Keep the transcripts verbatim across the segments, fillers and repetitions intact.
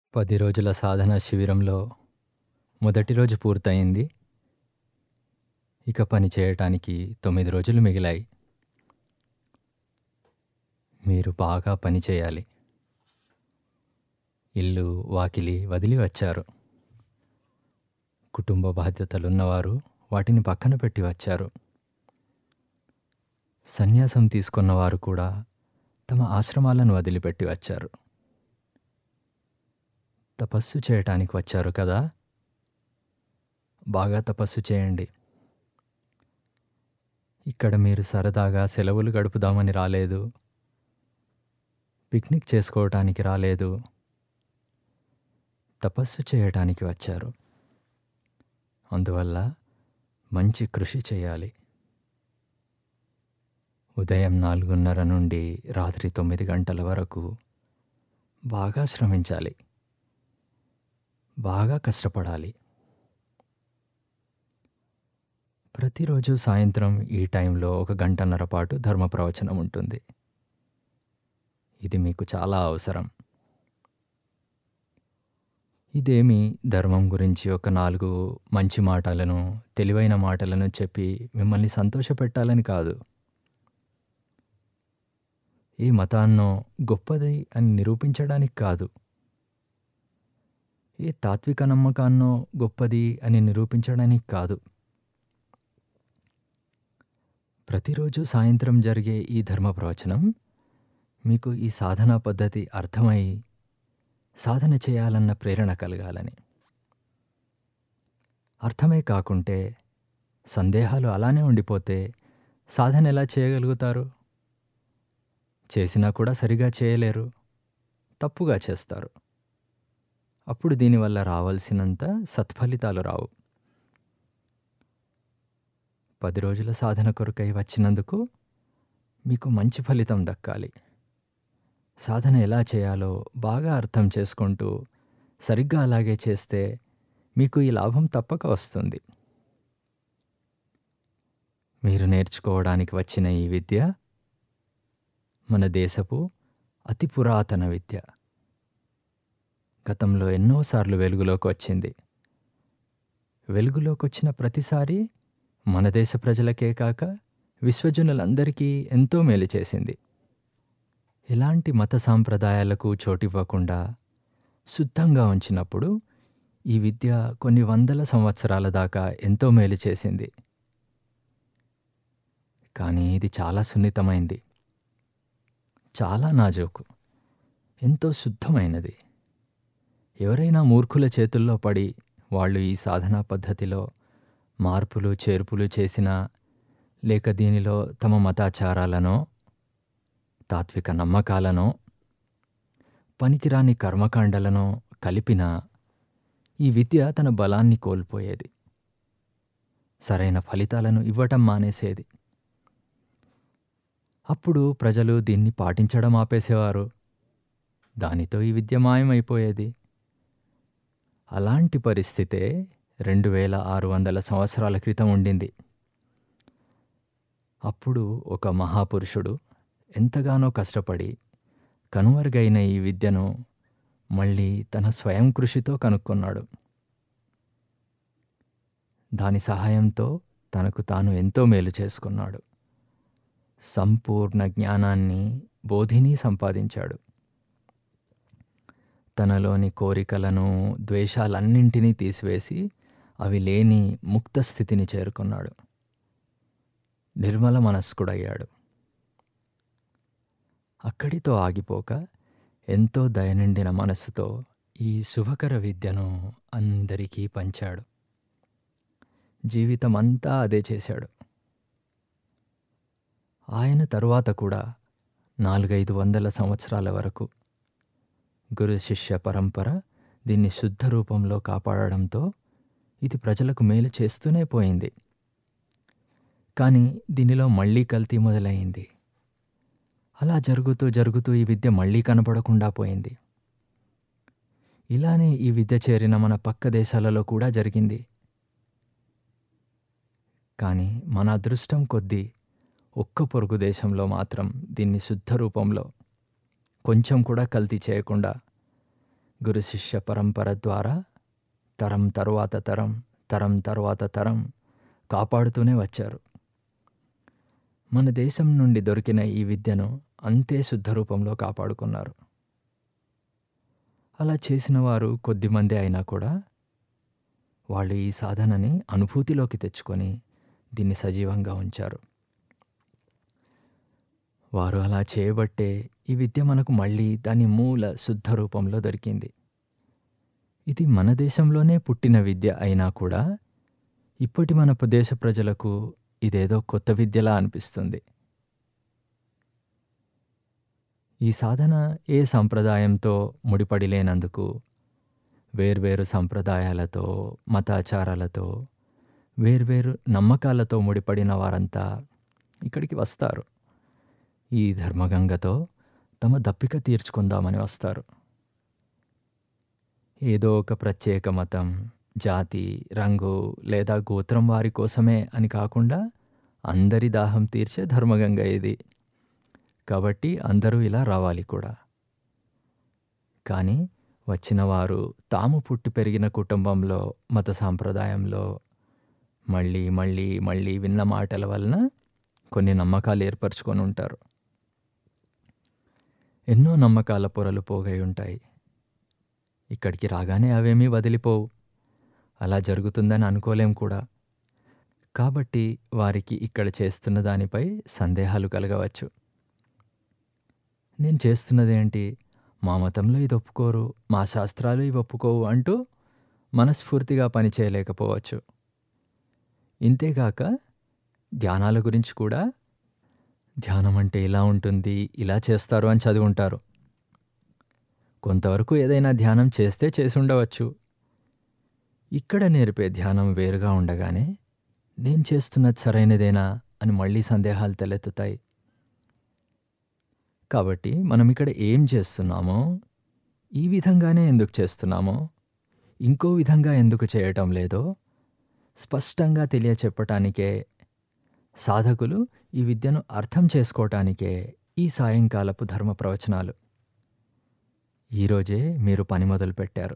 పది రోజుల సాధనా శిబిరంలో మొదటి రోజు పూర్తయింది. ఇక పని చేయటానికి తొమ్మిది రోజులు మిగిలాయి. మీరు బాగా పని చేయాలి. ఇల్లు, వాకిలి వదిలి వచ్చారు. కుటుంబ బాధ్యతలున్నవారు వాటిని పక్కన పెట్టి వచ్చారు. సన్యాసం తీసుకున్నవారు కూడా తమ ఆశ్రమాలను వదిలిపెట్టి వచ్చారు. తపస్సు చేయటానికి వచ్చారు కదా, బాగా తపస్సు చేయండి. ఇక్కడ మీరు సరదాగా సెలవులు గడుపుదామని రాలేదు, పిక్నిక్ చేసుకోవటానికి రాలేదు, తపస్సు చేయటానికి వచ్చారు. అందువల్ల మంచి కృషి చేయాలి. ఉదయం నాలుగున్నర నుండి రాత్రి తొమ్మిది గంటల వరకు బాగా శ్రమించాలి, బాగా కష్టపడాలి. ప్రతిరోజు సాయంత్రం ఈ టైంలో ఒక గంటన్నర పాటు ధర్మ ప్రవచనం ఉంటుంది. ఇది మీకు చాలా అవసరం. ఇదేమి ధర్మం గురించి ఒక నాలుగు మంచి మాటలను, తెలివైన మాటలను చెప్పి మిమ్మల్ని సంతోషపెట్టాలని కాదు. ఈ మతాన్నో గొప్పది అని నిరూపించడానికి కాదు. ఏ తాత్విక నమ్మకాన్నో గొప్పది అని నిరూపించడానికి కాదు. ప్రతిరోజు సాయంత్రం జరిగే ఈ ధర్మ ప్రవచనం మీకు ఈ సాధనా పద్ధతి అర్థమై సాధన చేయాలన్న ప్రేరణ కలగాలని. అర్థమే కాకుంటే, సందేహాలు అలానే ఉండిపోతే సాధన ఎలా చేయగలుగుతారు? చేసినా కూడా సరిగా చేయలేరు, తప్పుగా చేస్తారు. అప్పుడు దీనివల్ల రావాల్సినంత సత్ఫలితాలు రావు. పది రోజుల సాధన కొరకై వచ్చినందుకు మీకు మంచి ఫలితం దక్కాలి. సాధన ఎలా చేయాలో బాగా అర్థం చేసుకుంటూ సరిగ్గా అలాగే చేస్తే మీకు ఈ లాభం తప్పక వస్తుంది. మీరు నేర్చుకోవడానికి వచ్చిన ఈ విద్య మన దేశపు అతి పురాతన విద్య. గతంలో ఎన్నోసార్లు వెలుగులోకి వచ్చింది. వెలుగులోకి వచ్చిన ప్రతిసారి మన దేశ ప్రజలకే కాక విశ్వజనులందరికీ ఎంతో మేలు చేసింది. ఎలాంటి మత సాంప్రదాయాలకు చోటివ్వకుండా శుద్ధంగా ఉంచినప్పుడు ఈ విద్య కొన్ని వందల సంవత్సరాల దాకా ఎంతో మేలు చేసింది. కానీ ఇది చాలా సున్నితమైంది, చాలా నాజూకు, ఎంతో శుద్ధమైనది. ఎవరైనా మూర్ఖుల చేతుల్లో పడి వాళ్ళు ఈ సాధనా పద్ధతిలో మార్పులు చేర్పులు చేసినా, లేక దీనిలో తమ మతాచారాలనో తాత్విక నమ్మకాలనో పనికిరాని కర్మకాండలనో కలిపినా ఈ విద్య తన బలాన్ని కోల్పోయేది, సరైన ఫలితాలను ఇవ్వటం మానేసేది. అప్పుడు ప్రజలు దీన్ని పాటించడం ఆపేసేవారు. దానితో ఈ విద్య మాయమైపోయేది. అలాంటి పరిస్థితే రెండు వేల ఆరు వందల సంవత్సరాల క్రితం ఉండింది. అప్పుడు ఒక మహాపురుషుడు ఎంతగానో కష్టపడి కనుమరుగైన ఈ విద్యను మళ్ళీ తన స్వయం కృషితో కనుక్కున్నాడు. దాని సహాయంతో తనకు తాను ఎంతో మేలు చేసుకున్నాడు. సంపూర్ణ జ్ఞానాన్ని, బోధిని సంపాదించాడు. తనలోని కోరికలను, ద్వేషాలన్నింటినీ తీసివేసి అవి లేని ముక్త స్థితిని చేరుకున్నాడు. నిర్మల మనస్కుడయ్యాడు. అక్కడితో ఆగిపోక ఎంతో దయనిండిన మనస్సుతో ఈ శుభకర విద్యను అందరికీ పంచాడు. జీవితమంతా అదే చేశాడు. ఆయన తరువాత కూడా నాలుగైదు వందల సంవత్సరాల వరకు గురు శిష్య పరంపర దీన్ని శుద్ధ రూపంలో కాపాడడంతో ఇది ప్రజలకు మేలు చేస్తూనే పోయింది. కానీ దీనిలో మళ్ళీ కల్తీ మొదలైంది. అలా జరుగుతూ జరుగుతూ ఈ విద్య మళ్ళీ కనపడకుండా పోయింది. ఇలానే ఈ విద్య చేరిన మన పక్క దేశాలలో కూడా జరిగింది. కానీ మన అదృష్టం కొద్దీ ఒక్క పొరుగు దేశంలో మాత్రం దీన్ని శుద్ధ రూపంలో కొంచెం కూడా కల్తీ చేయకుండా గురు శిష్య పరంపర ద్వారా తరం తరువాత తరం, తరం తరువాత తరం కాపాడుతూనే వచ్చారు. మన దేశం నుండి దొరికిన ఈ విద్యను అంతే శుద్ధ రూపంలో కాపాడుకున్నారు. అలా చేసిన వారు కొద్దిమంది అయినా కూడా వాళ్ళు ఈ సాధనని అనుభూతిలోకి తెచ్చుకొని దీన్ని సజీవంగా ఉంచారు. వారు అలా చేయబట్టే ఈ విద్య మనకు మళ్ళీ దాని మూల శుద్ధ రూపంలో దొరికింది. ఇది మన దేశంలోనే పుట్టిన విద్య అయినా కూడా ఇప్పటి మన దేశ ప్రజలకు ఇదేదో కొత్త విద్యలా అనిపిస్తుంది. ఈ సాధన ఏ సంప్రదాయంతో ముడిపడి లేనందుకు వేర్వేరు సంప్రదాయాలతో, మతాచారాలతో, వేర్వేరు నమ్మకాలతో ముడిపడిన వారంతా ఇక్కడికి వస్తారు. ఈ ధర్మగంగతో తమ దప్పిక తీర్చుకుందామని వస్తారు. ఏదో ఒక ప్రత్యేక మతం, జాతి, రంగు లేదా గోత్రం వారి కోసమే అని కాకుండా అందరి దాహం తీర్చే ధర్మగంగ ఇది. కాబట్టి అందరూ ఇలా రావాలి కూడా. కానీ వచ్చిన వారు తాము పుట్టి పెరిగిన కుటుంబంలో, మత సాంప్రదాయంలో మళ్ళీ మళ్ళీ మళ్ళీ విన్న మాటల వలన కొన్ని నమ్మకాలు ఏర్పరచుకొని ఉంటారు. ఎన్నో నమ్మకాల పొరలు పోగై ఉంటాయి. ఇక్కడికి రాగానే అవేమీ వదిలిపోవు. అలా జరుగుతుందని అనుకోలేం కూడా. కాబట్టి వారికి ఇక్కడ చేస్తున్న దానిపై సందేహాలు కలగవచ్చు. నేను చేస్తున్నదేంటి, మా మతంలో ఇది ఒప్పుకోరు, మా శాస్త్రాలు ఇవి ఒప్పుకోవు అంటూ మనస్ఫూర్తిగా పనిచేయలేకపోవచ్చు. ఇంతేగాక ధ్యానాల గురించి కూడా ధ్యానం అంటే ఇలా ఉంటుంది, ఇలా చేస్తారు అని చదివి ఉంటారు. కొంతవరకు ఏదైనా ధ్యానం చేస్తే చేసి ఉండవచ్చు. ఇక్కడ నేర్పే ధ్యానం వేరుగా ఉండగానే నేను చేస్తున్నది సరైనదేనా అని మళ్ళీ సందేహాలు తలెత్తుతాయి. కాబట్టి మనం ఇక్కడ ఏం చేస్తున్నామో, ఈ విధంగానే ఎందుకు చేస్తున్నామో, ఇంకో విధంగా ఎందుకు చేయటం లేదో స్పష్టంగా తెలియచెప్పటానికే, సాధకులు ఈ విద్యను అర్థం చేసుకోవటానికే ఈ సాయంకాలపు ధర్మ ప్రవచనాలు. ఈరోజే మీరు పని మొదలుపెట్టారు.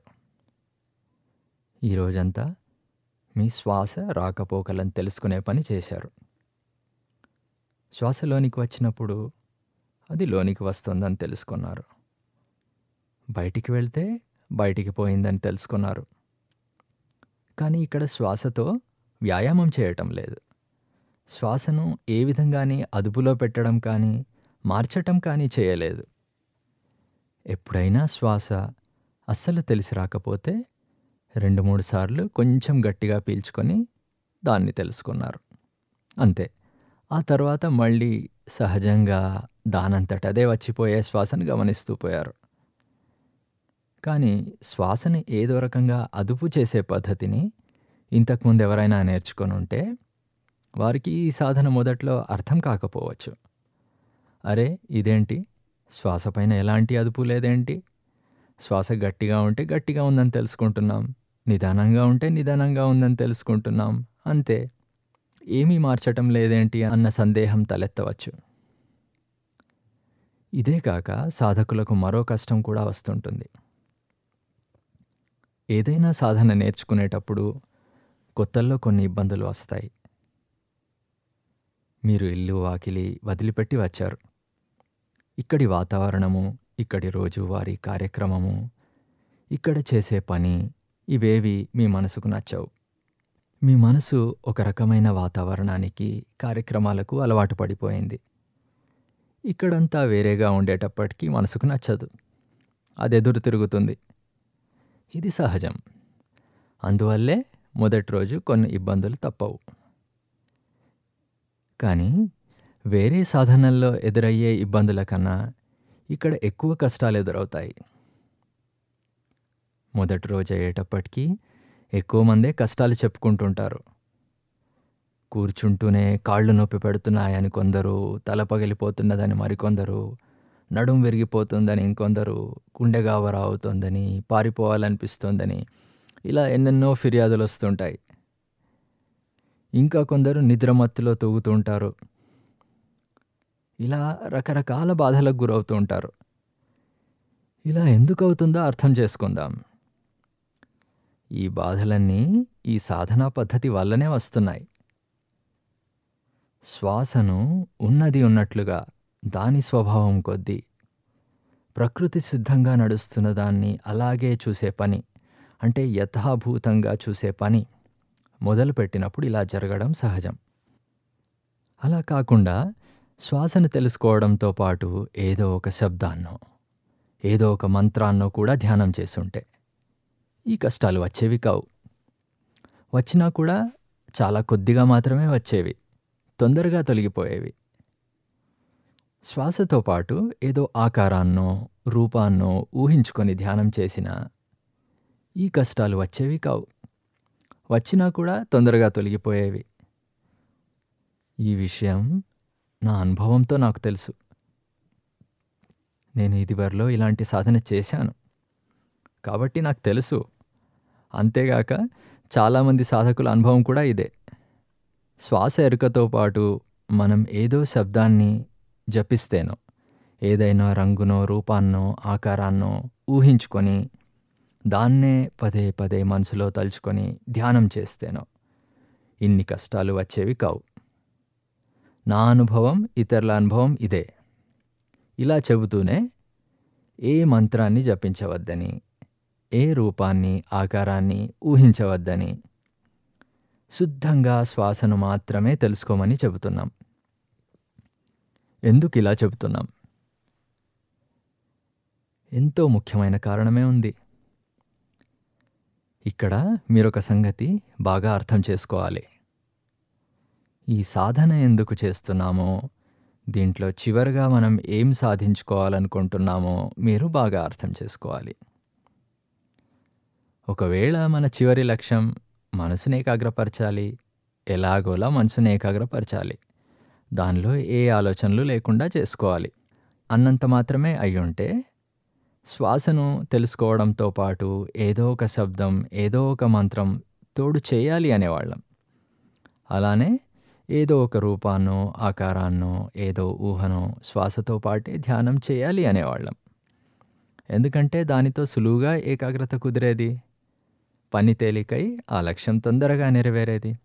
ఈరోజంతా మీ శ్వాస రాకపోకలను తెలుసుకునే పని చేశారు. శ్వాసలోనికి వచ్చినప్పుడు అది లోనికి వస్తుందని తెలుసుకున్నారు. బయటికి వెళ్తే బయటికి పోయిందని తెలుసుకున్నారు. కానీ ఇక్కడ శ్వాసతో వ్యాయామం చేయటం లేదు. శ్వాసను ఏ విధంగాని అదుపులో పెట్టడం కానీ మార్చటం కానీ చేయలేదు. ఎప్పుడైనా శ్వాస అస్సలు తెలిసి రాకపోతే రెండు మూడు సార్లు కొంచెం గట్టిగా పీల్చుకొని దాన్ని తెలుసుకున్నారు. అంతే. ఆ తర్వాత మళ్ళీ సహజంగా దానంతట అదే వచ్చిపోయే శ్వాసను గమనిస్తూ పోయారు. కానీ శ్వాసని ఏదో రకంగా అదుపు చేసే పద్ధతిని ఇంతకుముందు ఎవరైనా నేర్చుకొని ఉంటే వారికి ఈ సాధన మొదట్లో అర్థం కాకపోవచ్చు. అరే ఇదేంటి, శ్వాస పైన ఎలాంటి అదుపు లేదేంటి, శ్వాస గట్టిగా ఉంటే గట్టిగా ఉందని తెలుసుకుంటున్నాం, నిదానంగా ఉంటే నిదానంగా ఉందని తెలుసుకుంటున్నాం, అంతే, ఏమీ మార్చటం లేదేంటి అన్న సందేహం తలెత్తవచ్చు. ఇదే కాక సాధకులకు మరో కష్టం కూడా వస్తుంటుంది. ఏదైనా సాధన నేర్చుకునేటప్పుడు కొత్తల్లో కొన్ని ఇబ్బందులు వస్తాయి. మీరు ఇల్లు వాకిలి వదిలిపెట్టి వచ్చారు. ఇక్కడి వాతావరణము, ఇక్కడి రోజువారీ కార్యక్రమము, ఇక్కడ చేసే పని ఇవేవి మీ మనసుకు నచ్చవు. మీ మనసు ఒక రకమైన వాతావరణానికి, కార్యక్రమాలకు అలవాటు పడిపోయింది. ఇక్కడంతా వేరేగా ఉండేటప్పటికీ మనసుకు నచ్చదు. అది ఎదురు తిరుగుతుంది. ఇది సహజం. అందువల్లే మొదటి రోజు కొన్ని ఇబ్బందులు తప్పవు. కానీ వేరే సాధనల్లో ఎదురయ్యే ఇబ్బందుల కన్నా ఇక్కడ ఎక్కువ కష్టాలు ఎదురవుతాయి. మొదటి రోజు అయ్యేటప్పటికీ ఎక్కువ మందే కష్టాలు చెప్పుకుంటుంటారు. కూర్చుంటూనే కాళ్ళు నొప్పి పెడుతున్నాయని కొందరు, తల పగిలిపోతున్నదని మరికొందరు, నడుం విరిగిపోతుందని ఇంకొందరు, గుండెగావర అవుతోందని, పారిపోవాలనిపిస్తోందని, ఇలా ఎన్నెన్నో ఫిర్యాదులు వస్తుంటాయి. ఇంకా కొందరు నిద్రమత్తులో తూగుతూ ఉంటారు. ఇలా రకరకాల బాధలకు గురవుతూ ఉంటారు. ఇలా ఎందుకవుతుందో అర్థం చేసుకుందాం. ఈ బాధలన్నీ ఈ సాధనా పద్ధతి వల్లనే వస్తున్నాయి. శ్వాసను ఉన్నది ఉన్నట్లుగా దాని స్వభావం కొద్దీ ప్రకృతి సిద్ధంగా నడుస్తున్న దాన్ని అలాగే చూసే పని, అంటే యథాభూతంగా చూసే పని మొదలుపెట్టినప్పుడు ఇలా జరగడం సహజం. అలా కాకుండా శ్వాసను తెలుసుకోవడంతో పాటు ఏదో ఒక శబ్దాన్నో ఏదో ఒక మంత్రాన్నో కూడా ధ్యానం చేసుంటే ఈ కష్టాలు వచ్చేవి కావు. వచ్చినా కూడా చాలా కొద్దిగా మాత్రమే వచ్చేవి, తొందరగా తొలగిపోయేవి. శ్వాసతో పాటు ఏదో ఆకారాన్నో రూపాన్నో ఊహించుకొని ధ్యానం చేసినా ఈ కష్టాలు వచ్చేవి కావు, వచ్చినా కూడా తొందరగా తొలగిపోయేవి. ఈ విషయం నా అనుభవంతో నాకు తెలుసు. నేను ఇదివరలో ఇలాంటి సాధన చేశాను కాబట్టి నాకు తెలుసు. అంతేగాక చాలామంది సాధకుల అనుభవం కూడా ఇదే. శ్వాస ఎరుకతో పాటు మనం ఏదో శబ్దాన్ని జపిస్తేనో ఏదైనా రంగునో రూపాన్నో ఆకారాన్నో ఊహించుకొని దాన్నే పదే పదే మనసులో తలుచుకొని ధ్యానం చేస్తేనో ఇన్ని కష్టాలు వచ్చేవి కావు. నా అనుభవం, ఇతరుల అనుభవం ఇదే. ఇలా చెబుతూనే ఏ మంత్రాన్ని జపించవద్దని, ఏ రూపాన్ని ఆకారాన్ని ఊహించవద్దని, శుద్ధంగా శ్వాసను మాత్రమే తెలుసుకోమని చెబుతున్నాం. ఎందుకు ఇలా చెబుతున్నాం? ఎంతో ముఖ్యమైన కారణమే ఉంది. ఇక్కడ మీరొక సంగతి బాగా అర్థం చేసుకోవాలి. ఈ సాధన ఎందుకు చేస్తున్నామో, దీంట్లో చివరగా మనం ఏం సాధించుకోవాలనుకుంటున్నామో మీరు బాగా అర్థం చేసుకోవాలి. ఒకవేళ మన చివరి లక్ష్యం మనసుని ఏకాగ్రపరచాలి, ఎలాగోలా మనసుని ఏకాగ్రపరచాలి, దానిలో ఏ ఆలోచనలు లేకుండా చేసుకోవాలి అన్నంత మాత్రమే అయ్యుంటే శ్వాసను తెలుసుకోవడంతో పాటు ఏదో ఒక శబ్దం ఏదో ఒక మంత్రం తోడు చేయాలి అనేవాళ్ళం. అలానే ఏదో ఒక రూపాన్నో ఆకారాన్నో ఏదో ఊహనో శ్వాసతో పాటే ధ్యానం చేయాలి అనేవాళ్ళం. ఎందుకంటే దానితో సులువుగా ఏకాగ్రత కుదిరేది, పని తేలికై ఆ లక్ష్యం తొందరగా నెరవేరేది.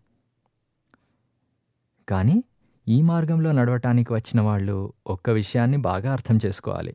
కానీ ఈ మార్గంలో నడవటానికి వచ్చిన వాళ్ళు ఒక్క విషయాన్ని బాగా అర్థం చేసుకోవాలి.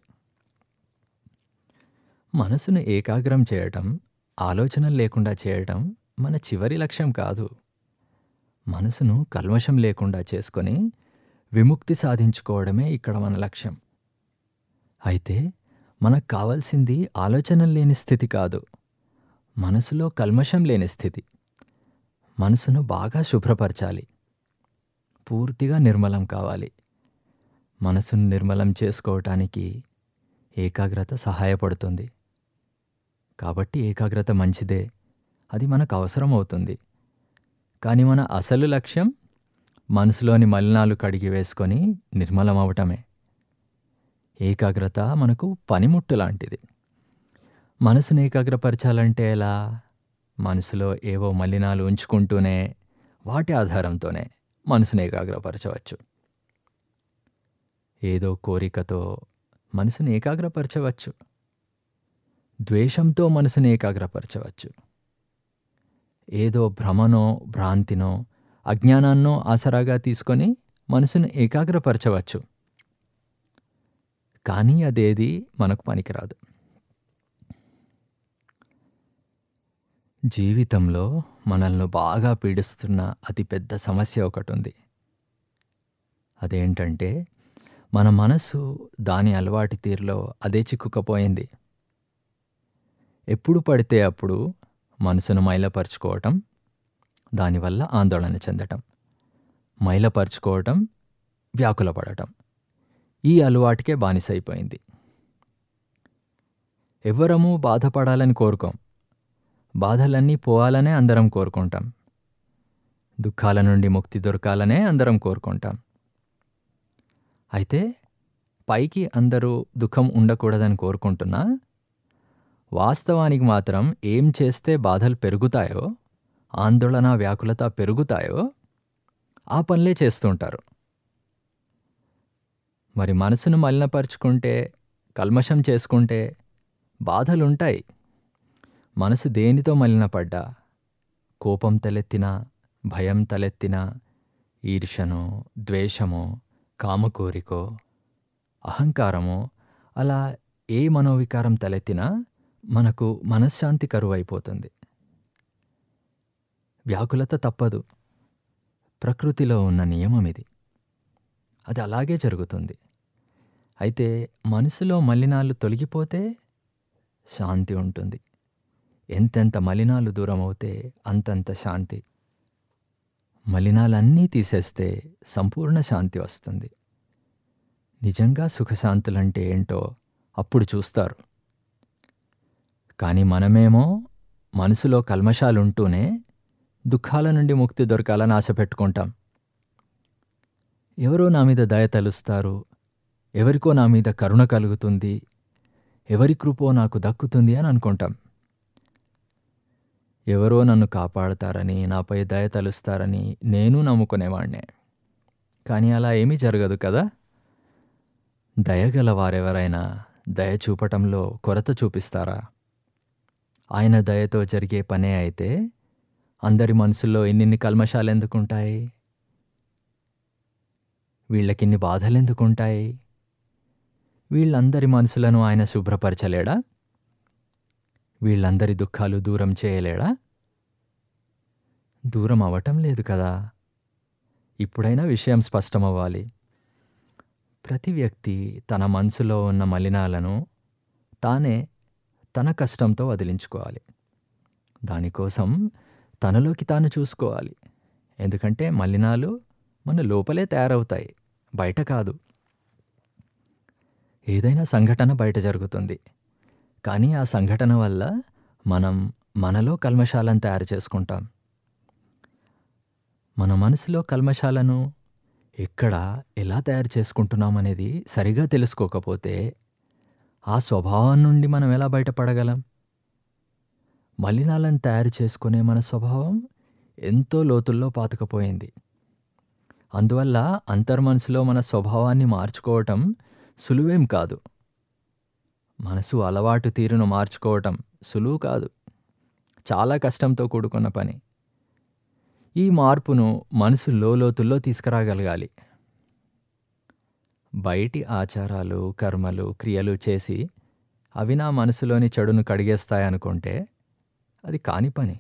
మనసును ఏకాగ్రం చేయటం, ఆలోచనలు లేకుండా చేయటం మన చివరి లక్ష్యం కాదు. మనసును కల్మషం లేకుండా చేసుకొని విముక్తి సాధించుకోవడమే ఇక్కడ మన లక్ష్యం. అయితే మనకు కావాల్సింది ఆలోచనలు లేని స్థితి కాదు, మనసులో కల్మషం లేని స్థితి. మనసును బాగా శుభ్రపరచాలి, పూర్తిగా నిర్మలం కావాలి. మనసును నిర్మలం చేసుకోవటానికి ఏకాగ్రత సహాయపడుతుంది. కాబట్టి ఏకాగ్రత మంచిదే, అది మనకు అవసరం అవుతుంది. కానీ మన అసలు లక్ష్యం మనసులోని మలినాలు కడిగి వేసుకొని నిర్మలం అవటమే. ఏకాగ్రత మనకు పనిముట్టు లాంటిది. మనసును ఏకాగ్రపరచాలంటే ఎలా? మనసులో ఏవో మలినాలు ఉంచుకుంటూనే వాటి ఆధారంతోనే మనసును ఏకాగ్రపరచవచ్చు. ఏదో కోరికతో మనసును ఏకాగ్రపరచవచ్చు, ద్వేషంతో మనసును ఏకాగ్రపరచవచ్చు, ఏదో భ్రమనో భ్రాంతినో అజ్ఞానాన్నో ఆసరాగా తీసుకొని మనసును ఏకాగ్రపరచవచ్చు. కానీ అదేది మనకు పనికిరాదు. జీవితంలో మనల్ని బాగా పీడిస్తున్న అతిపెద్ద సమస్య ఒకటి ఉంది. అదేంటంటే మన మనసు దాని అలవాటి తీరులో అదే చిక్కుకుపోయింది. ఎప్పుడు పడితే అప్పుడు మనసును మైలపరుచుకోవటం, దానివల్ల ఆందోళన చెందటం, మైలపరుచుకోవటం, వ్యాకులపడటం, ఈ అలవాటుకే బానిసైపోయింది. ఎవ్వరము బాధపడాలని కోరుకోం, బాధలన్నీ పోవాలనే అందరం కోరుకుంటాం, దుఃఖాల నుండి ముక్తి దొరకాలనే అందరం కోరుకుంటాం. అయితే పైకి అందరూ దుఃఖం ఉండకూడదని కోరుకుంటున్నా వాస్తవానికి మాత్రం ఏం చేస్తే బాధలు పెరుగుతాయో, ఆందోళన వ్యాకులత పెరుగుతాయో ఆ పనులే చేస్తుంటారు. మరి మనసును మలినపరుచుకుంటే, కల్మషం చేసుకుంటే బాధలుంటాయి. మనసు దేనితో మలినపడ్డా, కోపం తలెత్తినా, భయం తలెత్తినా, ఈర్ష్యనో, ద్వేషమో, కామకోరికో, అహంకారమో, అలా ఏ మనోవికారం తలెత్తినా మనకు మనశ్శాంతి కరువైపోతుంది. వ్యాకులత తప్పదు. ప్రకృతిలో ఉన్న నియమం ఇది. అది అలాగే జరుగుతుంది. అయితే మనసులో మలినాలు తొలగిపోతే శాంతి ఉంటుంది. ఎంతెంత మలినాలు దూరమవుతే అంతంత శాంతి. మలినాలన్నీ తీసేస్తే సంపూర్ణ శాంతి వస్తుంది. నిజంగా సుఖశాంతులంటే ఏంటో అప్పుడు చూస్తారు. కానీ మనమేమో మనసులో కల్మషాలుంటూనే దుఃఖాల నుండి ముక్తి దొరకాలని ఆశ పెట్టుకుంటాం. ఎవరో నా మీద దయ తలుస్తారు, ఎవరికో నా మీద కరుణ కలుగుతుంది, ఎవరి కృపో నాకు దక్కుతుంది అని అనుకుంటాం. ఎవరో నన్ను కాపాడతారని, నాపై దయ తలుస్తారని నేను నమ్ముకునేవాణ్ణే. కానీ అలా ఏమీ జరగదు కదా. దయగల వారెవరైనా దయ చూపటంలో కొరత చూపిస్తారా? ఆయన దయతో జరిగే పనే అయితే అందరి మనసుల్లో ఇన్నిన్ని కల్మషాలెందుకుంటాయి? వీళ్ళకిన్ని బాధలెందుకుంటాయి? వీళ్ళందరి మనసులను ఆయన శుభ్రపరచలేడా? వీళ్ళందరి దుఃఖాలు దూరం చేయలేడా? దూరం అవటం లేదు కదా. ఇప్పుడైనా విషయం స్పష్టమవ్వాలి. ప్రతి వ్యక్తి తన మనసులో ఉన్న మలినాలను తానే తన కష్టంతో వదిలించుకోవాలి. దానికోసం తనలోకి తాను చూసుకోవాలి. ఎందుకంటే మలినాలు మన లోపలే తయారవుతాయి, బయట కాదు. ఏదైనా సంఘటన బయట జరుగుతుంది, కానీ ఆ సంఘటన వల్ల మనం మనలో కల్మషాలను తయారు చేసుకుంటాం. మన మనసులో కల్మషాలను ఎక్కడ, ఎలా తయారు చేసుకుంటున్నాం అనేది సరిగా తెలుసుకోకపోతే ఆ స్వభావం నుండి మనం ఎలా బయటపడగలం? మలినాలను తయారు చేసుకునే మన స్వభావం ఎంతో లోతుల్లో పాతుకుపోయింది. అందువల్ల అంతర్మనసులో మన స్వభావాన్ని మార్చుకోవటం సులువేం కాదు. మనసు అలవాటు తీరును మార్చుకోవటం సులువు కాదు, చాలా కష్టంతో కూడుకున్న పని. ఈ మార్పును మనసు లోతుల్లో తీసుకురాగలగాలి. బయటి ఆచారాలు, కర్మలు, క్రియలు చేసి అవి నా మనసులోని చెడును కడిగేస్తాయనుకుంటే అది కాని పని.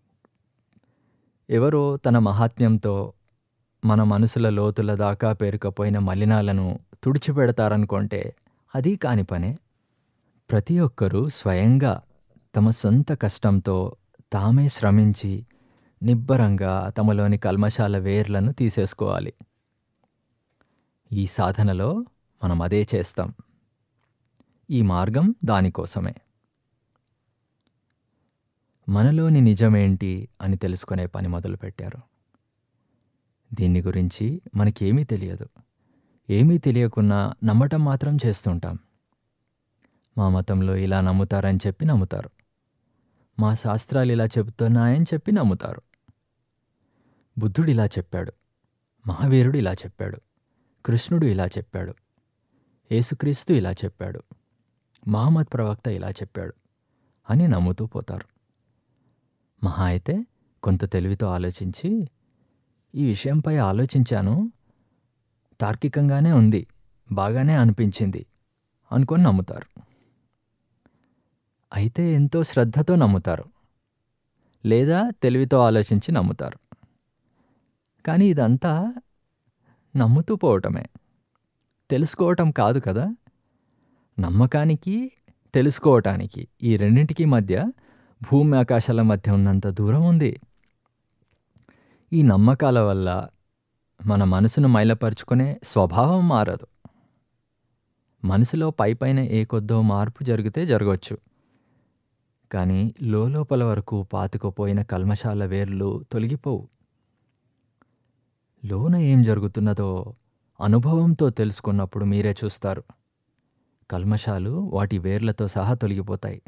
ఎవరో తన మహాత్మ్యంతో మన మనసుల లోతుల దాకా పేరుకుపోయిన మలినాలను తుడిచిపెడతారనుకుంటే అది కాని పనే. ప్రతి ఒక్కరూ స్వయంగా తమ సొంత కష్టంతో తామే శ్రమించి నిబ్బరంగా తమలోని కల్మషాల వేర్లను తీసేసుకోవాలి. ఈ సాధనలో మనం అదే చేస్తాం. ఈ మార్గం దానికోసమే. మనలోని నిజమేంటి అని తెలుసుకునే పని మొదలుపెట్టారు. దీన్ని గురించి మనకేమీ తెలియదు. ఏమీ తెలియకున్నా నమ్మటం మాత్రం చేస్తుంటాం. మా మతంలో ఇలా నమ్ముతారని చెప్పి నమ్ముతారు. మా శాస్త్రాలు ఇలా చెబుతున్నాయని చెప్పి నమ్ముతారు. బుద్ధుడు ఇలా చెప్పాడు, మహావీరుడు ఇలా చెప్పాడు, కృష్ణుడు ఇలా చెప్పాడు, యేసుక్రీస్తు ఇలా చెప్పాడు, మహమ్మద్ ప్రవక్త ఇలా చెప్పాడు అని నమ్ముతూ పోతారు. మహా అయితే కొంత తెలివితో ఆలోచించి ఈ విషయంపై ఆలోచించాను, తార్కికంగానే ఉంది, బాగానే అనిపించింది అనుకొని నమ్ముతారు. అయితే ఎంతో శ్రద్ధతో నమ్ముతారు, లేదా తెలివితో ఆలోచించి నమ్ముతారు. కానీ ఇదంతా నమ్ముతూ పోవటమే, తెలుసుకోవటం కాదు కదా. నమ్మకానికి, తెలుసుకోవటానికి ఈ రెండింటికి మధ్య భూమి ఆకాశాల మధ్య ఉన్నంత దూరం ఉంది. ఈ నమ్మకాల వల్ల మన మనసును మైలపరుచుకునే స్వభావం మారదు. మనసులో పై పైన ఏ కొద్దో మార్పు జరిగితే జరగవచ్చు, కానీ లోపల వరకు పాతుకుపోయిన కల్మషాల వేర్లు తొలగిపోవు. లోన ఏం జరుగుతున్నదో అనుభవంతో తెలుసుకున్నప్పుడు మీరే చూస్తారు. కల్మషాలు వాటి వేర్లతో సహా తొలగిపోతాయి.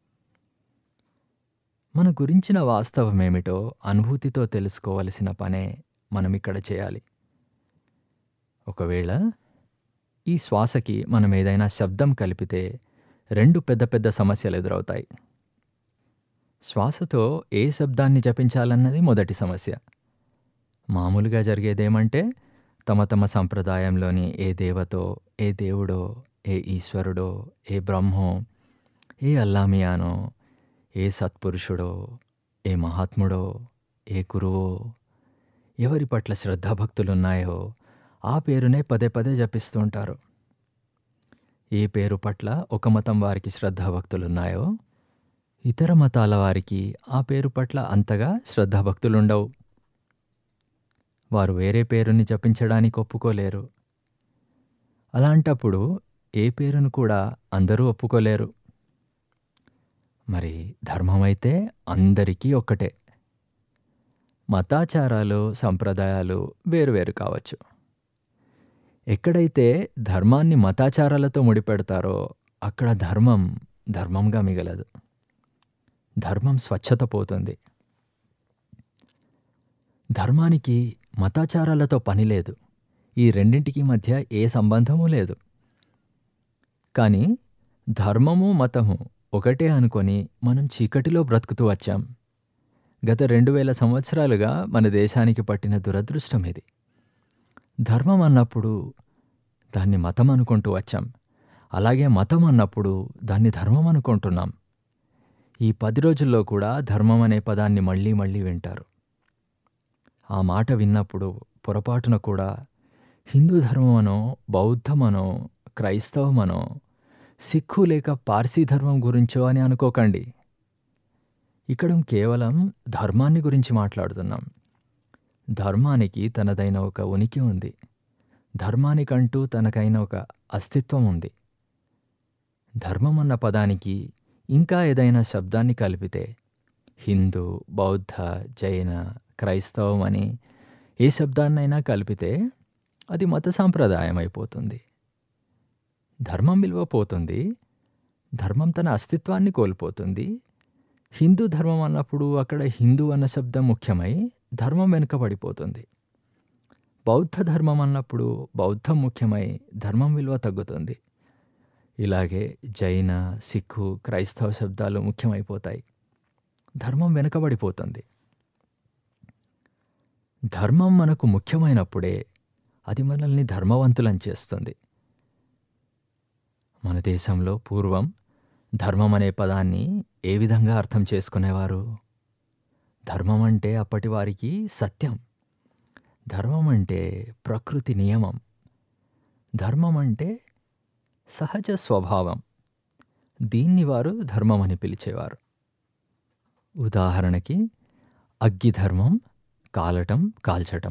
మన గురించిన వాస్తవమేమిటో అనుభూతితో తెలుసుకోవలసిన పనే మనం ఇక్కడ చేయాలి. ఒకవేళ ఈ శ్వాసకి మనం ఏదైనా శబ్దం కలిపితే రెండు పెద్ద పెద్ద సమస్యలు ఎదురవుతాయి. శ్వాసతో ఏ శబ్దాన్ని జపించాలన్నది మొదటి సమస్య. మామూలుగా జరిగేదేమంటే తమ తమ సంప్రదాయంలోని ఏ దేవతో, ఏ దేవుడో, ఏ ఈశ్వరుడో, ఏ బ్రహ్మో, ఏ అల్లామియానో, ఏ సత్పురుషుడో, ఏ మహాత్ముడో, ఏ గురువో, ఎవరి పట్ల శ్రద్ధాభక్తులున్నాయో ఆ పేరునే పదే పదే జపిస్తూ ఉంటారు. ఏ పేరు పట్ల ఒక మతం వారికి శ్రద్ధాభక్తులున్నాయో ఇతర మతాల వారికి ఆ పేరు పట్ల అంతగా శ్రద్ధాభక్తులుండవు. వారు వేరే పేరుని జపించడానికి ఒప్పుకోలేరు. అలాంటప్పుడు ఏ పేరును కూడా అందరూ ఒప్పుకోలేరు. మరి ధర్మమైతే అందరికీ ఒక్కటే. మతాచారాలు, సంప్రదాయాలు వేరువేరు కావచ్చు. ఎక్కడైతే ధర్మాన్ని మతాచారాలతో ముడిపెడతారో అక్కడ ధర్మం ధర్మంగా మిగలదు. ధర్మం స్వచ్ఛత పోతుంది. ధర్మానికి మతాచారాలతో పని లేదు. ఈ రెండింటికి మధ్య ఏ సంబంధమూ లేదు. కానీ ధర్మము మతము ఒకటే అనుకొని మనం చీకటిలో బ్రతుకుతూ వచ్చాం. గత రెండు వేల సంవత్సరాలుగా మన దేశానికి పట్టిన దురదృష్టం ఇది. ధర్మం అన్నప్పుడు దాన్ని మతం అనుకుంటూ వచ్చాం. అలాగే మతం అన్నప్పుడు దాన్ని ధర్మం అనుకుంటున్నాం. ఈ పది రోజుల్లో కూడా ధర్మం అనే పదాన్ని మళ్ళీ మళ్ళీ వింటారు. ఆ మాట విన్నప్పుడు పొరపాటున కూడా హిందూ ధర్మమనో, బౌద్ధమనో, క్రైస్తవమనో, సిక్కు లేక పార్సీ ధర్మం గురించో అని అనుకోకండి. ఇక్కడ కేవలం ధర్మాన్ని గురించి మాట్లాడుతున్నాం. ధర్మానికి తనదైన ఒక ఉనికి ఉంది. ధర్మానికంటూ తనకైన ఒక అస్తిత్వం ఉంది. ధర్మం అన్న పదానికి ఇంకా ఏదైనా శబ్దాన్ని కలిపితే హిందూ, బౌద్ధ, జైన, క్రైస్తవం అని ఏ శబ్దాన్నైనా కలిపితే అది మత సాంప్రదాయం అయిపోతుంది. ధర్మం విలువ పోతుంది. ధర్మం తన అస్తిత్వాన్ని కోల్పోతుంది. హిందూ ధర్మం అన్నప్పుడు అక్కడ హిందూ అన్న శబ్దం ముఖ్యమై ధర్మం వెనుకబడిపోతుంది. బౌద్ధ ధర్మం అన్నప్పుడు బౌద్ధం ముఖ్యమై ధర్మం విలువ తగ్గుతుంది. ఇలాగే జైన, సిక్కు, క్రైస్తవ శబ్దాలు ముఖ్యమైపోతాయి. ధర్మం వెనుకబడిపోతుంది. ధర్మం మనకు ముఖ్యమైనప్పుడే అది మనల్ని ధర్మవంతులను చేస్తుంది. మన దేశంలో పూర్వం ధర్మం అనే పదాన్ని ఏ విధంగా అర్థం చేసుకునేవారు? ధర్మం అంటే అప్పటి వారికి సత్యం. ధర్మం అంటే ప్రకృతి నియమం. ధర్మం అంటే సహజ స్వభావం. దీన్ని వారు ధర్మం అని పిలిచేవారు. ఉదాహరణకి అగ్గి ధర్మం, కాలటం, కాల్చటం.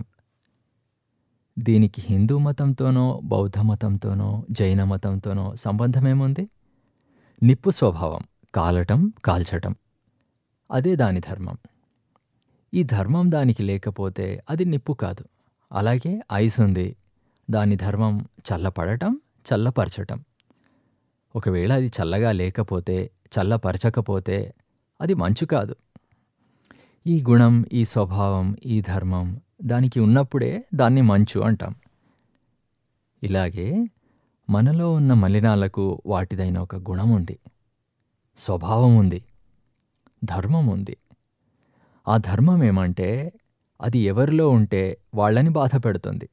దీనికి హిందూ మతంతోనో, బౌద్ధ మతంతోనో, జైన మతంతోనో సంబంధమేముంది? నిప్పు స్వభావం, కాలటం, కాల్చటం. అదే దాని ధర్మం. ఈ ధర్మం దానికి లేకపోతే అది నిప్పు కాదు. అలాగే ఐస్ ఉంది. దాని ధర్మం చల్లపడటం, చల్లపరచటం. ఒకవేళ అది చల్లగా లేకపోతే, చల్లపరచకపోతే అది మంచు కాదు. ఈ గుణం, ఈ స్వభావం, ఈ ధర్మం దానికి ఉన్నప్పుడే దాన్ని మంచు అంటాం. ఇలాగే మనలో ఉన్న మలినాలకు వాటిదైన ఒక గుణం ఉంది, స్వభావం ఉంది, ధర్మం ఉంది. ఆ ధర్మం ఏమంటే అది ఎవరిలో ఉంటే వాళ్ళని బాధ పెడుతుంది,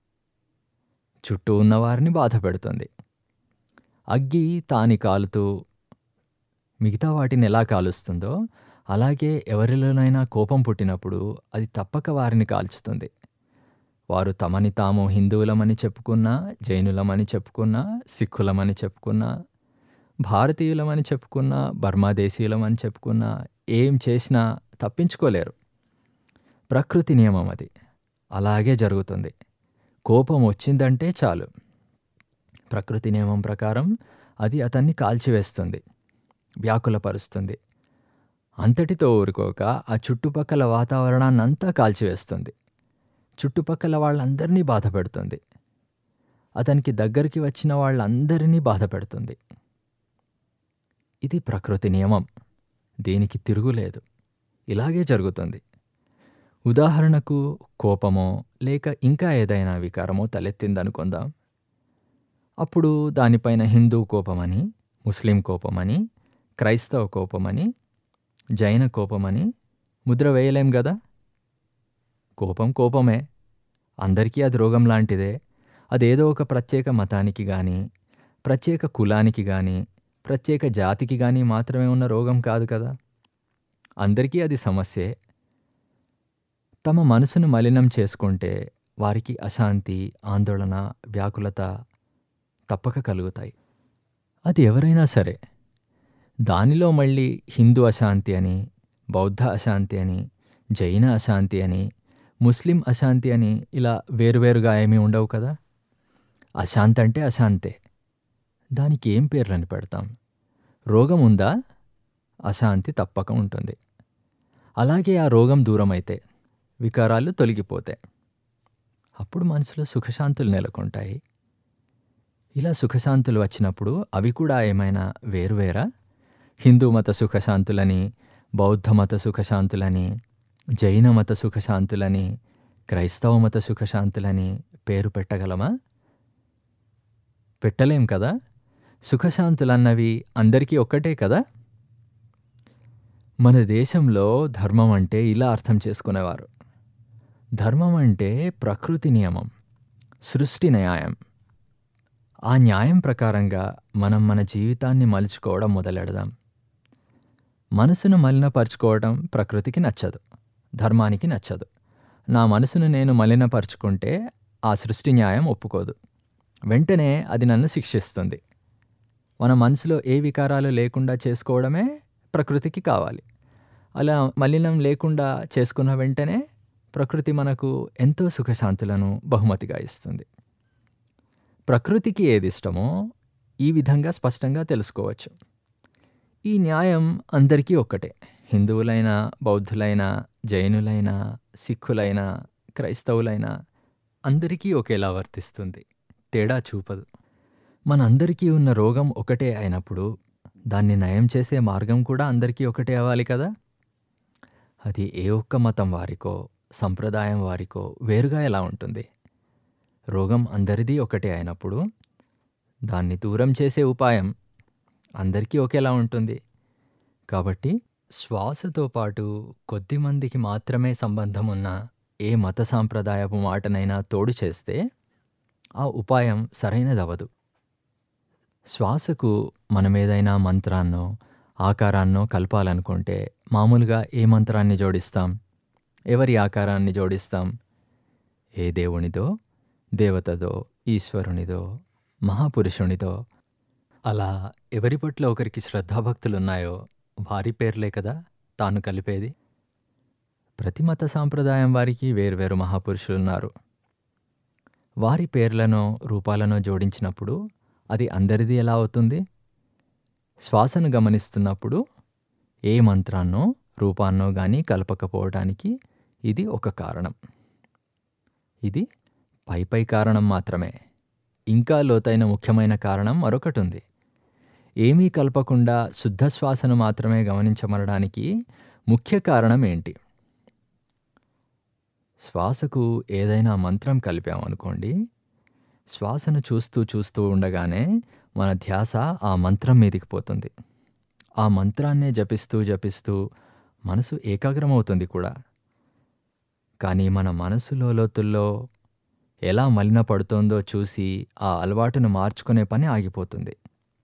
చుట్టూ ఉన్నవారిని బాధ పెడుతుంది. అగ్గి తాని కాలుతూ మిగతా వాటిని ఎలా కాలుస్తుందో అలాగే ఎవరిలోనైనా కోపం పుట్టినప్పుడు అది తప్పక వారిని కాల్చుతుంది. వారు తమని తాము హిందువులమని చెప్పుకున్నా, జైనులమని చెప్పుకున్నా, సిక్కులమని చెప్పుకున్నా, భారతీయులమని చెప్పుకున్నా, బర్మాదేశీయులమని చెప్పుకున్నా, ఏం చేసినా తప్పించుకోలేరు. ప్రకృతి నియమం అది. అలాగే జరుగుతుంది. కోపం వచ్చిందంటే చాలు, ప్రకృతి నియమం ప్రకారం అది అతన్ని కాల్చివేస్తుంది, వ్యాకులపరుస్తుంది. అంతటితో ఊరుకోక ఆ చుట్టుపక్కల వాతావరణాన్నంతా కాల్చివేస్తుంది. చుట్టుపక్కల వాళ్ళందరినీ బాధ పెడుతుంది. అతనికి దగ్గరికి వచ్చిన వాళ్ళందరినీ బాధ పెడుతుంది. ఇది ప్రకృతి నియమం. దీనికి తిరుగులేదు. ఇలాగే జరుగుతుంది. ఉదాహరణకు కోపమో లేక ఇంకా ఏదైనా వికారమో తలెత్తిందనుకుందాం. అప్పుడు దానిపైన హిందూ కోపమని, ముస్లిం కోపమని, క్రైస్తవ కోపమని, జైన కోపమని ముద్ర వేయలేం గదా! కోపం కోపమే. అందరికీ అది రోగం లాంటిదే. అదేదో ఒక ప్రత్యేక మతానికి గానీ, ప్రత్యేక కులానికి గానీ, ప్రత్యేక జాతికి గానీ మాత్రమే ఉన్న రోగం కాదు కదా! అందరికీ అది సమస్యే. తమ మనసును మలినం చేసుకుంటే వారికి అశాంతి, ఆందోళన, వ్యాకులత తప్పక కలుగుతాయి. అది ఎవరైనా సరే. దానిలో మళ్ళీ హిందూ అశాంతి అని, బౌద్ధ అశాంతి అని, జైన అశాంతి అని, ముస్లిం అశాంతి అని ఇలా వేరువేరుగా ఏమీ ఉండవు కదా! అశాంతి అంటే అశాంతే. దానికి ఏం పేర్లని పెడతాం? రోగం ఉందా? అశాంతి తప్పక ఉంటుంది. అలాగే ఆ రోగం దూరమైతే, వికారాలు తొలగిపోతాయి. అప్పుడు మనసులో సుఖశాంతులు నెలకొంటాయి. ఇలా సుఖశాంతులు వచ్చినప్పుడు అవి కూడా ఏమైనా వేరువేరా? హిందూ మత సుఖశాంతులని, బౌద్ధ మత సుఖశాంతులని, జైన మత సుఖశాంతులని, క్రైస్తవ మత సుఖశాంతులని పేరు పెట్టగలమా? పెట్టలేం కదా! సుఖశాంతులన్నవి అందరికీ ఒక్కటే కదా! మన దేశంలో ధర్మం అంటే ఇలా అర్థం చేసుకునేవారు. ధర్మం అంటే ప్రకృతి నియమం, సృష్టి న్యాయం. ఆ న్యాయం ప్రకారంగా మనం మన జీవితాన్ని మలుచుకోవడం మొదలెడదాం. మనసును మలినపరుచుకోవడం ప్రకృతికి నచ్చదు, ధర్మానికి నచ్చదు. నా మనసును నేను మలినపరుచుకుంటే ఆ సృష్టి న్యాయం ఒప్పుకోదు. వెంటనే అది నన్ను శిక్షిస్తుంది. మన మనసులో ఏ వికారాలు లేకుండా చేసుకోవడమే ప్రకృతికి కావాలి. అలా మలినం లేకుండా చేసుకున్న వెంటనే ప్రకృతి మనకు ఎంతో సుఖశాంతులను బహుమతిగా ఇస్తుంది. ప్రకృతికి ఏది ఇష్టమో ఈ విధంగా స్పష్టంగా తెలుసుకోవచ్చు. ఈ న్యాయం అందరికీ ఒక్కటే. హిందువులైనా, బౌద్ధులైనా, జైనులైనా, సిక్కులైనా, క్రైస్తవులైనా అందరికీ ఒకేలా వర్తిస్తుంది. తేడా చూపదు. మనందరికీ ఉన్న రోగం ఒకటే అయినప్పుడు దాన్ని నయం చేసే మార్గం కూడా అందరికీ ఒకటే అవ్వాలి కదా! అది ఏ ఒక్క మతం వారికో, సంప్రదాయం వారికో వేరుగా ఎలా ఉంటుంది? రోగం అందరిదీ ఒకటే అయినప్పుడు దాన్ని దూరం చేసే ఉపాయం అందరికీ ఒకేలా ఉంటుంది. కాబట్టి శ్వాసతో పాటు కొద్దిమందికి మాత్రమే సంబంధం ఉన్న ఏ మత సాంప్రదాయపు మాటనైనా తోడు చేస్తే ఆ ఉపాయం సరైనదవదు. శ్వాసకు మనమేదైనా మంత్రాన్నో, ఆకారాన్నో కలపాలనుకుంటే మామూలుగా ఏ మంత్రాన్ని జోడిస్తాం? ఎవరి ఆకారాన్ని జోడిస్తాం? ఏ దేవునిదో, దేవతదో, ఈశ్వరునిదో, మహాపురుషునిదో. అలా ఎవరి పట్ల ఒకరికి శ్రద్ధాభక్తులున్నాయో వారి పేర్లే కదా తాను కలిపేది. ప్రతి మత సాంప్రదాయం వారికి వేర్వేరు మహాపురుషులున్నారు. వారి పేర్లనో, రూపాలనో జోడించినప్పుడు అది అందరిది ఎలా అవుతుంది? శ్వాసను గమనిస్తున్నప్పుడు ఏ మంత్రాన్నో, రూపాన్నో గానీ కలపకపోవడానికి ఇది ఒక కారణం. ఇది పై పై కారణం మాత్రమే. ఇంకా లోతైన ముఖ్యమైన కారణం మరొకటుంది. ఏమీ కలపకుండా శుద్ధ శ్వాసను మాత్రమే గమనించమనడానికి ముఖ్య కారణం ఏంటి? శ్వాసకు ఏదైనా మంత్రం కలిపామనుకోండి, శ్వాసను చూస్తూ చూస్తూ ఉండగానే మన ధ్యాస ఆ మంత్రం మీదికి పోతుంది. ఆ మంత్రాన్నే జపిస్తూ జపిస్తూ మనసు ఏకాగ్రమవుతుంది కూడా. కానీ మన మనసులో లోతుల్లో ఎలా మలినపడుతోందో చూసి ఆ అలవాటును మార్చుకునే పని ఆగిపోతుంది.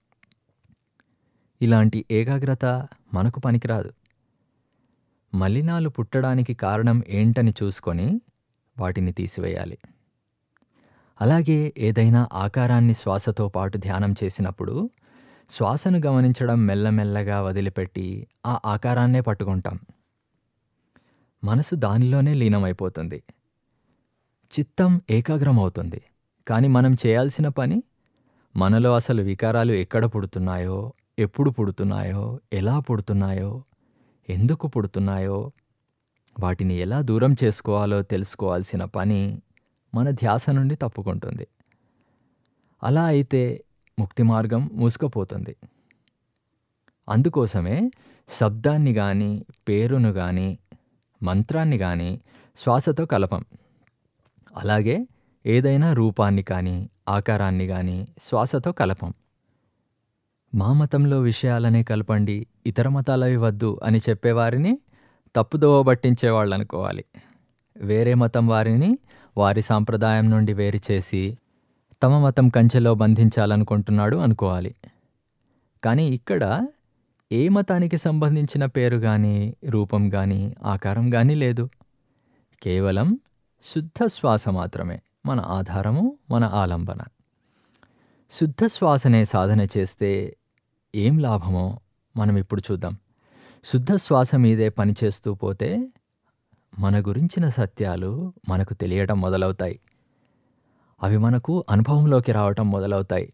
ఇలాంటి ఏకాగ్రత మనకు పనికిరాదు. మలినాలు పుట్టడానికి కారణం ఏంటని చూసుకొని వాటిని తీసివేయాలి. అలాగే ఏదైనా ఆకారాన్ని శ్వాసతో పాటు ధ్యానం చేసినప్పుడు శ్వాసను గమనించడం మెల్లమెల్లగా వదిలిపెట్టి ఆ ఆకారాన్నే పట్టుకుంటాం. మనసు దానిలోనే లీనమైపోతుంది. చిత్తం ఏకాగ్రమవుతుంది. కానీ మనం చేయాల్సిన పని మనలో అసలు వికారాలు ఎక్కడ పుడుతున్నాయో, ఎప్పుడు పుడుతున్నాయో, ఎలా పుడుతున్నాయో, ఎందుకు పుడుతున్నాయో, వాటిని ఎలా దూరం చేసుకోవాలో తెలుసుకోవాల్సిన పని మన ధ్యాస నుండి తప్పుకుంటుంది. అలా అయితే ముక్తి మార్గం మూసుకుపోతుంది. అందుకోసమే శబ్దాన్ని గానీ, పేరును గానీ, మంత్రాన్ని గానీ శ్వాసతో కలపం. అలాగే ఏదైనా రూపాన్ని కానీ, ఆకారాన్ని గానీ శ్వాసతో కలపం. మా మతంలో విషయాలనే కలపండి, ఇతర మతాలవి వద్దు అని చెప్పేవారిని తప్పుదోవ పట్టించేవాళ్ళనుకోవాలి. వేరే మతం వారిని వారి సాంప్రదాయం నుండి వేరు చేసి తమ మతం కంచెలో బంధించాలనుకుంటున్నాడు అనుకోవాలి. కానీ ఇక్కడ ఏ మతానికి సంబంధించిన పేరు గానీ, రూపం గానీ, ఆకారం గానీ లేదు. కేవలం శుద్ధ శ్వాస మాత్రమే మన ఆధారము, మన ఆలంబన. శుద్ధ శ్వాసనే సాధన చేస్తే ఏం లాభమో మనం ఇప్పుడు చూద్దాం. శుద్ధ శ్వాస మీదే పనిచేస్తూ పోతే మన గురించిన సత్యాలు మనకు తెలియటం మొదలవుతాయి. అవి మనకు అనుభవంలోకి రావటం మొదలవుతాయి.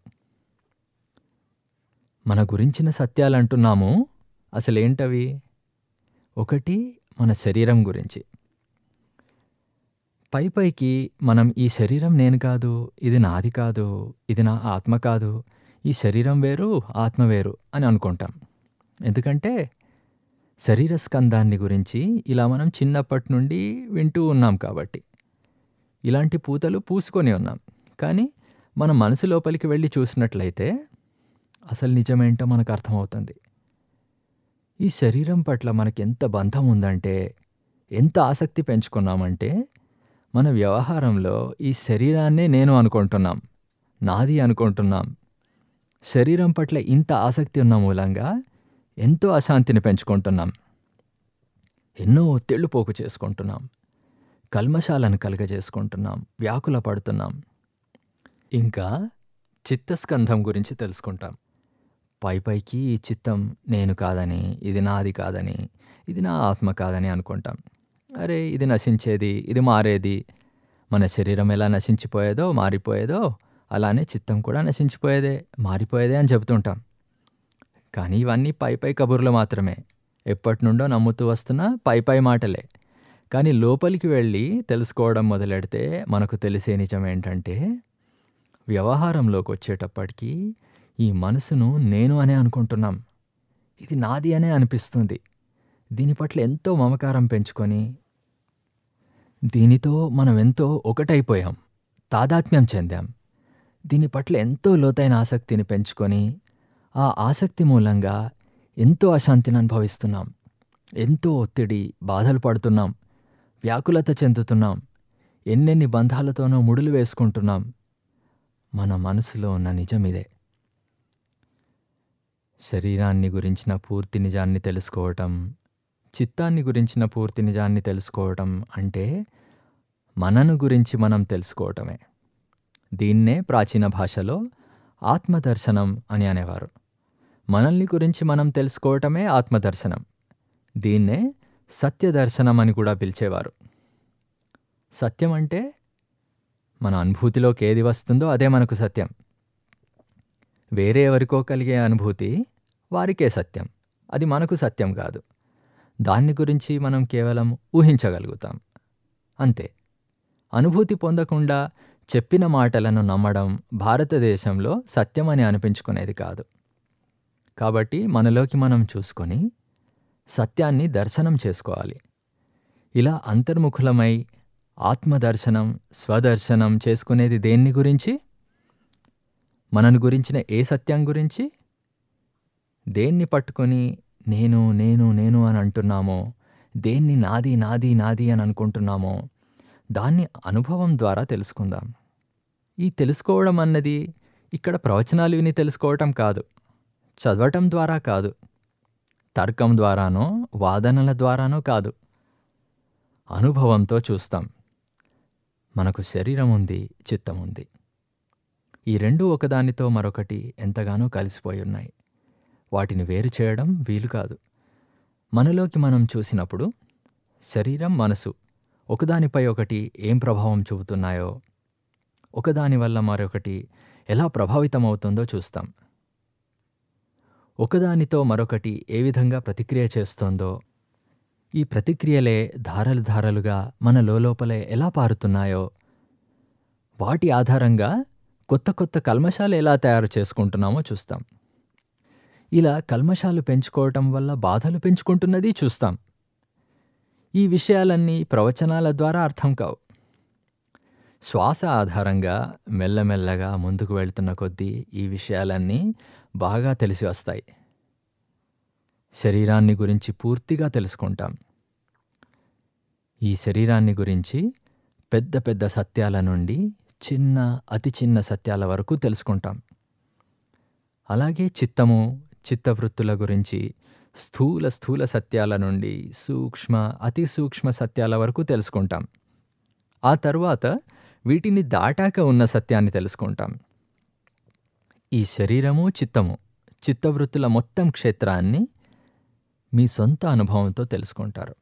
మన గురించిన సత్యాలంటున్నాము, అసలేంటవి? ఒకటి మన శరీరం గురించి. పై పైకి మనం ఈ శరీరం నేను కాదు, ఇది నాది కాదు, ఇది నా ఆత్మ కాదు, ఈ శరీరం వేరు, ఆత్మ వేరు అని అనుకుంటాం. ఎందుకంటే శరీర స్కందాన్ని గురించి ఇలా మనం చిన్నప్పటి నుండి వింటూ ఉన్నాం కాబట్టి. ఇలాంటి పూతలు పూసుకొని ఉన్నాం. కానీ మన మనసు లోపలికి వెళ్ళి చూసినట్లయితే అసలు నిజమేంటో మనకు అర్థమవుతుంది. ఈ శరీరం పట్ల మనకెంత బంధం ఉందంటే, ఎంత ఆసక్తి పెంచుకున్నామంటే, మన వ్యవహారంలో ఈ శరీరాన్నే నేను అనుకుంటున్నాం, నాది అనుకుంటున్నాం. శరీరం పట్ల ఇంత ఆసక్తి ఉన్న మూలంగా ఎంతో అశాంతిని పెంచుకుంటున్నాం. ఎన్నో ఒత్తిళ్లు పోగు చేసుకుంటున్నాం. కల్మషాలను కలుగజేసుకుంటున్నాం, వ్యాకుల పడుతున్నాం. ఇంకా చిత్తస్కంధం గురించి తెలుసుకుంటాం. పై పైకి ఈ చిత్తం నేను కాదని, ఇది నాది కాదని, ఇది నా ఆత్మ కాదని అనుకుంటాం. అరే ఇది నశించేది, ఇది మారేది. మన శరీరం ఎలా నశించిపోయేదో, మారిపోయేదో అలానే చిత్తం కూడా నశించిపోయేదే, మారిపోయేదే అని చెబుతుంటాం. కానీ ఇవన్నీ పై పై కబుర్లు మాత్రమే. ఎప్పటి నుండో నమ్ముతూ వస్తున్న పై పై మాటలే. కానీ లోపలికి వెళ్ళి తెలుసుకోవడం మొదలెడితే మనకు తెలిసే నిజం ఏంటంటే, వ్యవహారంలోకి వచ్చేటప్పటికి ఈ మనసును నేను అనే అనుకుంటున్నాం. ఇది నాది అనే అనిపిస్తుంది. దీని పట్ల ఎంతో మమకారం పెంచుకొని దీనితో మనం ఎంతో ఒకటైపోయాం, తాదాత్మ్యం చెందాం. దీని పట్ల ఎంతో లోతైన ఆసక్తిని పెంచుకొని ఆ ఆసక్తి మూలంగా ఎంతో అశాంతిని అనుభవిస్తున్నాం. ఎంతో ఒత్తిడి, బాధలు పడుతున్నాం, వ్యాకులత చెందుతున్నాం, ఎన్నెన్ని బంధాలతోనో ముడులు వేసుకుంటున్నాం. మన మనసులో ఉన్న నిజమిదే. శరీరాన్ని గురించిన పూర్తి నిజాన్ని తెలుసుకోవటం, చిత్తాన్ని గురించిన పూర్తి నిజాన్ని తెలుసుకోవటం అంటే మనను గురించి మనం తెలుసుకోవటమే. దీన్నే ప్రాచీన భాషలో ఆత్మదర్శనం అని అనేవారు. మనల్ని గురించి మనం తెలుసుకోవటమే ఆత్మదర్శనం. దీన్నే సత్యదర్శనం అని కూడా పిలిచేవారు. సత్యం అంటే మన అనుభూతిలోకి ఏది వస్తుందో అదే మనకు సత్యం. వేరే ఎవరికో కలిగే అనుభూతి వారికే సత్యం, అది మనకు సత్యం కాదు. దాన్ని గురించి మనం కేవలం ఊహించగలుగుతాం, అంతే. అనుభూతి పొందకుండా చెప్పిన మాటలను నమ్మడం భారతదేశంలో సత్యమని అనిపించుకునేది కాదు. కాబట్టి మనలోకి మనం చూసుకొని సత్యాన్ని దర్శనం చేసుకోవాలి. ఇలా అంతర్ముఖులమై ఆత్మదర్శనం, స్వదర్శనం చేసుకునేది దేన్ని గురించి? మనను గురించిన ఏ సత్యం గురించి? దేన్ని పట్టుకొని నేను నేను నేను అని అంటున్నామో, దేన్ని నాది నాది నాది అని అనుకుంటున్నామో దాన్ని అనుభవం ద్వారా తెలుసుకుందాం. ఈ తెలుసుకోవడం అన్నది ఇక్కడ ప్రవచనాలు విని తెలుసుకోవటం కాదు, చదవటం ద్వారా కాదు, తర్కం ద్వారానో వాదనల ద్వారానో కాదు. అనుభవంతో చూస్తాం. మనకు శరీరం ఉంది, చిత్తం ఉంది. ఈ రెండు ఒకదానితో మరొకటి ఎంతగానో కలిసిపోయి ఉన్నాయి. వాటిని వేరు చేయడం వీలు కాదు. మనలోకి మనం చూసినప్పుడు శరీరం, మనసు ఒకదానిపై ఒకటి ఏం ప్రభావం చూపుతున్నాయో, ఒకదాని వల్ల మరొకటి ఎలా ప్రభావితమవుతుందో చూస్తాం. ఒకదానితో మరొకటి ఏ విధంగా ప్రతిక్రియ చేస్తోందో, ఈ ప్రతిక్రియలే ధారలు ధారలుగా మన లోపలే ఎలా పారుతున్నాయో, వాటి ఆధారంగా కొత్త కొత్త కల్మషాలు ఎలా తయారు చేసుకుంటున్నామో చూస్తాం. ఇలా కల్మషాలు పెంచుకోవటం వల్ల బాధలు పెంచుకుంటున్నది చూస్తాం. ఈ విషయాలన్నీ ప్రవచనాల ద్వారా అర్థం కావు. శ్వాస ఆధారంగా మెల్లమెల్లగా ముందుకు వెళ్తున్న కొద్దీ ఈ విషయాలన్నీ బాగా తెలిసి వస్తాయి. శరీరాన్ని గురించి పూర్తిగా తెలుసుకుంటాం. ఈ శరీరాన్ని గురించి పెద్ద పెద్ద సత్యాల నుండి చిన్న అతి చిన్న సత్యాల వరకు తెలుసుకుంటాం. అలాగే చిత్తము, చిత్తవృత్తుల గురించి స్థూల స్థూల సత్యాల నుండి సూక్ష్మ అతి సూక్ష్మ సత్యాల వరకు తెలుసుకుంటాం. ఆ తరువాత వీటిని దాటాక ఉన్న సత్యాన్ని తెలుసుకుంటాం. ఈ శరీరము, చిత్తము, చిత్తవృత్తుల మొత్తం క్షేత్రాన్ని మీ సొంత అనుభవంతో తెలుసుకుంటారు.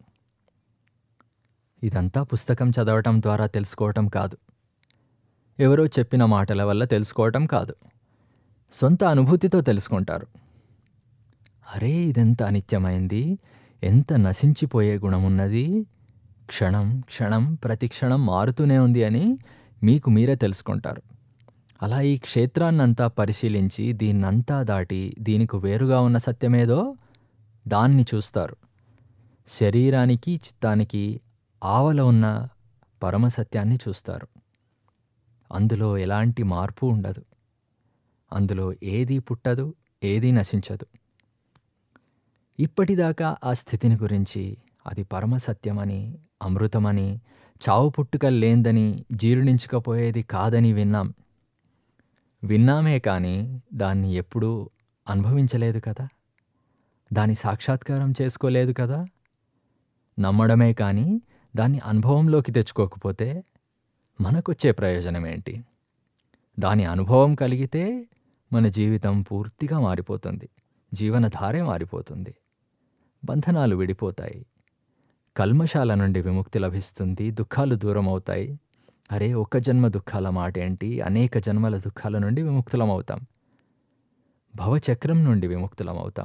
ఇదంతా పుస్తకం చదవటం ద్వారా తెలుసుకోవటం కాదు. ఎవరో చెప్పిన మాటల వల్ల తెలుసుకోవటం కాదు. సొంత అనుభూతితో తెలుసుకుంటారు. అరే, ఇదెంత అనిత్యమైంది, ఎంత నశించిపోయే గుణమున్నది, క్షణం క్షణం ప్రతి క్షణం మారుతూనే ఉంది అని మీకు మీరే తెలుసుకుంటారు. అలా ఈ క్షేత్రాన్నంతా పరిశీలించి దీన్నంతా దాటి దీనికి వేరుగా ఉన్న సత్యమేదో దాన్ని చూస్తారు. శరీరానికి, చిత్తానికి ఆవల ఉన్న పరమసత్యాన్ని చూస్తారు. అందులో ఎలాంటి మార్పు ఉండదు. అందులో ఏదీ పుట్టదు, ఏదీ నశించదు. ఇప్పటిదాకా ఆ స్థితిని గురించి అది పరమసత్యమని, అమృతమని, చావు పుట్టుకలు లేందని, జీర్ణించకపోయేది కాదని విన్నాం. విన్నామే కానీ దాన్ని ఎప్పుడూ అనుభవించలేదు కదా, దాని సాక్షాత్కారం చేసుకోలేదు కదా. నమ్మడమే కానీ దాన్ని అనుభవంలోకి తెచ్చుకోకపోతే మనకొచ్చే ప్రయోజనం ఏంటి? దాని అనుభవం కలిగితే మన జీవితం పూర్తిగా మారిపోతుంది. జీవనధారే మారిపోతుంది. బంధనాలు విడిపోతాయి. కల్మషాల నుండి విముక్తి లభిస్తుంది. దుఃఖాలు దూరం అవుతాయి. అరే, ఒక్క జన్మ దుఃఖాల మాట ఏంటి, అనేక జన్మల దుఃఖాల నుండి విముక్తులమవుతాం. భవచక్రం నుండి విముక్తులమవుతాం.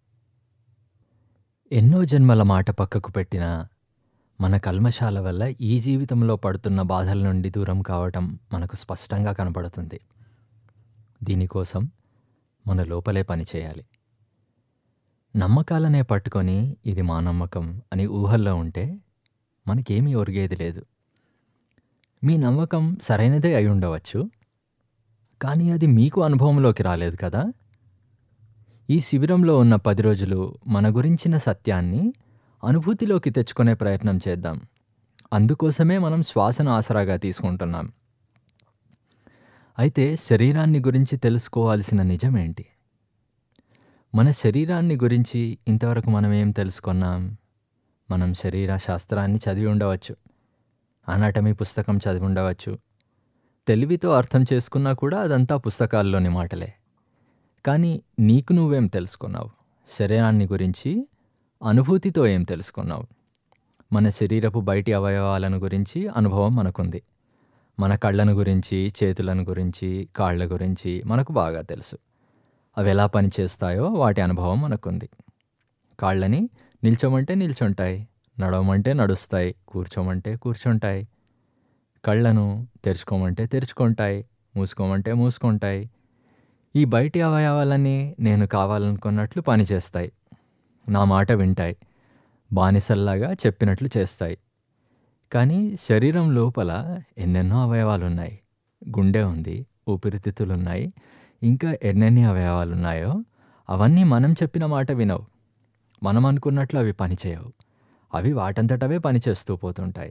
ఎన్నో జన్మల మాట పక్కకు పెట్టినా మన కల్మషాల వల్ల ఈ జీవితంలో పడుతున్న బాధల నుండి దూరం కావటం మనకు స్పష్టంగా కనపడుతుంది. దీనికోసం మన లోపలే పనిచేయాలి. నమ్మకాలనే పట్టుకొని ఇది మా నమ్మకం అని ఊహల్లో ఉంటే మనకేమీ ఒరిగేది లేదు. మీ నమ్మకం సరైనదే అయి ఉండవచ్చు, కానీ అది మీకు అనుభవంలోకి రాలేదు కదా. ఈ శిబిరంలో ఉన్న పది రోజులు మన గురించిన సత్యాన్ని అనుభూతిలోకి తెచ్చుకునే ప్రయత్నం చేద్దాం. అందుకోసమే మనం శ్వాసను ఆసరాగా తీసుకుంటున్నాం. అయితే శరీరాన్ని గురించి తెలుసుకోవాల్సిన నిజమేంటి? మన శరీరాన్ని గురించి ఇంతవరకు మనం ఏం తెలుసుకున్నాం? మనం శరీర శాస్త్రాన్ని చదివి ఉండవచ్చు, అనాటమీ పుస్తకం చదివి ఉండవచ్చు. తెలివితో అర్థం చేసుకున్నా కూడా అదంతా పుస్తకాల్లోని మాటలే. కానీ నీకు నువ్వేం తెలుసుకున్నావు? శరీరాన్ని గురించి అనుభూతితో ఏం తెలుసుకున్నావు? మన శరీరపు బయటి అవయవాలను గురించి అనుభవం మనకుంది. మన కళ్ళను గురించి, చేతులను గురించి, కాళ్ళ గురించి మనకు బాగా తెలుసు. అవి ఎలా పనిచేస్తాయో వాటి అనుభవం మనకుంది. కాళ్ళని నిల్చోమంటే నిల్చుంటాయి, నడవమంటే నడుస్తాయి, కూర్చోమంటే కూర్చుంటాయి. కళ్ళను తెరుచుకోమంటే తెరుచుకుంటాయి, మూసుకోమంటే మూసుకుంటాయి. ఈ బయటి అవయవాలన్నీ నేను కావాలనుకున్నట్లు పనిచేస్తాయి, నా మాట వింటాయి, బానిసల్లాగా చెప్పినట్లు చేస్తాయి. కానీ శరీరం లోపల ఎన్నెన్నో అవయవాలున్నాయి. గుండె ఉంది, ఊపిరితిత్తులున్నాయి, ఇంకా ఎన్నెన్ని అవయవాలున్నాయో అవన్నీ మనం చెప్పిన మాట వినవు. మనం అనుకున్నట్లు అవి పనిచేయవు. అవి వాటంతటవే పనిచేస్తూ పోతుంటాయి.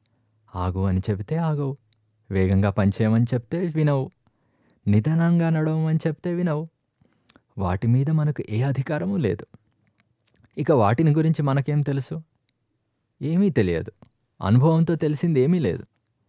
ఆగు అని చెబితే ఆగవు, వేగంగా పనిచేయమని చెప్తే వినవు, నిదానంగా నడవమని చెప్తే వినవు. వాటి మీద మనకు ఏ అధికారము లేదు. ఇక వాటిని గురించి మనకేం తెలుసు? ఏమీ తెలియదు. అనుభవంతో తెలిసింది ఏమీ లేదు.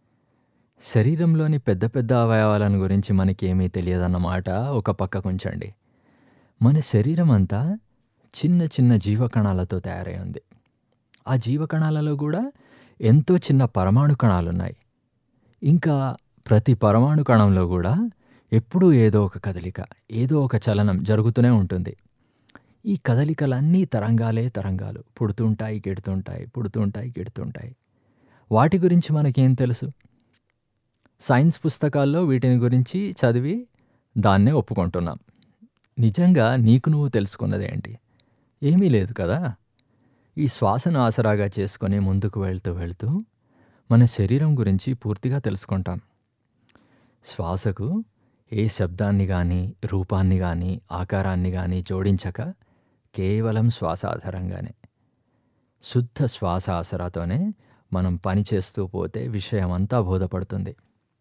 శరీరంలోని పెద్ద పెద్ద అవయవాలను గురించి మనకేమీ తెలియదన్నమాట ఒక పక్కకు ఉంచండి. మన శరీరం అంతా చిన్న చిన్న జీవకణాలతో తయారై ఉంది. ఆ జీవకణాలలో కూడా ఎంతో చిన్న పరమాణు కణాలున్నాయి. ఇంకా ప్రతి పరమాణు కణంలో కూడా ఎప్పుడూ ఏదో ఒక కదలిక, ఏదో ఒక చలనం జరుగుతూనే ఉంటుంది. ఈ కదలికలన్నీ తరంగాలే తరంగాలు, పుడుతుంటాయి గిడుతుంటాయి, పుడుతుంటాయి గిడుతుంటాయి. వాటి గురించి మనకేం తెలుసు? సైన్స్ పుస్తకాల్లో వీటిని గురించి చదివి దాన్నే ఒప్పుకుంటున్నాం. నిజంగా నీకు నువ్వు తెలుసుకున్నదేంటి? ఏమీ లేదు కదా. ఈ శ్వాసను ఆసరాగా చేసుకొని ముందుకు వెళ్తూ వెళ్తూ మన శరీరం గురించి పూర్తిగా తెలుసుకుంటాం. శ్వాసకు ఏ శబ్దాన్ని గానీ, రూపాన్ని గానీ, ఆకారాన్ని గానీ జోడించక కేవలం శ్వాస ఆధారంగానే, శుద్ధ శ్వాస ఆసరాతోనే మనం పని చేస్తూ పోతే విషయమంతా బోధపడుతుంది.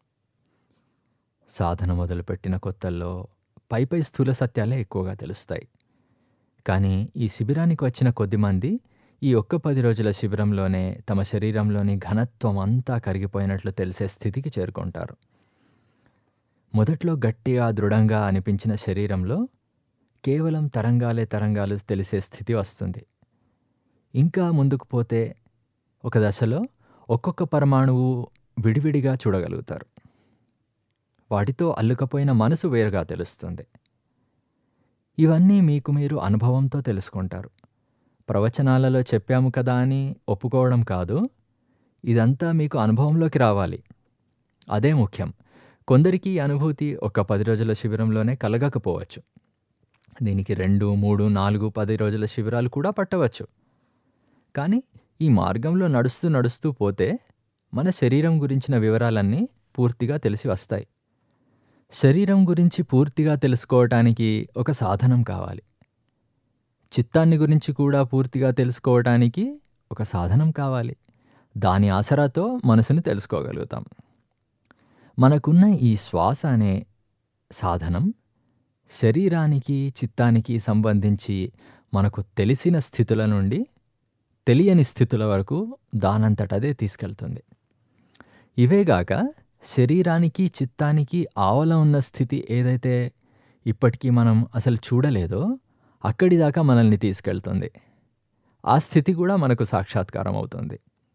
సాధన మొదలుపెట్టిన కొత్తల్లో పైపై స్థూల సత్యాలే ఎక్కువగా తెలుస్తాయి. కానీ ఈ శిబిరానికి వచ్చిన కొద్దిమంది ఈ ఒక్క పది రోజుల శిబిరంలోనే తమ శరీరంలోని ఘనత్వం అంతా కరిగిపోయినట్లు తెలిసే స్థితికి చేరుకుంటారు. మొదట్లో గట్టిగా దృఢంగా అనిపించిన శరీరంలో కేవలం తరంగాలే తరంగాలు తెలిసే స్థితి వస్తుంది. ఇంకా ముందుకు పోతే ఒక దశలో ఒక్కొక్క పరమాణువు విడివిడిగా చూడగలుగుతారు. వాటితో అల్లుకపోయిన మనసు వేరుగా తెలుస్తుంది. ఇవన్నీ మీకు మీరు అనుభవంతో తెలుసుకుంటారు. ప్రవచనాలలో చెప్పాము కదా అని ఒప్పుకోవడం కాదు. ఇదంతా మీకు అనుభవంలోకి రావాలి. అదే ముఖ్యం. కొందరికి ఈ అనుభూతి ఒక పది రోజుల శిబిరంలోనే కలగకపోవచ్చు. దీనికి రెండు మూడు నాలుగు పది రోజుల శిబిరాలు కూడా పట్టవచ్చు. కానీ ఈ మార్గంలో నడుస్తూ నడుస్తూ పోతే మన శరీరం గురించిన వివరాలన్నీ పూర్తిగా తెలిసి వస్తాయి. శరీరం గురించి పూర్తిగా తెలుసుకోవటానికి ఒక సాధనం కావాలి. చిత్తాన్ని గురించి కూడా పూర్తిగా తెలుసుకోవటానికి ఒక సాధనం కావాలి. దాని ఆసరాతో మనసుని తెలుసుకోగలుగుతాం. మనకున్న ఈ శ్వాస అనే సాధనం శరీరానికి, చిత్తానికి సంబంధించి మనకు తెలిసిన స్థితుల నుండి తెలియని స్థితుల వరకు దానంతటదే తీసుకెళ్తుంది. ఇవేగాక శరీరానికి, చిత్తానికి ఆవల ఉన్న స్థితి ఏదైతే ఇప్పటికీ మనం అసలు చూడలేదో అక్కడి దాకా మనల్ని తీసుకెళ్తుంది. ఆ స్థితి కూడా మనకు సాక్షాత్కారం అవుతుంది.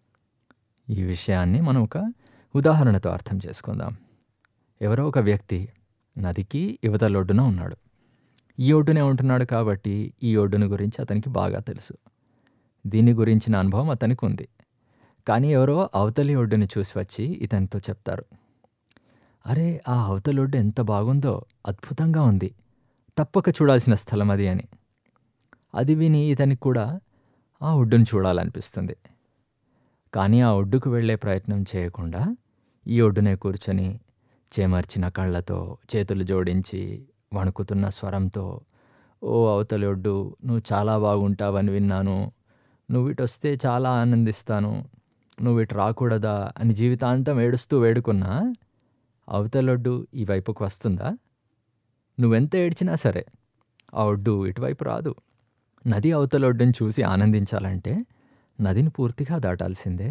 ఈ విషయాన్ని మనం ఒక ఉదాహరణతో అర్థం చేసుకుందాం. ఎవరో ఒక వ్యక్తి నదికి యువతల ఒడ్డున ఉన్నాడు. ఈ ఒడ్డునే ఉంటున్నాడు కాబట్టి ఈ ఒడ్డుని గురించి అతనికి బాగా తెలుసు. దీని గురించిన అనుభవం అతనికి ఉంది. కానీ ఎవరో అవతలి ఒడ్డుని చూసి వచ్చి ఇతనితో చెప్తారు, అరే ఆ అవతలి ఒడ్డు ఎంత బాగుందో, అద్భుతంగా ఉంది, తప్పక చూడాల్సిన స్థలం అది అని. అది విని ఇతనికి కూడా ఆ ఒడ్డును చూడాలనిపిస్తుంది. కానీ ఆ ఒడ్డుకు వెళ్ళే ప్రయత్నం చేయకుండా ఈ ఒడ్డునే కూర్చొని చేమర్చిన కళ్ళతో చేతులు జోడించి వణుకుతున్న స్వరంతో, ఓ అవతలి ఒడ్డు, నువ్వు చాలా బాగుంటావని విన్నాను, నువ్వు ఇటు వస్తే చాలా ఆనందిస్తాను, నువ్వు ఇటు రాకూడదా అని జీవితాంతం ఏడుస్తూ వేడుకున్నా అవతలొడ్డు ఈ వైపుకు వస్తుందా? నువ్వెంత ఏడ్చినా సరే ఆ ఒడ్డు ఇటువైపు రాదు. నది అవతలొడ్డుని చూసి ఆనందించాలంటే నదిని పూర్తిగా దాటాల్సిందే.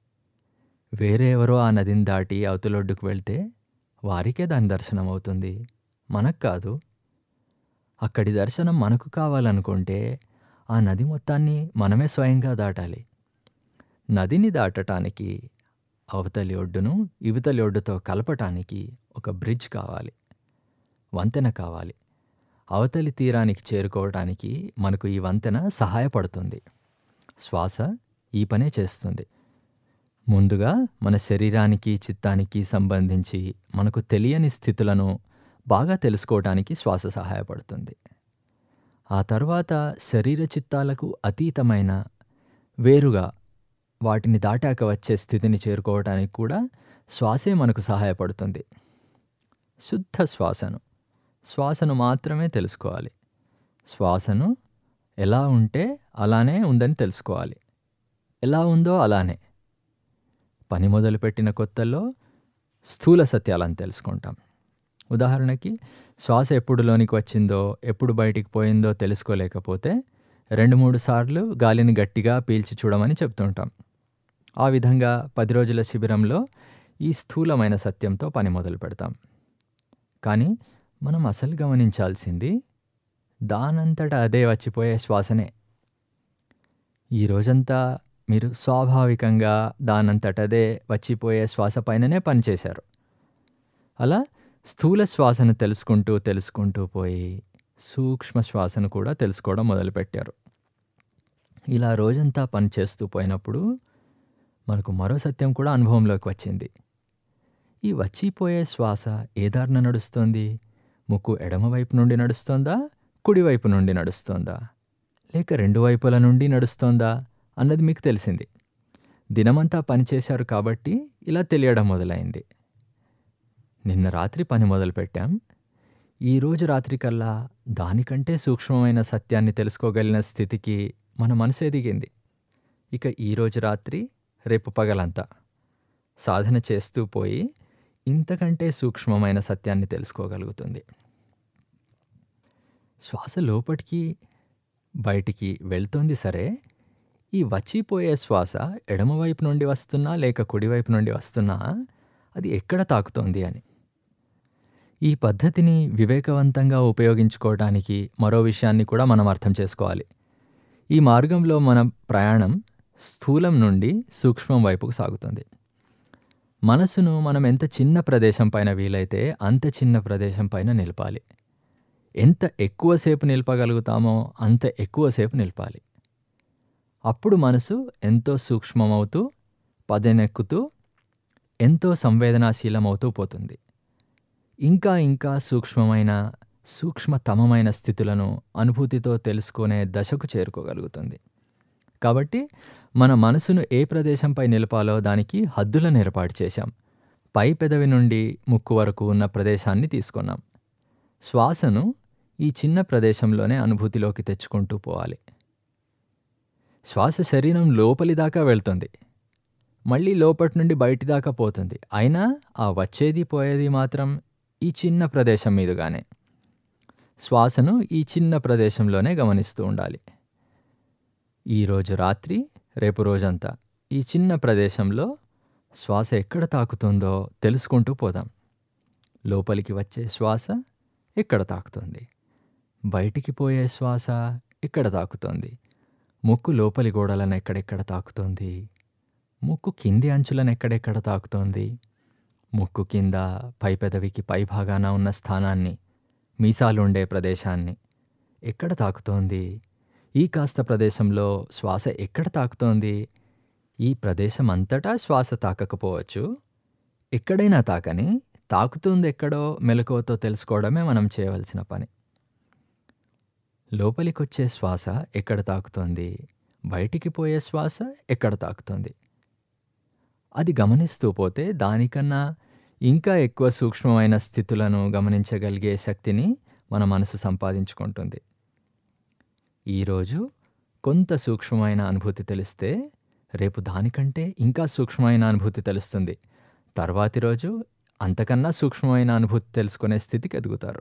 వేరే ఎవరో ఆ నదిని దాటి అవతలొడ్డుకు వెళ్తే వారికే దాని దర్శనం అవుతుంది, మనకు కాదు. అక్కడి దర్శనం మనకు కావాలనుకుంటే ఆ నది మొత్తాన్ని మనమే స్వయంగా దాటాలి. నదిని దాటటానికి అవతలి ఒడ్డును ఇవతలి ఒడ్డుతో కలపటానికి ఒక బ్రిడ్జ్ కావాలి, వంతెన కావాలి. అవతలి తీరానికి చేరుకోవటానికి మనకు ఈ వంతెన సహాయపడుతుంది. శ్వాస ఈ పనే చేస్తుంది. ముందుగా మన శరీరానికి, చిత్తానికి సంబంధించి మనకు తెలియని స్థితులను బాగా తెలుసుకోవటానికి శ్వాస సహాయపడుతుంది. ఆ తర్వాత శరీర చిత్తాలకు అతీతమైన, వేరుగా వాటిని దాటాక వచ్చే స్థితిని చేరుకోవటానికి కూడా శ్వాసే మనకు సహాయపడుతుంది. శుద్ధ శ్వాసను శ్వాసను మాత్రమే తెలుసుకోవాలి. శ్వాసను ఎలా ఉంటే అలానే ఉందని తెలుసుకోవాలి. ఎలా ఉందో అలానే. పని మొదలుపెట్టిన కొత్తల్లో స్థూల సత్యాలను తెలుసుకుంటాం. ఉదాహరణకి శ్వాస ఎప్పుడు లోనికి వచ్చిందో, ఎప్పుడు బయటికి పోయిందో తెలుసుకోలేకపోతే రెండు మూడు సార్లు గాలిని గట్టిగా పీల్చి చూడమని చెప్తుంటాం. ఆ విధంగా పది రోజుల శిబిరంలో ఈ స్థూలమైన సత్యంతో పని మొదలు పెడతాం. కానీ మనం అసలు గమనించాల్సింది దానంతట అదే వచ్చిపోయే శ్వాసనే. ఈ రోజంతా మీరు స్వాభావికంగా దానంతటదే వచ్చిపోయే శ్వాస పైననే పనిచేశారు. అలా స్థూల శ్వాసను తెలుసుకుంటూ తెలుసుకుంటూ పోయి సూక్ష్మ శ్వాసను కూడా తెలుసుకోవడం మొదలుపెట్టారు. ఇలా రోజంతా పని చేస్తూ పోయినప్పుడు మనకు మరో సత్యం కూడా అనుభవంలోకి వచ్చింది. ఈ వచ్చిపోయే శ్వాస ఏ దారిన నడుస్తోంది? ముక్కు ఎడమవైపు నుండి నడుస్తోందా, కుడివైపు నుండి నడుస్తోందా, లేక రెండు వైపుల నుండి నడుస్తోందా అన్నది మీకు తెలిసింది. దినమంతా పనిచేశారు కాబట్టి ఇలా తెలియడం మొదలైంది. నిన్న రాత్రి పని మొదలుపెట్టాం, ఈరోజు రాత్రికల్లా దానికంటే సూక్ష్మమైన సత్యాన్ని తెలుసుకోగలిగిన స్థితికి మన మనసు ఎదిగింది. ఇక ఈరోజు రాత్రి, రేపు పగలంతా సాధన చేస్తూ పోయి ఇంతకంటే సూక్ష్మమైన సత్యాన్ని తెలుసుకోగలుగుతుంది. శ్వాస లోపటికి, బయటికి వెళ్తోంది సరే, ఈ వచ్చిపోయే శ్వాస ఎడమవైపు నుండి వస్తున్నా లేక కుడివైపు నుండి వస్తున్నా అది ఎక్కడ తాకుతోంది అని. ఈ పద్ధతిని వివేకవంతంగా ఉపయోగించుకోవడానికి మరో విషయాన్ని కూడా మనం అర్థం చేసుకోవాలి. ఈ మార్గంలో మన ప్రయాణం స్థూలం నుండి సూక్ష్మం వైపుకు సాగుతుంది. మనసును మనం ఎంత చిన్న ప్రదేశం పైన వీలైతే అంత చిన్న ప్రదేశం పైన నిలపాలి. ఎంత ఎక్కువసేపు నిలపగలుగుతామో అంత ఎక్కువసేపు నిలపాలి. అప్పుడు మనసు ఎంతో సూక్ష్మమవుతూ, పదనెక్కుతూ, ఎంతో సంవేదనాశీలమవుతూ పోతుంది. ఇంకా ఇంకా సూక్ష్మమైన, సూక్ష్మతమమైన స్థితులను అనుభూతితో తెలుసుకునే దశకు చేరుకోగలుగుతుంది. కాబట్టి మన మనసును ఏ ప్రదేశంపై నిలపాలో దానికి హద్దులను ఏర్పాటు చేశాం. పై పెదవి నుండి ముక్కు వరకు ఉన్న ప్రదేశాన్ని తీసుకున్నాం. శ్వాసను ఈ చిన్న ప్రదేశంలోనే అనుభూతిలోకి తెచ్చుకుంటూ పోవాలి. శ్వాస శరీరం లోపలి దాకా వెళ్తుంది, మళ్ళీ లోపటి నుండి బయటి దాకా పోతుంది. అయినా ఆ వచ్చేది పోయేది మాత్రం ఈ చిన్న ప్రదేశం మీదుగానే. శ్వాసను ఈ చిన్న ప్రదేశంలోనే గమనిస్తూ ఉండాలి. ఈరోజు రాత్రి, రేపు రోజంతా ఈ చిన్న ప్రదేశంలో శ్వాస ఎక్కడ తాకుతుందో తెలుసుకుంటూ పోదాం. లోపలికి వచ్చే శ్వాస ఎక్కడ తాకుతుంది, బయటికి పోయే శ్వాస ఎక్కడ తాకుతోంది, ముక్కు లోపలి గోడలను ఎక్కడెక్కడ తాకుతోంది, ముక్కు కింది అంచులను ఎక్కడెక్కడ తాకుతోంది, ముక్కు కింద పై పెదవికి పై భాగాన ఉన్న స్థానాన్ని, మీసాలుండే ప్రదేశాన్ని ఎక్కడ తాకుతోంది, ఈ కాస్త ప్రదేశంలో శ్వాస ఎక్కడ తాకుతోంది. ఈ ప్రదేశం అంతటా శ్వాస తాకకపోవచ్చు, ఎక్కడైనా తాకని తాకుతుంది ఎక్కడో మెలకువతో తెలుసుకోవడమే మనం చేయవలసిన పని. లోపలికొచ్చే శ్వాస ఎక్కడ తాకుతోంది, బయటికి పోయే శ్వాస ఎక్కడ తాకుతోంది, అది గమనిస్తూ పోతే దానికన్నా ఇంకా ఎక్కువ సూక్ష్మమైన స్థితులను గమనించగలిగే శక్తిని మన మనసు సంపాదించుకుంటుంది. ఈరోజు కొంత సూక్ష్మమైన అనుభూతి తెలిస్తే రేపు దానికంటే ఇంకా సూక్ష్మమైన అనుభూతి తెలుస్తుంది. తర్వాతి రోజు అంతకన్నా సూక్ష్మమైన అనుభూతి తెలుసుకునే స్థితికి ఎదుగుతారు.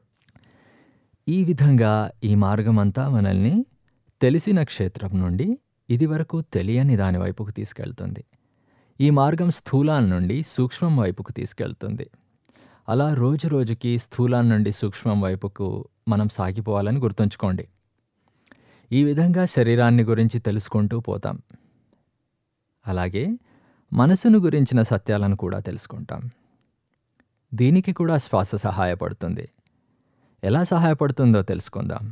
ఈ విధంగా ఈ మార్గం అంతా మనల్ని తెలిసిన క్షేత్రం నుండి ఇదివరకు తెలియని దాని వైపుకు తీసుకెళ్తుంది. ఈ మార్గం స్థూలాల నుండి సూక్ష్మం వైపుకు తీసుకెళ్తుంది. అలా రోజు రోజుకి స్థూలాల నుండి సూక్ష్మం వైపుకు మనం సాగిపోవాలని గుర్తుంచుకోండి. ఈ విధంగా శరీరాన్ని గురించి తెలుసుకుంటూ పోతాం. అలాగే మనసును గురించిన సత్యాలను కూడా తెలుసుకుంటాం. దీనికి కూడా శ్వాస సహాయపడుతుంది. ఎలా సహాయపడుతుందో తెలుసుకుందాం.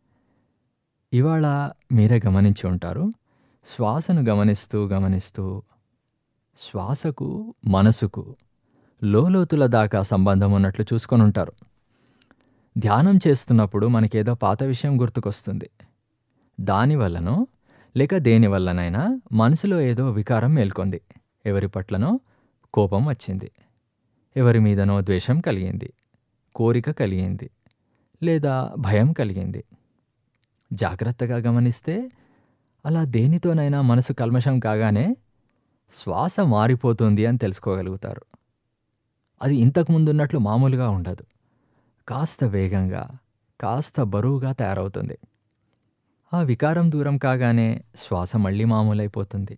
ఇవాళ మీరే గమనించి ఉంటారు, శ్వాసను గమనిస్తూ గమనిస్తూ శ్వాసకు మనసుకు లోలోతుల దాకా సంబంధం ఉన్నట్లు చూసుకొని ఉంటారు. ధ్యానం చేస్తున్నప్పుడు మనకేదో పాత విషయం గుర్తుకొస్తుంది. దానివల్లనో లేక దేనివల్లనైనా మనసులో ఏదో వికారం మేల్కొంది. ఎవరి పట్లనో కోపం వచ్చింది, ఎవరి మీదనో ద్వేషం కలిగింది, కోరిక కలిగింది, లేదా భయం కలిగింది. జాగ్రత్తగా గమనిస్తే అలా దేనితోనైనా మనసు కల్మషం కాగానే శ్వాస మారిపోతుంది అని తెలుసుకోగలుగుతారు. అది ఇంతకుముందున్నట్లు మామూలుగా ఉండదు. కాస్త వేగంగా, కాస్త బరువుగా తయారవుతుంది. ఆ వికారం దూరం కాగానే శ్వాస మళ్ళీ మామూలైపోతుంది.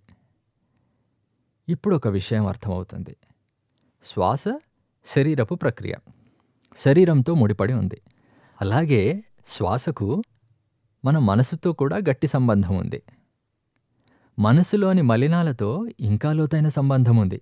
ఇప్పుడు ఒక విషయం అర్థమవుతుంది. శ్వాస శరీరపు ప్రక్రియ, శరీరంతో ముడిపడి ఉంది. అలాగే శ్వాసకు మన మనసుతో కూడా గట్టి సంబంధం ఉంది. మనసులోని మలినాలతో ఇంకా లోతైన సంబంధం ఉంది.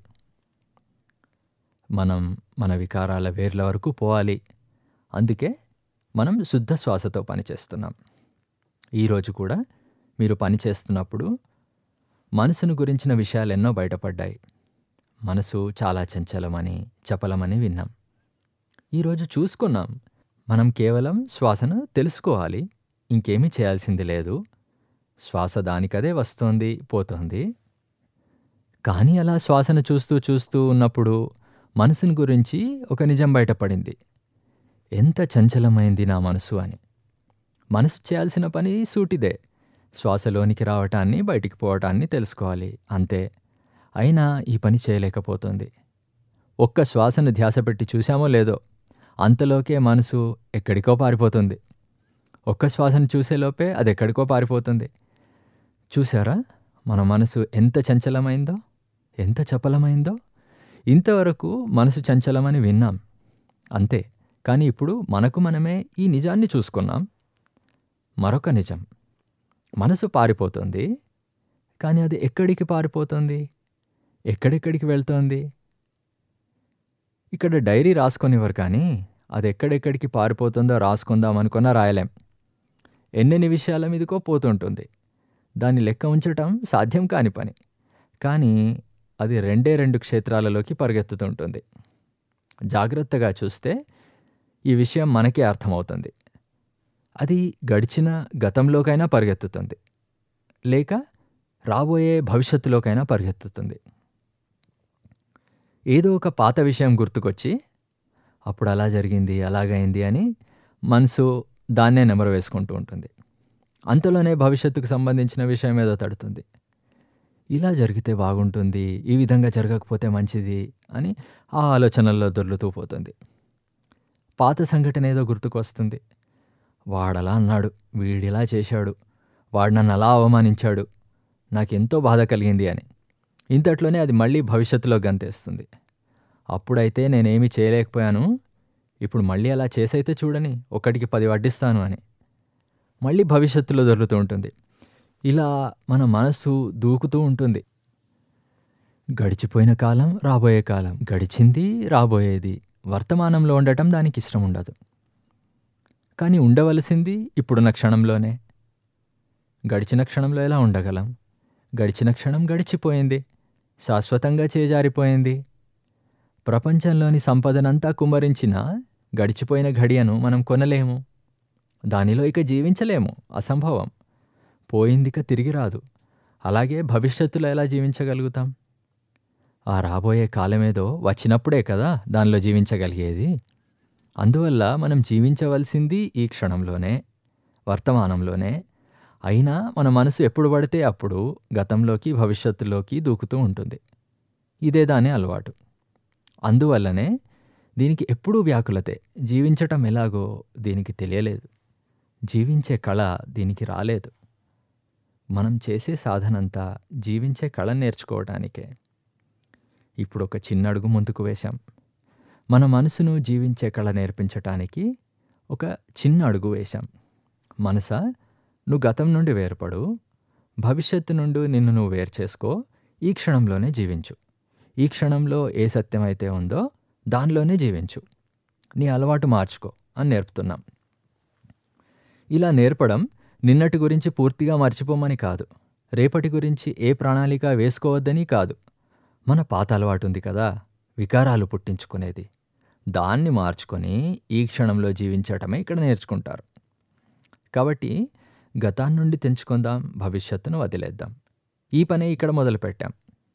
మనం మన వికారాల వేర్ల వరకు పోవాలి. అందుకే మనం శుద్ధ శ్వాసతో పనిచేస్తున్నాం. ఈరోజు కూడా మీరు పనిచేస్తున్నప్పుడు మనసును గురించిన విషయాలు ఎన్నో బయటపడ్డాయి. మనసు చాలా చంచలమని, చపలమని విన్నాం. ఈరోజు చూసుకున్నాం, మనం కేవలం శ్వాసను తెలుసుకోవాలి, ఇంకేమీ చేయాల్సింది లేదు. శ్వాస దానికదే వస్తోంది, పోతోంది. కానీ అలా శ్వాసను చూస్తూ చూస్తూ ఉన్నప్పుడు మనసుని గురించి ఒక నిజం బయటపడింది. ఎంత చంచలమైంది నా మనసు అని. మనసు చేయాల్సిన పని సూటిదే. శ్వాసలోనికి రావటాన్ని, బయటికి పోవటాన్ని తెలుసుకోవాలి, అంతే. అయినా ఈ పని చేయలేకపోతుంది. ఒక్క శ్వాసను ధ్యాస పెట్టి చూశామో లేదో, అంతలోకే మనసు ఎక్కడికో పారిపోతుంది. ఒక్క శ్వాసను చూసేలోపే అది ఎక్కడికో పారిపోతుంది. చూసారా మన మనసు ఎంత చంచలమైందో, ఎంత చపలమైందో? ఇంతవరకు మనసు చంచలమని విన్నాం, అంతే. కానీ ఇప్పుడు మనకు మనమే ఈ నిజాన్ని చూసుకున్నాం. మరొక నిజం, మనసు పారిపోతుంది. కానీ అది ఎక్కడికి పారిపోతుంది? ఎక్కడెక్కడికి వెళ్తోంది? ఇక్కడ డైరీ రాసుకొనివ్వరు, కానీ అది ఎక్కడెక్కడికి పారిపోతుందో రాసుకుందాం అనుకున్నా రాయలేం. ఎన్నెన్ని విషయాల మీదకో పోతుంటుంది. దాన్ని లెక్క ఉంచటం సాధ్యం కాని పని. కానీ అది రెండే రెండు క్షేత్రాలలోకి పరిగెత్తుతుంటుంది. జాగ్రత్తగా చూస్తే ఈ విషయం మనకే అర్థమవుతుంది. అది గడిచిన గతంలోకైనా పరిగెత్తుతుంది, లేక రాబోయే భవిష్యత్తులోకైనా పరిగెత్తుతుంది. ఏదో ఒక పాత విషయం గుర్తుకొచ్చి అప్పుడు అలా జరిగింది, అలాగైంది అని మనసు దాన్నే నెమరు వేసుకుంటూ ఉంటుంది. అంతలోనే భవిష్యత్తుకు సంబంధించిన విషయం ఏదో తడుతుంది. ఇలా జరిగితే బాగుంటుంది, ఈ విధంగా జరగకపోతే మంచిది అని ఆ ఆలోచనల్లో దొర్లుతూ పోతుంది. పాత సంఘటన ఏదో గుర్తుకొస్తుంది. వాడలా అన్నాడు, వీడిలా చేశాడు, వాడు నన్ను అలా అవమానించాడు, నాకెంతో బాధ కలిగింది అని. ఇంతట్లోనే అది మళ్ళీ భవిష్యత్తులో గంతేస్తుంది. అప్పుడైతే నేనేమీ చేయలేకపోయాను, ఇప్పుడు మళ్ళీ అలా చేసైతే చూడని, ఒకటికి పది వడ్డిస్తాను అని మళ్ళీ భవిష్యత్తులో దొరుకుతూ ఉంటుంది. ఇలా మన మనసు దూకుతూ ఉంటుంది. గడిచిపోయిన కాలం, రాబోయే కాలం, గడిచింది, రాబోయేది. వర్తమానంలో ఉండటం దానికి ఇష్టం ఉండదు. కానీ ఉండవలసింది ఇప్పుడున్న క్షణంలోనే. గడిచిన క్షణంలో ఎలా ఉండగలం? గడిచిన క్షణం గడిచిపోయింది, శాశ్వతంగా చేజారిపోయింది. ప్రపంచంలోని సంపదనంతా కుమ్మరించినా గడిచిపోయిన ఘడియను మనం కొనలేము. దానిలో ఇక జీవించలేము, అసంభవం. పోయిందిక తిరిగి రాదు. అలాగే భవిష్యత్తులో ఎలా జీవించగలుగుతాం? ఆ రాబోయే కాలమేదో వచ్చినప్పుడే కదా దానిలో జీవించగలిగేది. అందువల్ల మనం జీవించవలసింది ఈ క్షణంలోనే, వర్తమానంలోనే. అయినా మన మనసు ఎప్పుడు పడితే అప్పుడు గతంలోకి, భవిష్యత్తులోకి దూకుతూ ఉంటుంది. ఇదే దాని అలవాటు. అందువల్లనే దీనికి ఎప్పుడూ వ్యాకులతే. జీవించటం ఎలాగో దీనికి తెలియలేదు. జీవించే కళ దీనికి రాలేదు. మనం చేసే సాధనంతా జీవించే కళ నేర్చుకోవడానికే. ఇప్పుడు ఒక చిన్న అడుగు ముందుకు వేశాం. మన మనసును జీవించే కళ నేర్పించటానికి ఒక చిన్న అడుగు వేశాం. మనసా, నువ్వు గతం నుండి వేరుపడు, భవిష్యత్తు నుండి నిన్ను నువ్వు వేరు చేసుకో, ఈ క్షణంలోనే జీవించు. ఈ క్షణంలో ఏ సత్యమైతే ఉందో దానిలోనే జీవించు, నీ అలవాటు మార్చుకో అని నేర్పుతున్నాం. ఇలా నేర్పడం నిన్నటి గురించి పూర్తిగా మర్చిపోమని కాదు, రేపటి గురించి ఏ ప్రణాళిక వేసుకోవద్దని కాదు. మన పాత అలవాటు ఉంది కదా, వికారాలు పుట్టించుకునేది, దాన్ని మార్చుకొని ఈ క్షణంలో జీవించటమే ఇక్కడ నేర్చుకుంటారు. కాబట్టి గతాన్ని నుండి తెంచుకుందాం, భవిష్యత్తును వదిలేద్దాం. ఈ పనే ఇక్కడ మొదలుపెట్టాం.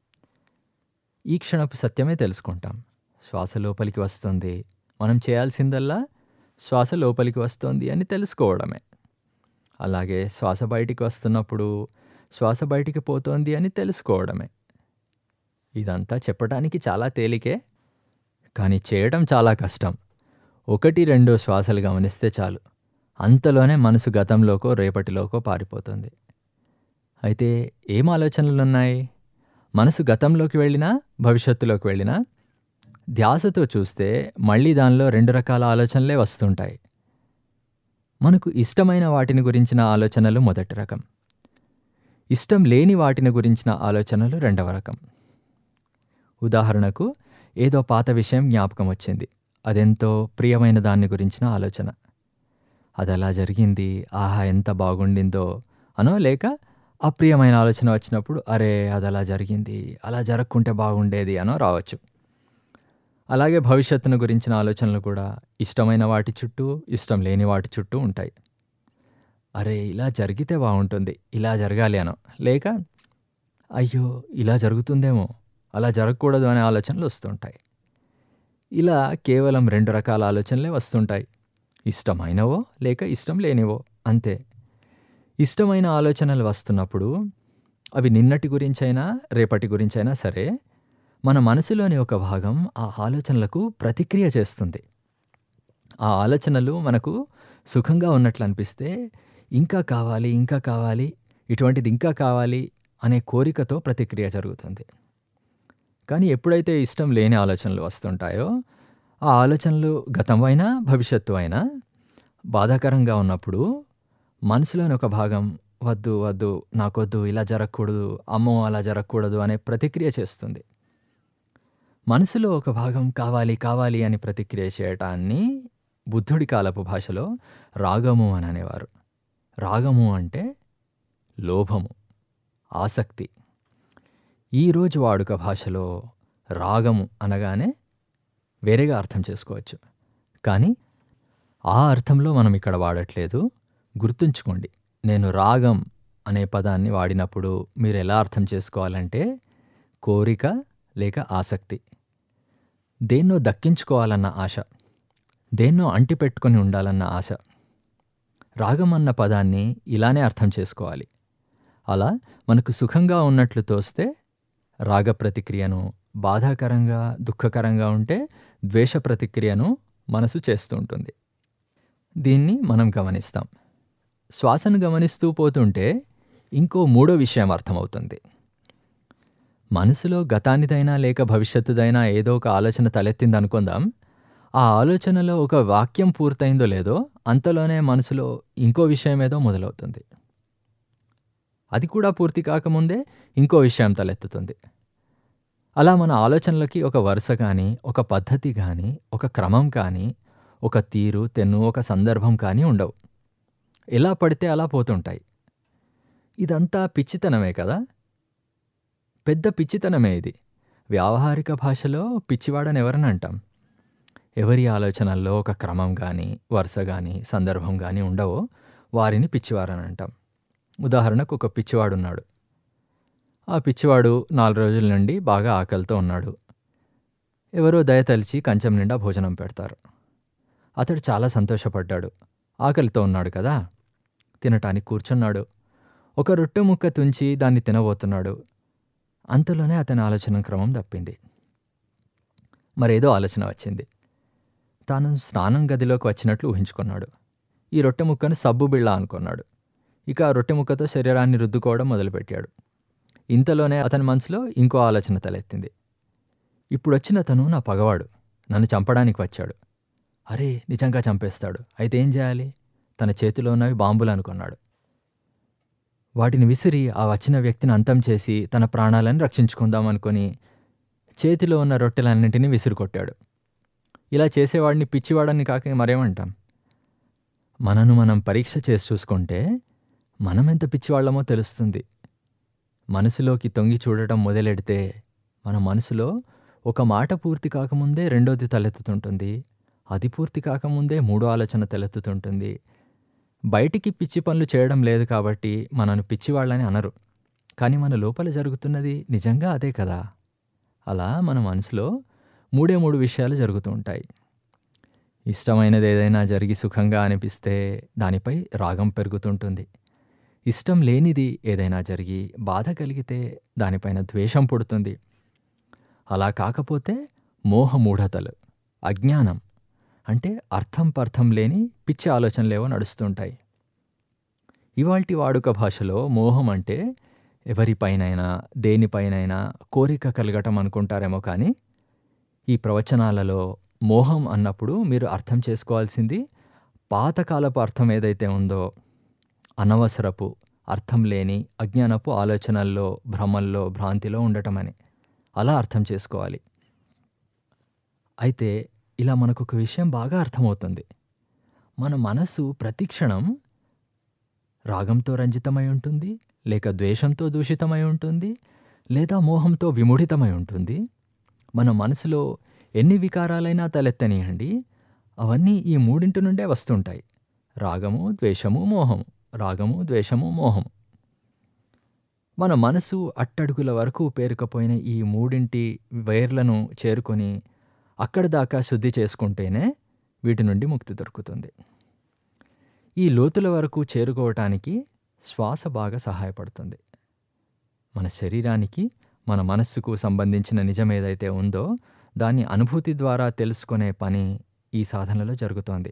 ఈ క్షణపు సత్యమే తెలుసుకుంటాం. శ్వాస లోపలికి వస్తుంది, మనం చేయాల్సిందల్లా శ్వాస లోపలికి వస్తుంది అని తెలుసుకోవడమే. అలాగే శ్వాస బయటికి వస్తున్నప్పుడు శ్వాస బయటికి పోతోంది అని తెలుసుకోవడమే. ఇదంతా చెప్పటానికి చాలా తేలికే, కానీ చేయడం చాలా కష్టం. ఒకటి రెండు శ్వాసలు గమనిస్తే చాలు, అంతలోనే మనసు గతంలోకో రేపటిలోకో పారిపోతుంది. అయితే ఏం ఆలోచనలున్నాయి? మనసు గతంలోకి వెళ్ళినా భవిష్యత్తులోకి వెళ్ళినా ధ్యాసతో చూస్తే మళ్ళీ దానిలో రెండు రకాల ఆలోచనలే వస్తుంటాయి. మనకు ఇష్టమైన వాటిని గురించిన ఆలోచనలు మొదటి రకం, ఇష్టం లేని వాటిని గురించిన ఆలోచనలు రెండవ రకం. ఉదాహరణకు, ఏదో పాత విషయం జ్ఞాపకం వచ్చింది, అదెంతో ప్రియమైన దాన్ని గురించిన ఆలోచన. అది అలా జరిగింది, ఆహా ఎంత బాగుండిందో అనో, లేక అప్రియమైన ఆలోచన వచ్చినప్పుడు అరే అది అలా జరిగింది, అలా జరగకుంటే బాగుండేది అనో రావచ్చు. అలాగే భవిష్యత్తును గురించిన ఆలోచనలు కూడా ఇష్టమైన వాటి చుట్టూ, ఇష్టం లేని వాటి చుట్టూ ఉంటాయి. అరే ఇలా జరిగితే బాగుంటుంది, ఇలా జరగాలి అనో, లేక అయ్యో ఇలా జరుగుతుందేమో, అలా జరగకూడదు అనే ఆలోచనలు వస్తుంటాయి. ఇలా కేవలం రెండు రకాల ఆలోచనలే వస్తుంటాయి. ఇష్టమైనవో లేక ఇష్టం లేనివో అంతే. ఇష్టమైన ఆలోచనలు వస్తున్నప్పుడు అవి నిన్నటి గురించైనా రేపటి గురించైనా సరే మన మనసులోని ఒక భాగం ఆ ఆలోచనలకు ప్రతిక్రియ చేస్తుంది. ఆ ఆలోచనలు మనకు సుఖంగా ఉన్నట్లు అనిపిస్తే ఇంకా కావాలి, ఇంకా కావాలి, ఇటువంటిది ఇంకా కావాలి అనే కోరికతో ప్రతిక్రియ జరుగుతుంది. కానీ ఎప్పుడైతే ఇష్టం లేని ఆలోచనలు వస్తుంటాయో ఆ ఆలోచనలు గతం అయినా భవిష్యత్తు అయినా బాధాకరంగా ఉన్నప్పుడు మనసులోని ఒక భాగం వద్దు వద్దు నాకొద్దు, ఇలా జరగకూడదు, అమ్మో అలా జరగకూడదు అనే ప్రతిక్రియ చేస్తుంది. మనసులో ఒక భాగం కావాలి కావాలి అని ప్రతిక్రియ చేయటాన్ని బుద్ధుడి కాలపు భాషలో రాగము అని అనేవారు. రాగము అంటే లోభము, ఆసక్తి. ఈరోజు వాడుక భాషలో రాగము అనగానే వేరేగా అర్థం చేసుకోవచ్చు. కానీ ఆ అర్థంలో మనం ఇక్కడ వాడట్లేదు. గుర్తుంచుకోండి, నేను రాగం అనే పదాన్ని వాడినప్పుడు మీరు ఎలా అర్థం చేసుకోవాలంటే కోరిక లేక ఆసక్తి, దేన్నో దక్కించుకోవాలన్న ఆశ, దేన్నో అంటిపెట్టుకొని ఉండాలన్న ఆశ. రాగం అన్న పదాన్ని ఇలానే అర్థం చేసుకోవాలి. అలా మనకు సుఖంగా ఉన్నట్లు తోస్తే రాగ ప్రతిక్రియను, బాధాకరంగా దుఃఖకరంగా ఉంటే ద్వేష ప్రతిక్రియను మనసు చేస్తూ ఉంటుంది. దీన్ని మనం గమనిస్తాం. శ్వాసను గమనిస్తూ పోతుంటే ఇంకో మూడో విషయం అర్థమవుతుంది. మనసులో గతానిదైనా లేక భవిష్యత్తుదైనా ఏదో ఒక ఆలోచన తలెత్తింది అనుకుందాం. ఆ ఆలోచనలో ఒక వాక్యం పూర్తయిందో లేదో అంతలోనే మనసులో ఇంకో విషయం ఏదో మొదలవుతుంది. అది కూడా పూర్తి కాకముందే ఇంకో విషయం తలెత్తుతుంది. అలా మన ఆలోచనలకి ఒక వరుస కానీ, ఒక పద్ధతి కానీ, ఒక క్రమం కానీ, ఒక తీరు తెన్ను, ఒక సందర్భం కానీ ఉండవు. ఎలా పడితే అలా పోతుంటాయి. ఇదంతా పిచ్చితనమే కదా. పెద్ద పిచ్చితనమే ఇది. వ్యావహారిక భాషలో పిచ్చివాడని ఎవరని అంటాం. ఎవరి ఆలోచనల్లో ఒక క్రమం కానీ, వరుస కానీ, సందర్భం కానీ ఉండవో వారిని పిచ్చివారని అంటాం. ఉదాహరణకు ఒక పిచ్చివాడున్నాడు. ఆ పిచ్చివాడు నాలుగు రోజుల నుండి బాగా ఆకలితో ఉన్నాడు. ఎవరో దయతలిచి కంచం నిండా భోజనం పెడతారు. అతడు చాలా సంతోషపడ్డాడు. ఆకలితో ఉన్నాడు కదా, తినటానికి కూర్చున్నాడు. ఒక రొట్టె ముక్క తుంచి దాన్ని తినబోతున్నాడు. అంతలోనే అతని ఆలోచన క్రమం తప్పింది. మరేదో ఆలోచన వచ్చింది. తాను స్నానం గదిలోకి వచ్చినట్లు ఊహించుకున్నాడు. ఈ రొట్టె ముక్కను సబ్బు బిళ్ళ అనుకున్నాడు. ఇక ఆ రొట్టె ముక్కతో శరీరాన్ని రుద్దుకోవడం మొదలుపెట్టాడు. ఇంతలోనే అతని మనసులో ఇంకో ఆలోచన తలెత్తింది. ఇప్పుడు వచ్చిన తను నా పగవాడు, నన్ను చంపడానికి వచ్చాడు. అరే, నిజంగా చంపేస్తాడు. అయితే ఏం చేయాలి? తన చేతిలో ఉన్నవి బాంబులు అనుకున్నాడు. వాటిని విసిరి ఆ వచ్చిన వ్యక్తిని అంతం చేసి తన ప్రాణాలను రక్షించుకుందాం అనుకొని చేతిలో ఉన్న రొట్టెలన్నింటినీ విసిరికొట్టాడు. ఇలా చేసేవాడిని పిచ్చివాడని కాక మరేమంటాం? మనను మనం పరీక్ష చేసి చూసుకుంటే మనం ఎంత పిచ్చివాళ్ళమో తెలుస్తుంది. మనసులోకి తొంగి చూడటం మొదలెడితే మన మనసులో ఒక మాట పూర్తి కాకముందే రెండోది తలెత్తుతుంటుంది. అది పూర్తి కాకముందే మూడో ఆలోచన తలెత్తుతుంటుంది. బయటికి పిచ్చి పనులు చేయడం లేదు కాబట్టి మనను పిచ్చివాళ్ళని అనరు. కానీ మన లోపల జరుగుతున్నది నిజంగా అదే కదా. అలా మన మనసులో మూడే మూడు విషయాలు జరుగుతూ ఉంటాయి. ఇష్టమైనది ఏదైనా జరిగి సుఖంగా అనిపిస్తే దానిపై రాగం పెరుగుతుంటుంది. ఇష్టం లేనిది ఏదైనా జరిగి బాధ కలిగితే దానిపైన ద్వేషం పుడుతుంది. అలా కాకపోతే మోహమూఢతలు, అజ్ఞానం అంటే అర్థం పర్థం లేని పిచ్చి ఆలోచనలేవో నడుస్తుంటాయి. ఇవాల్టి వాడుక భాషలో మోహం అంటే ఎవరిపైనైనా దేనిపైనైనా కోరిక కలగటం అనుకుంటారేమో. కానీ ఈ ప్రవచనాలలో మోహం అన్నప్పుడు మీరు అర్థం చేసుకోవాల్సింది పాతకాలపు అర్థం ఏదైతే ఉందో, అనవసరపు అర్థం లేని అజ్ఞానపు ఆలోచనల్లో, భ్రమల్లో, భ్రాంతిలో ఉండటం అని అలా అర్థం చేసుకోవాలి. అయితే ఇలా మనకు ఒక విషయం బాగా అర్థమవుతుంది. మన మనసు ప్రతిక్షణం రాగంతో రంజితమై ఉంటుంది, లేక ద్వేషంతో దూషితమై ఉంటుంది, లేదా మోహంతో విముఢితమై ఉంటుంది. మన మనసులో ఎన్ని వికారాలైనా తలెత్తనియండి, అవన్నీ ఈ మూడింటి నుండే వస్తుంటాయి. రాగము, ద్వేషము, మోహము. రాగము, ద్వేషము, మోహము. మన మనసు అట్టడుగుల వరకు పేరుకపోయిన ఈ మూడింటి వేర్లను చేరుకొని అక్కడి దాకా శుద్ధి చేసుకుంటేనే వీటి నుండి ముక్తి దొరుకుతుంది. ఈ లోతుల వరకు చేరుకోవటానికి శ్వాస బాగా సహాయపడుతుంది. మన శరీరానికి, మన మనస్సుకు సంబంధించిన నిజమేదైతే ఉందో దాన్ని అనుభూతి ద్వారా తెలుసుకునే పని ఈ సాధనలో జరుగుతోంది.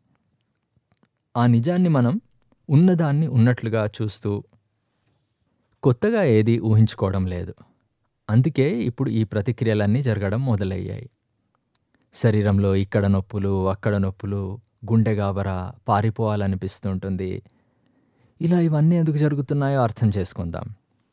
ఆ నిజాన్ని మనం ఉన్నదాన్ని ఉన్నట్లుగా చూస్తూ కొత్తగా ఏదీ ఊహించుకోవడం లేదు. అందుకే ఇప్పుడు ఈ ప్రతిక్రియలన్నీ జరగడం మొదలయ్యాయి. శరీరంలో ఇక్కడ నొప్పులు, అక్కడ నొప్పులు, గుండె గాబరా, పారిపోవాలనిపిస్తుంటుంది. ఇలా ఇవన్నీ ఎందుకు జరుగుతున్నాయో అర్థం చేసుకుందాం.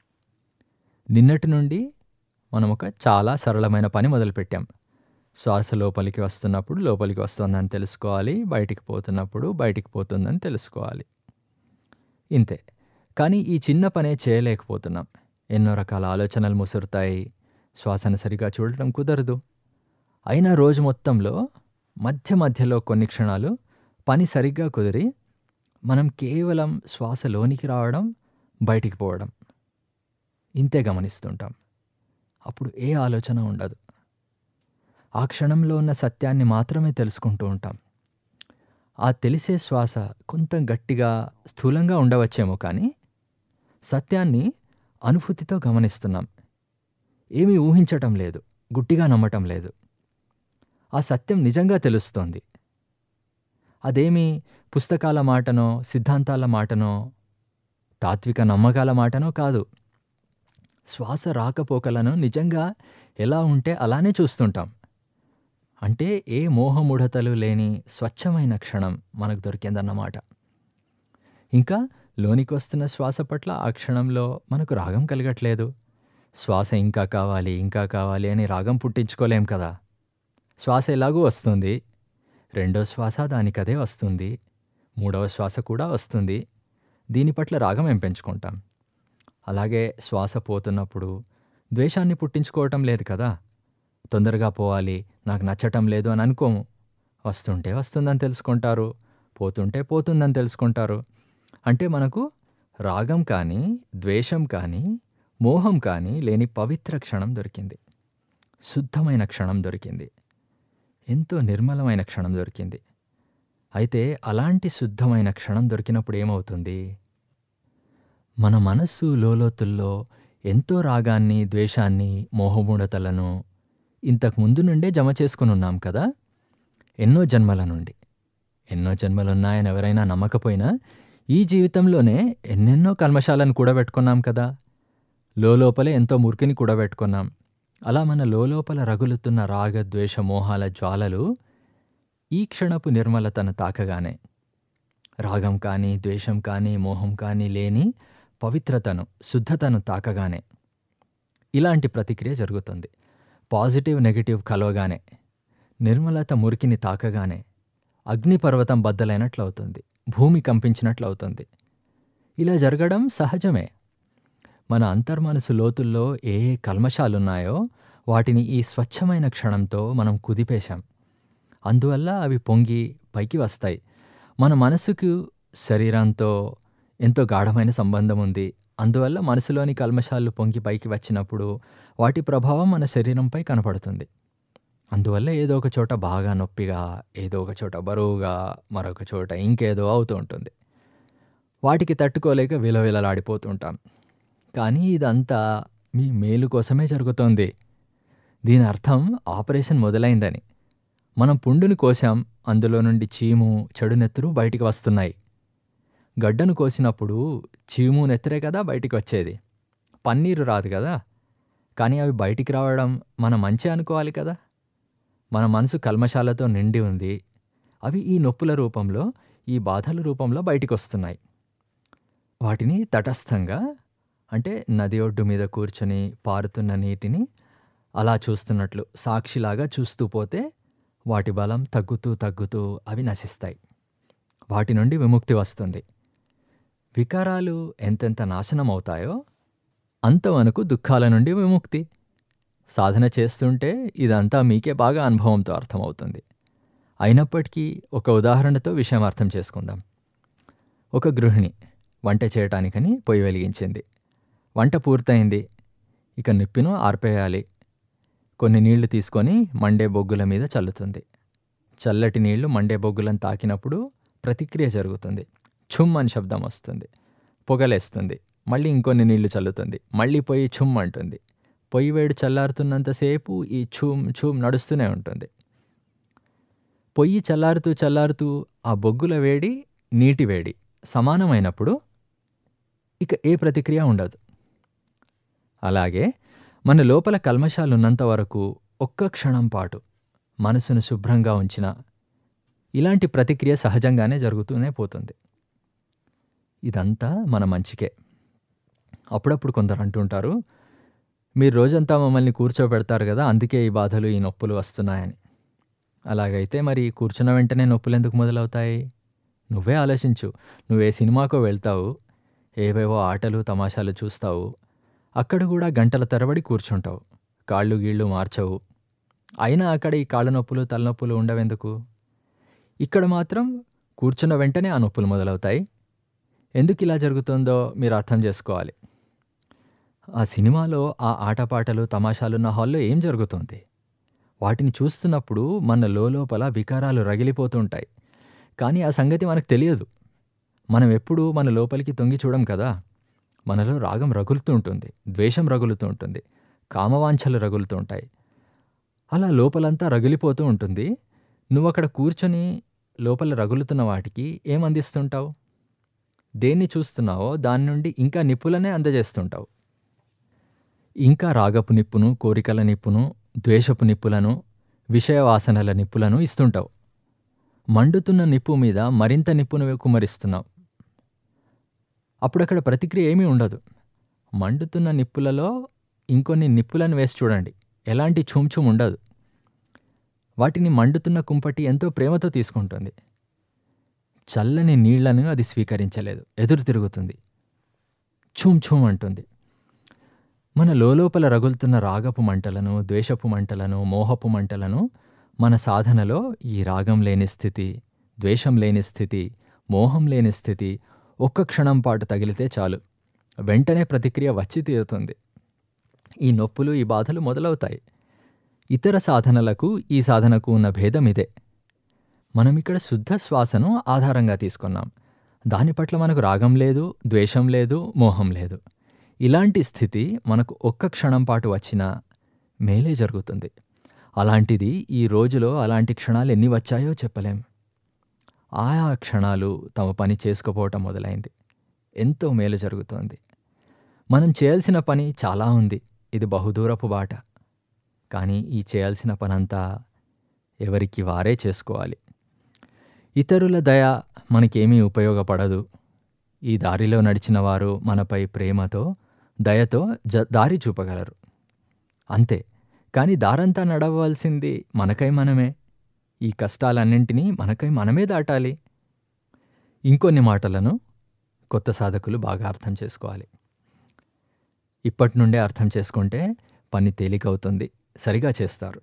నిన్నటి నుండి మనం ఒక చాలా సరళమైన పని మొదలుపెట్టాం. శ్వాస లోపలికి వస్తున్నప్పుడు లోపలికి వస్తుందని తెలుసుకోవాలి, బయటికి పోతున్నప్పుడు బయటికి పోతుందని తెలుసుకోవాలి. ఇంతే. కానీ ఈ చిన్న పనే చేయలేకపోతున్నాం. ఎన్నో రకాల ఆలోచనలు ముసురుతాయి. శ్వాసను సరిగా చూడటం కుదరదు. అయినా రోజు మొత్తంలో మధ్య మధ్యలో కొన్ని క్షణాలు పని సరిగ్గా కుదిరి మనం కేవలం శ్వాస లోనికి రావడం, బయటికి పోవడం ఇంతే గమనిస్తుంటాం. అప్పుడు ఏ ఆలోచన ఉండదు. ఆ క్షణంలో ఉన్న సత్యాన్ని మాత్రమే తెలుసుకుంటూ ఉంటాం. ఆ తెలిసే శ్వాస కొంత గట్టిగా, స్థూలంగా ఉండవచ్చేమో కానీ సత్యాన్ని అనుభూతితో గమనిస్తున్నాం. ఏమీ ఊహించటం లేదు, గుడ్డిగా నమ్మటం లేదు. ఆ సత్యం నిజంగా తెలుస్తోంది. అదేమీ పుస్తకాల మాటనో, సిద్ధాంతాల మాటనో, తాత్విక నమ్మకాల మాటనో కాదు. శ్వాస రాకపోకలను నిజంగా ఎలా ఉంటే అలానే చూస్తుంటాం. అంటే ఏ మోహముడతలు లేని స్వచ్ఛమైన క్షణం మనకు దొరికిందన్నమాట. ఇంకా లోనికి వస్తున్న శ్వాస పట్ల ఆ క్షణంలో మనకు రాగం కలగట్లేదు. శ్వాస ఇంకా కావాలి, ఇంకా కావాలి అని రాగం పుట్టించుకోలేం కదా. శ్వాస ఎలాగూ వస్తుంది. రెండో శ్వాస దానికదే వస్తుంది. మూడవ శ్వాస కూడా వస్తుంది. దీని పట్ల రాగం ఏం పెంచుకుంటాం. అలాగే శ్వాస పోతున్నప్పుడు ద్వేషాన్ని పుట్టించుకోవటం లేదు కదా. తొందరగా పోవాలి, నాకు నచ్చటం లేదు అని అనుకోము. వస్తుంటే వస్తుందని తెలుసుకుంటారు, పోతుంటే పోతుందని తెలుసుకుంటారు. అంటే మనకు రాగం కానీ, ద్వేషం కానీ, మోహం కానీ లేని పవిత్ర క్షణం దొరికింది. శుద్ధమైన క్షణం దొరికింది. ఎంతో నిర్మలమైన క్షణం దొరికింది. అయితే అలాంటి శుద్ధమైన క్షణం దొరికినప్పుడు ఏమవుతుంది? మన మనస్సు లోలోతుల్లో ఎంతో రాగాన్ని, ద్వేషాన్ని, మోహమూఢతలను ఇంతకు ముందు నుండే జమ చేసుకుని ఉన్నాం కదా. ఎన్నో జన్మల నుండి. ఎన్నో జన్మలున్నాయని ఎవరైనా నమ్మకపోయినా ఈ జీవితంలోనే ఎన్నెన్నో కల్మషాలను కూడబెట్టుకున్నాం కదా. లోలోపలే ఎంతో మురికిని కూడబెట్టుకున్నాం. అలా మన లోలోపల రగులుతున్న రాగ, ద్వేష, మోహాల జ్వాలలు ఈ క్షణపు నిర్మలతను తాకగానే, రాగం కానీ, ద్వేషం కానీ, మోహం కానీ లేని పవిత్రతను, శుద్ధతను తాకగానే ఇలాంటి ప్రతిక్రియ జరుగుతుంది. పాజిటివ్, నెగిటివ్ కలవగానే, నిర్మలత మురికిని తాకగానే అగ్నిపర్వతం బద్దలైనట్లవుతుంది, భూమి కంపించినట్లవుతుంది. ఇలా జరగడం సహజమే. మన అంతర్మనసు లోతుల్లో ఏ ఏ కల్మషాలున్నాయో వాటిని ఈ స్వచ్ఛమైన క్షణంతో మనం కుదిపేశాం. అందువల్ల అవి పొంగి పైకి వస్తాయి. మన మనసుకు శరీరంతో ఎంతో గాఢమైన సంబంధం ఉంది. అందువల్ల మనసులోని కల్మషాలు పొంగి పైకి వచ్చినప్పుడు వాటి ప్రభావం మన శరీరంపై కనపడుతుంది. అందువల్ల ఏదో ఒక చోట బాగా నొప్పిగా, ఏదో ఒక చోట బరువుగా, మరొక చోట ఇంకేదో అవుతూ ఉంటుంది. వాటికి తట్టుకోలేక విలవిలలాడిపోతుంటాం. కానీ ఇదంతా మీ మేలు కోసమే జరుగుతోంది. దీని అర్థం ఆపరేషన్ మొదలైందని. మనం పుండుని కోసాం, అందులో నుండి చీము, చెడు నెత్తురు బయటికి వస్తున్నాయి. గడ్డను కోసినప్పుడు చీము, నెత్తురే కదా బయటికి వచ్చేది, పన్నీరు రాదు కదా. కానీ అవి బయటికి రావడం మన మంచి అనుకోవాలి కదా. మన మనసు కల్మషాలతో నిండి ఉంది. అవి ఈ నొప్పుల రూపంలో, ఈ బాధల రూపంలో బయటికి వస్తున్నాయి. వాటిని తటస్థంగా, అంటే నది ఒడ్డు మీద కూర్చొని పారుతున్న నీటిని అలా చూస్తున్నట్లు సాక్షిలాగా చూస్తూ పోతే వాటి బలం తగ్గుతూ తగ్గుతూ అవి నశిస్తాయి. వాటి నుండి విముక్తి వస్తుంది. వికారాలు ఎంతెంత నాశనం అవుతాయో అంత మనకు దుఃఖాల నుండి విముక్తి. సాధన చేస్తుంటే ఇదంతా మీకే బాగా అనుభవంతో అర్థమవుతుంది. అయినప్పటికీ ఒక ఉదాహరణతో విషయం అర్థం చేసుకుందాం. ఒక గృహిణి వంట చేయటానికని పొయ్యి వెలిగించింది. వంట పూర్తయింది. ఇక నిప్పిను ఆర్పేయాలి. కొన్ని నీళ్లు తీసుకొని మండే బొగ్గుల మీద చల్లుతుంది. చల్లటి నీళ్లు మండే బొగ్గులను తాకినప్పుడు ప్రతిక్రియ జరుగుతుంది. ఛుమ్ అని శబ్దం వస్తుంది, పొగలేస్తుంది, మళ్ళీ ఇంకొన్ని నీళ్లు చల్లుతుంది, మళ్ళీ పొయ్యి ఛుమ్ అంటుంది. పొయ్యి వేడి చల్లారుతున్నంతసేపు ఈ ఛూమ్ ఛూమ్ నడుస్తూనే ఉంటుంది. పొయ్యి చల్లారుతూ చల్లారుతూ ఆ బొగ్గుల వేడి, నీటి వేడి సమానమైనప్పుడు ఇక ఏ ప్రతిక్రియ ఉండదు. అలాగే మన లోపల కల్మషాలున్నంత వరకు ఒక్క క్షణం పాటు మనసును శుభ్రంగా ఉంచిన ఇలాంటి ప్రతిక్రియ సహజంగానే జరుగుతూనే పోతుంది. ఇదంతా మన మంచికే. అప్పుడప్పుడు కొందరు అంటుంటారు, మీరు రోజంతా మమ్మల్ని కూర్చోబెడతారు కదా, అందుకే ఈ బాధలు ఈ నొప్పులు వస్తున్నాయని. అలాగైతే మరి కూర్చున్న వెంటనే నొప్పులు ఎందుకు మొదలవుతాయి? నువ్వే ఆలోచించు. నువ్వే సినిమాకో వెళ్తావు, ఏవేవో ఆటలు తమాషాలు చూస్తావు, అక్కడ కూడా గంటల తరబడి కూర్చుంటావు, కాళ్ళు గీళ్ళు మార్చవు. అయినా అక్కడ ఈ కాళ్ళ నొప్పులు తలనొప్పులు ఉండవెందుకు? ఇక్కడ మాత్రం కూర్చున్న వెంటనే ఆ నొప్పులు మొదలవుతాయి. ఎందుకు ఇలా జరుగుతుందో మీరు అర్థం చేసుకోవాలి. ఆ సినిమాలో ఆ ఆటపాటలు తమాషాలున్న హాల్లో ఏం జరుగుతుంది? వాటిని చూస్తున్నప్పుడు మన లోపల వికారాలు రగిలిపోతుంటాయి. కానీ ఆ సంగతి మనకు తెలియదు. మనం ఎప్పుడూ మన లోపలికి తొంగి చూడం కదా. మనలో రాగం రగులుతూ ఉంటుంది, ద్వేషం రగులుతూ ఉంటుంది, కామవాంఛలు రగులుతూ ఉంటాయి. అలా లోపలంతా రగిలిపోతూ ఉంటుంది. నువ్వు అక్కడ కూర్చొని లోపల రగులుతున్న వాటికి ఏం అందిస్తుంటావు? దేన్ని చూస్తున్నావో దాని నుండి ఇంకా నిప్పులనే అందజేస్తుంటావు. ఇంకా రాగపు నిప్పును, కోరికల నిప్పును, ద్వేషపు నిప్పులను, విషయవాసనల నిప్పులను ఇస్తుంటావు. మండుతున్న నిప్పు మీద మరింత నిప్పును కుమరిస్తున్నావు. అప్పుడక్కడ ప్రతిక్రియ ఏమీ ఉండదు. మండుతున్న నిప్పులలో ఇంకొన్ని నిప్పులను వేసి చూడండి, ఎలాంటి ఛుమ్ఛుమ్ ఉండదు. వాటిని మండుతున్న కుంపటి ఎంతో ప్రేమతో తీసుకుంటుంది. చల్లని నీళ్లను అది స్వీకరించలేదు, ఎదురు తిరుగుతుంది, ఛూమ్ ఛూమ్ అంటుంది. మన లోపల రగులుతున్న రాగపు మంటలను, ద్వేషపు మంటలను, మోహపు మంటలను మన సాధనలో ఈ రాగం లేని స్థితి, ద్వేషం లేని స్థితి, మోహం లేని స్థితి ఒక్క క్షణం పాటు తగిలితే చాలు, వెంటనే ప్రతిక్రియ వచ్చి తీరుతుంది. ఈ నొప్పులు, ఈ బాధలు మొదలవుతాయి. ఇతర సాధనలకు ఈ సాధనకు ఉన్న భేదం ఇదే. మనం ఇక్కడ శుద్ధ శ్వాసను ఆధారంగా తీసుకున్నాం. దాని పట్ల మనకు రాగం లేదు, ద్వేషం లేదు, మోహం లేదు. ఇలాంటి స్థితి మనకు ఒక్క క్షణం పాటు వచ్చినా మేలే జరుగుతుంది. అలాంటిది ఈ రోజులో అలాంటి క్షణాలు ఎన్ని వచ్చాయో చెప్పలేం. ఆయా క్షణాలు తమ పని చేసుకోపోవటం మొదలైంది. ఎంతో మేలు జరుగుతోంది. మనం చేయాల్సిన పని చాలా ఉంది. ఇది బహుదూరపు బాట. కానీ ఈ చేయాల్సిన పనంతా ఎవరికి వారే చేసుకోవాలి. ఇతరుల దయ మనకేమీ ఉపయోగపడదు. ఈ దారిలో నడిచిన వారు మనపై ప్రేమతో, దయతో జ దారి చూపగలరు అంతే. కానీ దారంతా నడవలసింది మనకై మనమే. ఈ కష్టాలన్నింటినీ మనకై మనమే దాటాలి. ఇంకొన్ని మాటలను కొత్త సాధకులు బాగా అర్థం చేసుకోవాలి. ఇప్పటి నుండే అర్థం చేసుకుంటే పని తేలికవుతుంది, సరిగా చేస్తారు.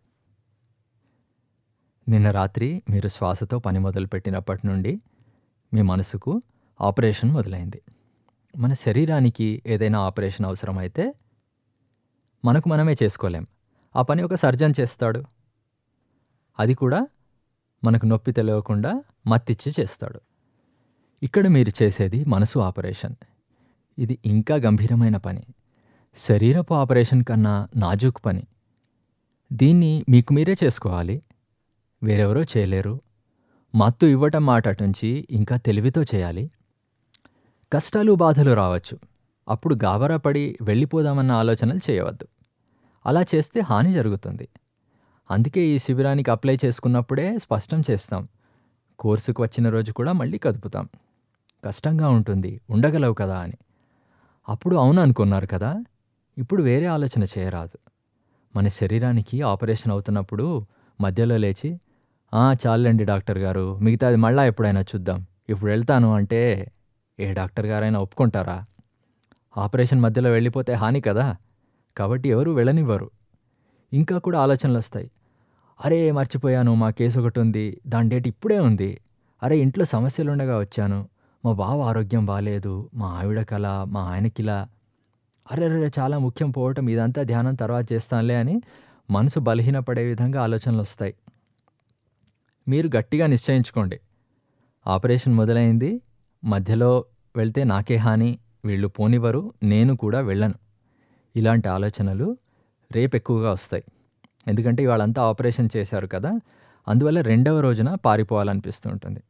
నిన్న రాత్రి మీరు శ్వాసతో పని మొదలుపెట్టినప్పటి నుండి మీ మనసుకు ఆపరేషన్ మొదలైంది. మన శరీరానికి ఏదైనా ఆపరేషన్ అవసరమైతే మనకు మనమే చేసుకోలేం. ఆ పని ఒక సర్జన్ చేస్తాడు. అది కూడా మనకు నొప్పి తెలియకుండా మత్తిచ్చి చేస్తాడు. ఇక్కడ మీరు చేసేది మనసు ఆపరేషన్. ఇది ఇంకా గంభీరమైన పని. శరీరపు ఆపరేషన్ కన్నా నాజూకు పని. దీన్ని మీకు మీరే చేసుకోవాలి, వేరెవరో చేయలేరు. మత్తు ఇవ్వటం మాట నుంచి ఇంకా తెలివితో చేయాలి. కష్టాలు బాధలు రావచ్చు. అప్పుడు గాబరాపడి వెళ్ళిపోదామన్న ఆలోచనలు చేయవద్దు. అలా చేస్తే హాని జరుగుతుంది. అందుకే ఈ శిబిరానికి అప్లై చేసుకున్నప్పుడే స్పష్టం చేస్తాం. కోర్సుకు వచ్చిన రోజు కూడా మళ్ళీ కదుపుతాం. కష్టంగా ఉంటుంది, ఉండగలవు కదా అని. అప్పుడు అవును అనుకున్నారు కదా. ఇప్పుడు వేరే ఆలోచన చేయరాదు. మన శరీరానికి ఆపరేషన్ అవుతున్నప్పుడు మధ్యలో లేచి, "ఆ చాలండి డాక్టర్ గారు, మిగతాది మళ్ళా ఎప్పుడైనా చూద్దాం, ఇప్పుడు వెళ్తాను" అంటే ఏ డాక్టర్ గారైనా ఒప్పుకుంటారా? ఆపరేషన్ మధ్యలో వెళ్ళిపోతే హాని కదా. కాబట్టి ఎవరు వెళ్ళనివ్వరు. ఇంకా కూడా ఆలోచనలు వస్తాయి. అరే మర్చిపోయాను, మా కేసు ఒకటి ఉంది, దాని డేట్ ఇప్పుడే ఉంది. అరే ఇంట్లో సమస్యలుండగా వచ్చాను, మా బావ ఆరోగ్యం బాగాలేదు, మా ఆవిడ కల, మా ఆయనకిలా, అరే అరే చాలా ముఖ్యం పోవటం, ఇదంతా ధ్యానం తర్వాత చేస్తానులే అని మనసు బలహీనపడే విధంగా ఆలోచనలు వస్తాయి. మీరు గట్టిగా నిశ్చయించుకోండి, ఆపరేషన్ మొదలైంది, మధ్యలో వెళ్తే నాకే హాని, వీళ్ళు పోనివ్వరు, నేను కూడా వెళ్ళను. ఇలాంటి ఆలోచనలు రేపెక్కువగా వస్తాయి. ఎందుకంటే ఇవాళంతా ఆపరేషన్ చేశారు కదా! అందువల్ల రెండవ రోజున పారిపోవాలనిపిస్తూ ఉంటుంది.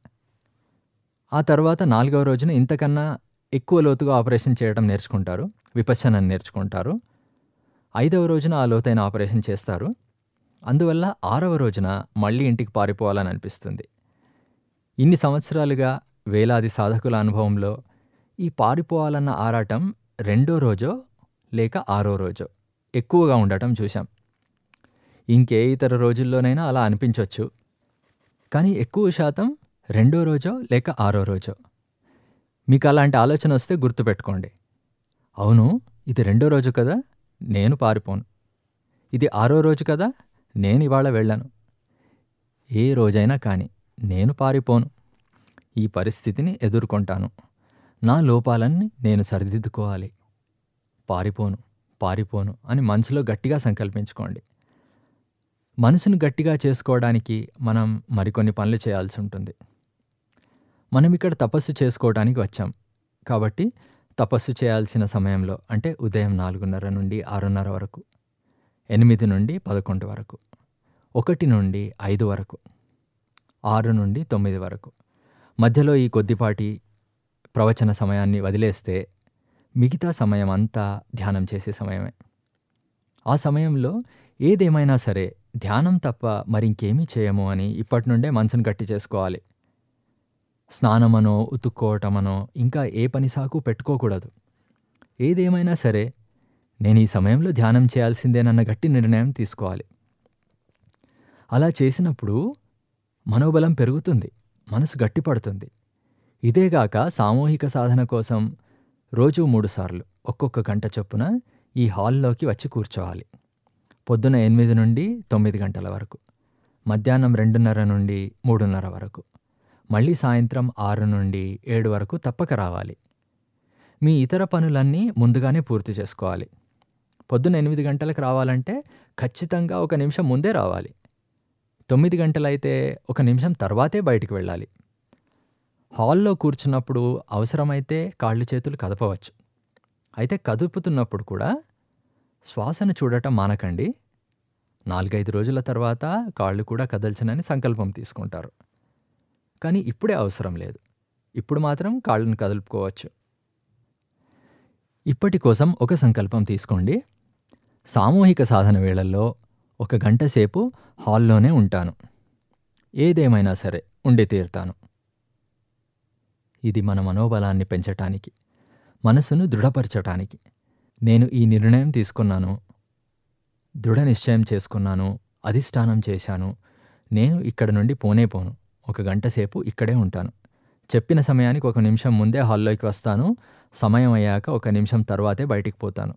ఆ తర్వాత నాలుగవ రోజున ఇంతకన్నా ఎక్కువ లోతుగా ఆపరేషన్ చేయడం నేర్చుకుంటారు. విపశ్యనని నేర్చుకుంటారు. ఐదవ రోజున ఆ లోతైన ఆపరేషన్ చేస్తారు. అందువల్ల ఆరవ రోజున మళ్ళీ ఇంటికి పారిపోవాలని అనిపిస్తుంది. ఇన్ని సంవత్సరాలుగా వేలాది సాధకుల అనుభవంలో ఈ పారిపోవాలన్న ఆరాటం రెండో రోజో లేక ఆరో రోజో ఎక్కువగా ఉండటం చూశాం. ఇంకే ఇతర రోజుల్లోనైనా అలా అనిపించవచ్చు. కానీ ఎక్కువ శాతం రెండో రోజో లేక ఆరో రోజో. మీకు అలాంటి ఆలోచన వస్తే గుర్తుపెట్టుకోండి. అవును, ఇది రెండో రోజు కదా, నేను పారిపోను. ఇది ఆరో రోజు కదా, నేను ఇవాళ వెళ్ళను. ఏ రోజైనా కానీ నేను పారిపోను. ఈ పరిస్థితిని ఎదుర్కొంటాను. నా లోపాలన్నీ నేను సరిదిద్దుకోవాలి. పారిపోను పారిపోను అని మనసులో గట్టిగా సంకల్పించుకోండి. మనసును గట్టిగా చేసుకోవడానికి మనం మరికొన్ని పనులు చేయాల్సి ఉంటుంది. మనం ఇక్కడ తపస్సు చేసుకోవడానికి వచ్చాం కాబట్టి తపస్సు చేయాల్సిన సమయంలో, అంటే ఉదయం నాలుగున్నర నుండి ఆరున్నర వరకు, ఎనిమిది నుండి పదకొండు వరకు, ఒకటి నుండి ఐదు వరకు, ఆరు నుండి తొమ్మిది వరకు, మధ్యలో ఈ కొద్దిపాటి ప్రవచన సమయాన్ని వదిలేస్తే మిగతా సమయం అంతా ధ్యానం చేసే సమయమే. ఆ సమయంలో ఏదేమైనా సరే ధ్యానం తప్ప మరింకేమీ చేయము అని ఇప్పటి నుండే మనసును గట్టి చేసుకోవాలి. స్నానమనో ఉతుక్కోవటమనో ఇంకా ఏ పని సాకు పెట్టుకోకూడదు. ఏదేమైనా సరే నేను ఈ సమయంలో ధ్యానం చేయాల్సిందేనన్న గట్టి నిర్ణయం తీసుకోవాలి. అలా చేసినప్పుడు మనోబలం పెరుగుతుంది, మనసు గట్టిపడుతుంది. ఇదేగాక సామూహిక సాధన కోసం రోజు మూడుసార్లు ఒక్కొక్క గంట చొప్పున ఈ హాల్లోకి వచ్చి కూర్చోవాలి. పొద్దున ఎనిమిది నుండి తొమ్మిది గంటల వరకు, మధ్యాహ్నం రెండున్నర నుండి మూడున్నర వరకు, మళ్ళీ సాయంత్రం ఆరు నుండి ఏడు వరకు తప్పక రావాలి. మీ ఇతర పనులన్నీ ముందుగానే పూర్తి చేసుకోవాలి. పొద్దున ఎనిమిది గంటలకు రావాలంటే ఖచ్చితంగా ఒక నిమిషం ముందే రావాలి. తొమ్మిది గంటలైతే ఒక నిమిషం తర్వాతే బయటికి వెళ్ళాలి. హాల్లో కూర్చున్నప్పుడు అవసరమైతే కాళ్ళు చేతులు కదపవచ్చు. అయితే కదుపుతున్నప్పుడు కూడా శ్వాసను చూడటం మానకండి. నాలుగైదు రోజుల తర్వాత కాళ్ళు కూడా కదల్చనని సంకల్పం తీసుకుంటారు. కానీ ఇప్పుడే అవసరం లేదు. ఇప్పుడు మాత్రం కాళ్ళను కదుపుకోవచ్చు. ఇప్పటి కోసం ఒక సంకల్పం తీసుకోండి. సామూహిక సాధన వేళల్లో ఒక గంట సేపు హాల్లోనే ఉంటాను. ఏదేమైనా సరే ఉండి తీరుతాను. ఇది మన మనోబలాన్ని పెంచటానికి, మనసును దృఢపరచటానికి నేను ఈ నిర్ణయం తీసుకున్నాను, దృఢ నిశ్చయం చేసుకున్నాను, అధిష్టానం చేశాను. నేను ఇక్కడ నుండి పోనే పోను. ఒక గంట సేపు ఇక్కడే ఉంటాను. చెప్పిన సమయానికి ఒక నిమిషం ముందే హాల్లోకి వస్తాను. సమయం అయ్యాక ఒక నిమిషం తర్వాతే బయటికి పోతాను.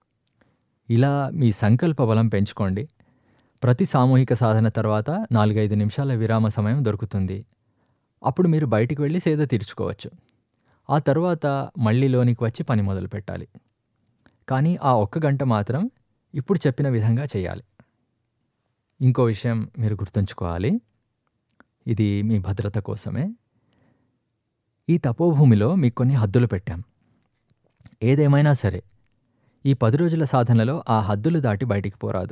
ఇలా మీ సంకల్ప బలం పెంచుకోండి. ప్రతి సామూహిక సాధన తర్వాత నాలుగైదు నిమిషాల విరామ సమయం దొరుకుతుంది. అప్పుడు మీరు బయటికి వెళ్ళి సేద తీర్చుకోవచ్చు. ఆ తర్వాత మళ్ళీ లోనికి వచ్చి పని మొదలు పెట్టాలి. కానీ ఆ ఒక్క గంట మాత్రం ఇప్పుడు చెప్పిన విధంగా చేయాలి. ఇంకో విషయం మీరు గుర్తుంచుకోవాలి. ఇది మీ భద్రత కోసమే. ఈ తపోభూమిలో మీకు కొన్ని హద్దులు పెట్టాం. ఏదేమైనా సరే ఈ పది రోజుల సాధనలో ఆ హద్దులు దాటి బయటికి పోరాదు.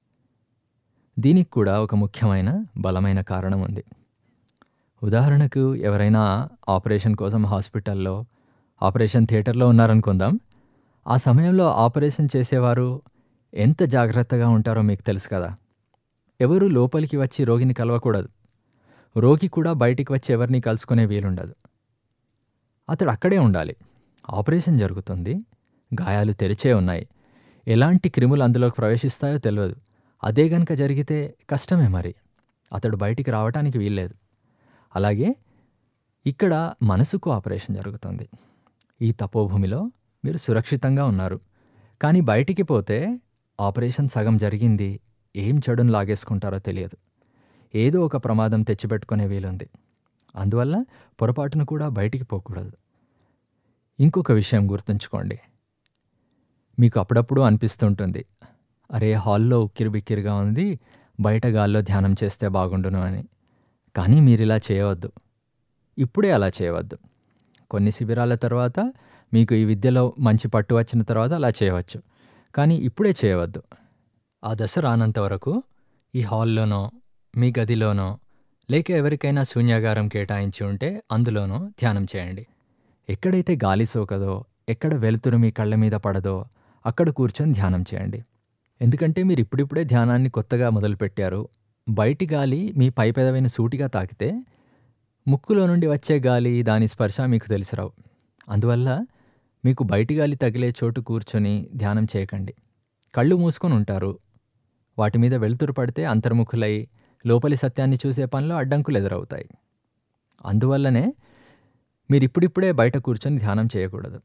దీనికి కూడా ఒక ముఖ్యమైన బలమైన కారణం ఉంది. ఉదాహరణకు ఎవరైనా ఆపరేషన్ కోసం హాస్పిటల్లో, ఆపరేషన్ థియేటర్లో ఉన్నారనుకుందాం. ఆ సమయంలో ఆపరేషన్ చేసేవారు ఎంత జాగ్రత్తగా ఉంటారో మీకు తెలుసు కదా. ఎవరు లోపలికి వచ్చి రోగిని కలవకూడదు. రోగి కూడా బయటికి వచ్చి ఎవరిని కలుసుకునే వీలుండదు. అతడు అక్కడే ఉండాలి. ఆపరేషన్ జరుగుతుంది, గాయాలు తెరిచే ఉన్నాయి, ఎలాంటి క్రిములు అందులోకి ప్రవేశిస్తాయో తెలియదు. అదే గనక జరిగితే కష్టమే. మరి అతడు బయటికి రావటానికి వీల్లేదు. అలాగే ఇక్కడ మనసుకు ఆపరేషన్ జరుగుతుంది. ఈ తపోభూమిలో మీరు సురక్షితంగా ఉన్నారు. కానీ బయటికి పోతే ఆపరేషన్ సగం జరిగింది, ఏం చెడును లాగేసుకుంటారో తెలియదు. ఏదో ఒక ప్రమాదం తెచ్చిపెట్టుకునే వీలుంది. అందువల్ల పొరపాటును కూడా బయటికి పోకూడదు. ఇంకొక విషయం గుర్తుంచుకోండి. మీకు అప్పుడప్పుడు అనిపిస్తుంటుంది, అరే హాల్లో ఉక్కిరిబిక్కిరిగా ఉంది, బయట గాల్లో ధ్యానం చేస్తే బాగుండును అని. కానీ మీరు ఇలా చేయవద్దు. ఇప్పుడే అలా చేయవద్దు. కొన్ని శిబిరాల తర్వాత మీకు ఈ విద్యలో మంచి పట్టు వచ్చిన తర్వాత అలా చేయవచ్చు. కానీ ఇప్పుడే చేయవద్దు. ఆ దశ రానంత వరకు ఈ హాల్లోనో, మీ గదిలోనో, లేక ఎవరికైనా శూన్యాగారం కేటాయించి ఉంటే అందులోనో ధ్యానం చేయండి. ఎక్కడైతే గాలి సోకదో, ఎక్కడ వెలుతురు మీ కళ్ళ మీద పడదో అక్కడ కూర్చొని ధ్యానం చేయండి. ఎందుకంటే మీరు ఇప్పుడిప్పుడే ధ్యానాన్ని కొత్తగా మొదలుపెట్టారు. బయటి గాలి మీ పై పెదవిని సూటిగా తాకితే ముక్కులో నుండి వచ్చే గాలి, దాని స్పర్శ మీకు తెలిసిరావు. అందువల్ల మీకు బయటి గాలి తగిలే చోటు కూర్చొని ధ్యానం చేయకండి. కళ్ళు మూసుకొని ఉంటారు. వాటి మీద వెలుతురు పడితే అంతర్ముఖులై లోపలి సత్యాన్ని చూసే పనిలో అడ్డంకులు ఎదురవుతాయి. అందువల్లనే మీరు ఇప్పుడిప్పుడే బయట కూర్చొని ధ్యానం చేయకూడదు.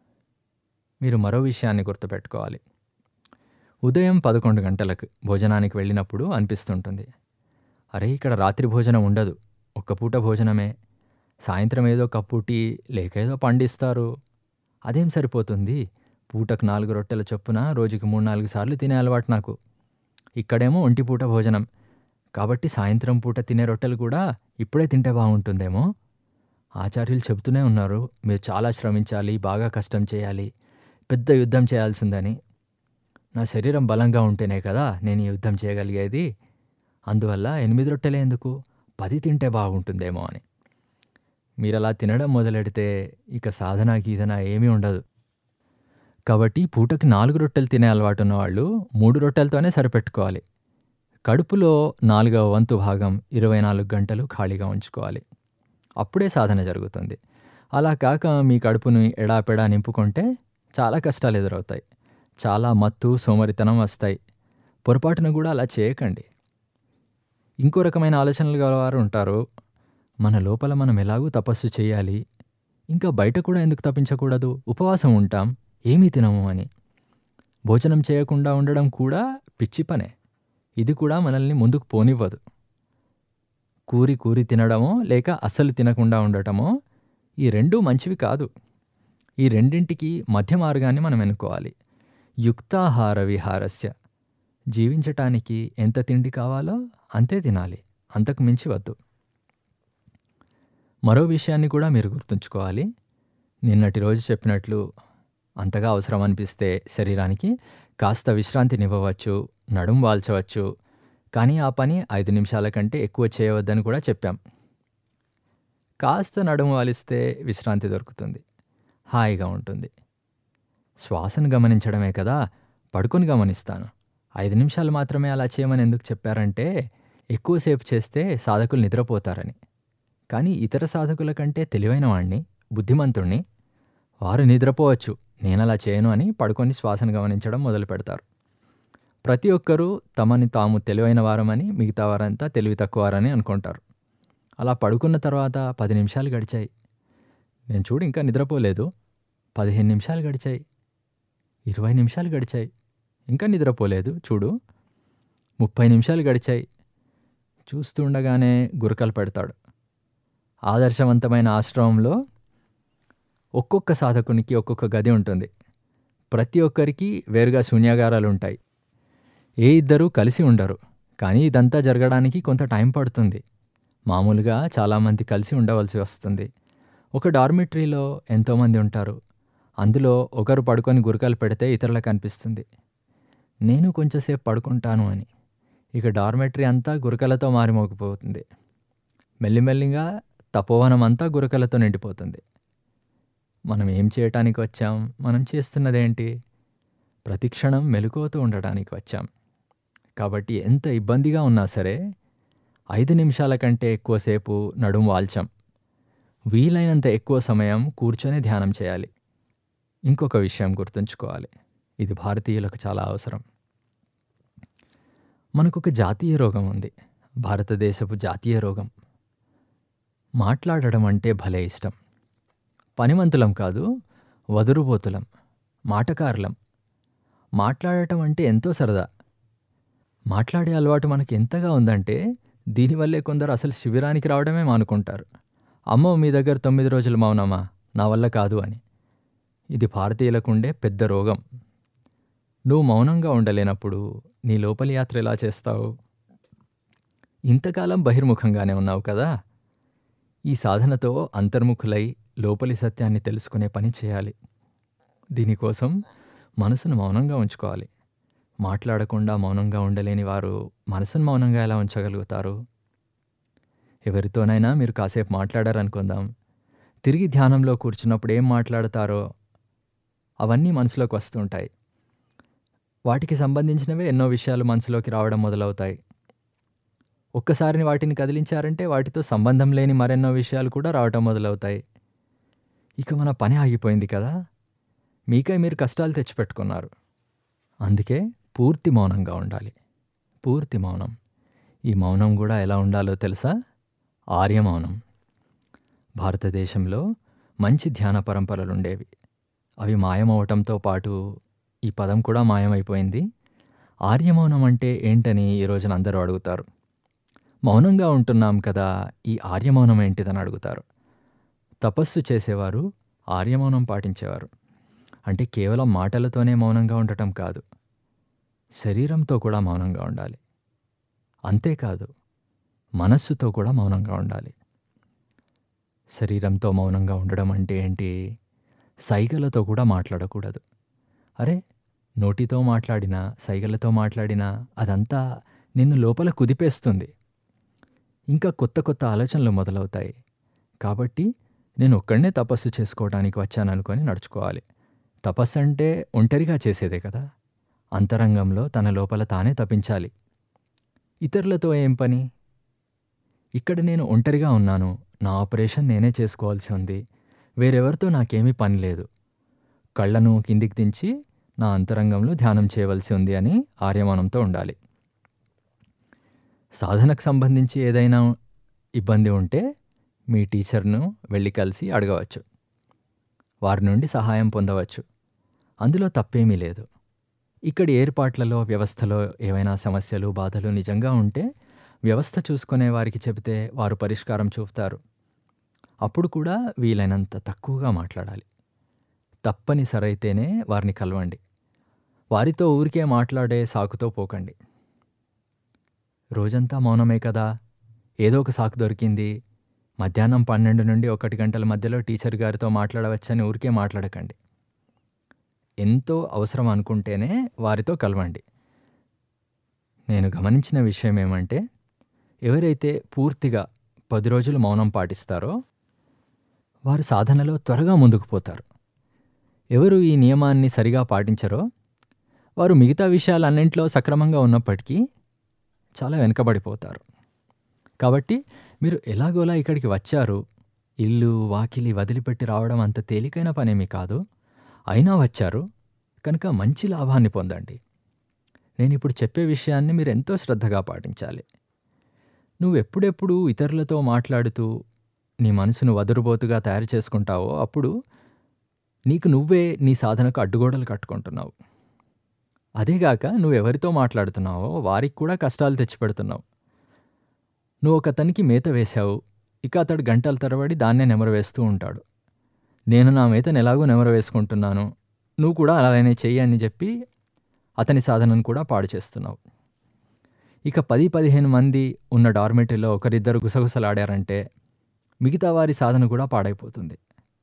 మీరు మరో విషయాన్ని గుర్తుపెట్టుకోవాలి. ఉదయం పదకొండు గంటలకు భోజనానికి వెళ్ళినప్పుడు అనిపిస్తుంటుంది, అరే ఇక్కడ రాత్రి భోజనం ఉండదు, ఒక్క పూట భోజనమే, సాయంత్రం ఏదో కప్పు టీ లేక ఏదో పండిస్తారు, అదేం సరిపోతుంది, పూటకు నాలుగు రొట్టెల చొప్పున రోజుకి మూడు నాలుగు సార్లు తినే అలవాటు నాకు, ఇక్కడేమో ఒంటి పూట భోజనం, కాబట్టి సాయంత్రం పూట తినే రొట్టెలు కూడా ఇప్పుడే తింటే బాగుంటుందేమో. ఆచార్యులు చెబుతూనే ఉన్నారు, మీరు చాలా శ్రమించాలి, బాగా కష్టం చేయాలి, పెద్ద యుద్ధం చేయాల్సిందని. నా శరీరం బలంగా ఉంటేనే కదా నేను ఈ యుద్ధం చేయగలిగేది, అందువల్ల ఎనిమిది రొట్టెలే ఎందుకు, పది తింటే బాగుంటుందేమో అని. మీరు అలా తినడం మొదలెడితే ఇక సాధన గీధన ఏమీ ఉండదు. కాబట్టి పూటకి నాలుగు రొట్టెలు తినే అలవాటు ఉన్నవాళ్ళు మూడు రొట్టెలతోనే సరిపెట్టుకోవాలి. కడుపులో నాలుగవ వంతు భాగం ఇరవై నాలుగు గంటలు ఖాళీగా ఉంచుకోవాలి. అప్పుడే సాధన జరుగుతుంది. అలా కాక మీ కడుపుని ఎడాపెడా నింపుకుంటే చాలా కష్టాలు ఎదురవుతాయి. చాలా మత్తు, సోమరితనం వస్తాయి. పొరపాటున కూడా అలా చేయకండి. ఇంకో రకమైన ఆలోచనలు గలవారు ఉంటారు, మన లోపల మనం ఎలాగూ తపస్సు చేయాలి, ఇంకా బయట కూడా ఎందుకు తప్పించకూడదు, ఉపవాసం ఉంటాం, ఏమీ తినము అని. భోజనం చేయకుండా ఉండడం కూడా పిచ్చి పనే. ఇది కూడా మనల్ని ముందుకు పోనివ్వదు. కూరి కూరి తినడమో లేక అస్సలు తినకుండా ఉండటమో ఈ రెండూ మంచివి కాదు. ఈ రెండింటికి మధ్య మార్గాన్ని మనం ఎన్నుకోవాలి. యుక్తాహార విహారస్య, జీవించటానికి ఎంత తిండి కావాలో అంతే తినాలి, అంతకు మించి వద్దు. మరో విషయాన్ని కూడా మీరు గుర్తుంచుకోవాలి. నిన్నటి రోజు చెప్పినట్లు అంతగా అవసరం అనిపిస్తే శరీరానికి కాస్త విశ్రాంతినివ్వవచ్చు, నడుం వాల్చవచ్చు, కానీ ఆ పని ఐదు నిమిషాల కంటే ఎక్కువ చేయవద్దని కూడా చెప్పాం. కాస్త నడుము వాలిస్తే విశ్రాంతి దొరుకుతుంది, హాయిగా ఉంటుంది. శ్వాసను గమనించడమే కదా, పడుకొని గమనిస్తాను. ఐదు నిమిషాలు మాత్రమే అలా చేయమని ఎందుకు చెప్పారంటే ఎక్కువసేపు చేస్తే సాధకులు నిద్రపోతారని. కానీ ఇతర సాధకుల కంటే తెలివైన వాణ్ణి, బుద్ధిమంతుణ్ణి, వారు నిద్రపోవచ్చు, నేను అలా చేయను అని పడుకొని శ్వాసను గమనించడం మొదలు పెడతారు. ప్రతి ఒక్కరూ తమని తాము తెలివైన వారమని, మిగతా వారంతా తెలివి తక్కువారని అనుకుంటారు. అలా పడుకున్న తర్వాత పది నిమిషాలు గడిచాయి, నేను చూడు ఇంకా నిద్రపోలేదు. పదిహేను నిమిషాలు గడిచాయి, ఇరవై నిమిషాలు గడిచాయి, ఇంకా నిద్రపోలేదు చూడు. ముప్పై నిమిషాలు గడిచాయి, చూస్తూ ఉండగానే గురకలు పెడతాడు. ఆదర్శవంతమైన ఆశ్రమంలో ఒక్కొక్క సాధకునికి ఒక్కొక్క గది ఉంటుంది. ప్రతి ఒక్కరికి వేరుగా శూన్యాగారాలు ఉంటాయి. ఏ ఇద్దరూ కలిసి ఉండరు, కానీ ఇదంతా జరగడానికి కొంత టైం పడుతుంది. మామూలుగా చాలామంది కలిసి ఉండవలసి వస్తుంది. ఒక డార్మిటరీలో ఎంతోమంది ఉంటారు. అందులో ఒకరు పడుకొని గురకలు పెడితే ఇతరులకు అనిపిస్తుంది, నేను కొంచెంసేపు పడుకుంటాను అని. ఇక డార్మిటరీ అంతా గురకలతో మారిమోగిపోతుంది. మెల్లిమెల్లిగా తపోవనం అంతా గురకలతో నిండిపోతుంది. మనం ఏం చేయటానికి వచ్చాం, మనం చేస్తున్నదేంటి? ప్రతిక్షణం మెలకువతో ఉండటానికి వచ్చాం. కాబట్టి ఎంత ఇబ్బందిగా ఉన్నా సరే ఐదు నిమిషాల కంటే ఎక్కువసేపు నడుం వాల్చాం. వీలైనంత ఎక్కువ సమయం కూర్చొని ధ్యానం చేయాలి. ఇంకొక విషయం గుర్తుంచుకోవాలి, ఇది భారతీయులకు చాలా అవసరం. మనకొక జాతీయ రోగం ఉంది, భారతదేశపు జాతీయ రోగం. మాట్లాడడం అంటే భలే ఇష్టం. పనిమంతులం కాదు, వదురుబోతులం, మాటకారులం. మాట్లాడటం అంటే ఎంతో సరదా. మాట్లాడే అలవాటు మనకి ఎంతగా ఉందంటే దీనివల్లే కొందరు అసలు శిబిరానికి రావడమే మానుకుంటారు. అమ్మో మీ దగ్గర తొమ్మిది రోజులు మౌనమా, నా వల్ల కాదు అని. ఇది భారతీయులకు ఉండే పెద్ద రోగం. నువ్వు మౌనంగా ఉండలేనప్పుడు నీ లోపలి యాత్ర ఎలా చేస్తావు? ఇంతకాలం బహిర్ముఖంగానే ఉన్నావు కదా, ఈ సాధనతో అంతర్ముఖులై లోపలి సత్యాన్ని తెలుసుకునే పని చేయాలి. దీనికోసం మనసును మౌనంగా ఉంచుకోవాలి. మాట్లాడకుండా మౌనంగా ఉండలేని వారు మనసును మౌనంగా ఎలా ఉంచగలుగుతారు? ఎవరితోనైనా మీరు కాసేపు మాట్లాడారనుకుందాం. తిరిగి ధ్యానంలో కూర్చున్నప్పుడు ఏం మాట్లాడతారో అవన్నీ మనసులోకి వస్తూ ఉంటాయి. వాటికి సంబంధించినవే ఎన్నో విషయాలు మనసులోకి రావడం మొదలవుతాయి. ఒక్కసారి వాటిని కదిలించారంటే వాటితో సంబంధం లేని మరెన్నో విషయాలు కూడా రావటం మొదలవుతాయి. ఇక మన పని ఆగిపోయింది కదా! మీకై మీరు కష్టాలు తెచ్చిపెట్టుకున్నారు. అందుకే పూర్తి మౌనంగా ఉండాలి. పూర్తి మౌనం. ఈ మౌనం కూడా ఎలా ఉండాలో తెలుసా? ఆర్య మౌనం. భారతదేశంలో మంచి ధ్యాన పరంపరలుండేవి. అవి మాయమవటంతో పాటు ఈ పదం కూడా మాయమైపోయింది. ఆర్యమౌనం అంటే ఏంటని ఈ రోజున అందరూ అడుగుతారు. మౌనంగా ఉంటున్నాం కదా, ఈ ఆర్యమౌనం ఏంటిదని అడుగుతారు. తపస్సు చేసేవారు ఆర్యమౌనం పాటించేవారు. అంటే కేవలం మాటలతోనే మౌనంగా ఉండటం కాదు, శరీరంతో కూడా మౌనంగా ఉండాలి. అంతేకాదు, మనస్సుతో కూడా మౌనంగా ఉండాలి. శరీరంతో మౌనంగా ఉండడం అంటే ఏంటి? సైగలతో కూడా మాట్లాడకూడదు. అరే, నోటితో మాట్లాడినా సైగలతో మాట్లాడినా అదంతా నిన్ను లోపల కుదిపేస్తుంది. ఇంకా కొత్త కొత్త ఆలోచనలు మొదలవుతాయి. కాబట్టి నేను ఒక్కడనే తపస్సు చేసుకోవడానికి వచ్చాను అనుకొని నడుచుకోవాలి. తపస్సు అంటే ఒంటరిగా చేసేదే కదా. అంతరంగంలో తన లోపల తానే తపించాలి. ఇతరులతో ఏం పని? ఇక్కడ నేను ఒంటరిగా ఉన్నాను, నా ఆపరేషన్ నేనే చేసుకోవాల్సి ఉంది, వేరెవరితో నాకేమీ పని లేదు, కళ్ళను కిందికి దించి నా అంతరంగంలో ధ్యానం చేయవలసి ఉంది అని ఆర్యమౌనంతో ఉండాలి. సాధనకు సంబంధించి ఏదైనా ఇబ్బంది ఉంటే మీ టీచర్ను వెళ్ళి కలిసి అడగవచ్చు. వారి నుండి సహాయం పొందవచ్చు. అందులో తప్పేమీ లేదు. ఇక్కడి ఏర్పాట్లలో, వ్యవస్థలో ఏవైనా సమస్యలు, బాధలు నిజంగా ఉంటే వ్యవస్థ చూసుకునే వారికి చెబితే వారు పరిష్కారం చూపుతారు. అప్పుడు కూడా వీలైనంత తక్కువగా మాట్లాడాలి. తప్పనిసరైతేనే వారిని కలవండి. వారితో ఊరికే మాట్లాడే సాకుతో పోకండి. రోజంతా మౌనమే కదా, ఏదో ఒక సాకు దొరికింది, మధ్యాహ్నం పన్నెండు నుండి ఒకటి గంటల మధ్యలో టీచర్ గారితో మాట్లాడవచ్చని ఊరికే మాట్లాడకండి. ఎంతో అవసరం అనుకుంటేనే వారితో కలవండి. నేను గమనించిన విషయం ఏమంటే, ఎవరైతే పూర్తిగా పది రోజులు మౌనం పాటిస్తారో వారు సాధనలో త్వరగా ముందుకు పోతారు. ఎవరు ఈ నియమాన్ని సరిగా పాటించరో వారు మిగతా విషయాలన్నింటిలో సక్రమంగా ఉన్నప్పటికీ చాలా వెనుకబడిపోతారు. కాబట్టి మీరు ఎలాగోలా ఇక్కడికి వచ్చారు, ఇల్లు వాకిలి వదిలిపెట్టి రావడం అంత తేలికైన పనేమీ కాదు. అయినా వచ్చారు కనుక మంచి లాభాన్ని పొందండి. నేను ఇప్పుడు చెప్పే విషయాన్ని మీరు ఎంతో శ్రద్ధగా పాటించాలి. నువ్వు ఎప్పుడెప్పుడు ఇతరులతో మాట్లాడుతూ నీ మనసును వదురుబోతుగా తయారు చేసుకుంటావో అప్పుడు నీకు నువ్వే నీ సాధనకు అడ్డుగోడలు కట్టుకుంటున్నావు. అదేగాక నువ్వెవరితో మాట్లాడుతున్నావో వారికి కూడా కష్టాలు తెచ్చిపెడుతున్నావు. నువ్వు ఒక అతనికి మేత వేశావు, ఇక అతడు గంటల తరబడి దాన్నే నెమరు వేస్తూ ఉంటాడు. నేను నా మేతను ఎలాగో నెమరు వేసుకుంటున్నాను, నువ్వు కూడా అలానే చెయ్యి అని చెప్పి అతని సాధనను కూడా పాడు చేస్తున్నావు. ఇక పది పదిహేను మంది ఉన్న డార్మెటరీలో ఒకరిద్దరు గుసగుసలాడారంటే మిగతా వారి సాధన కూడా పాడైపోతుంది.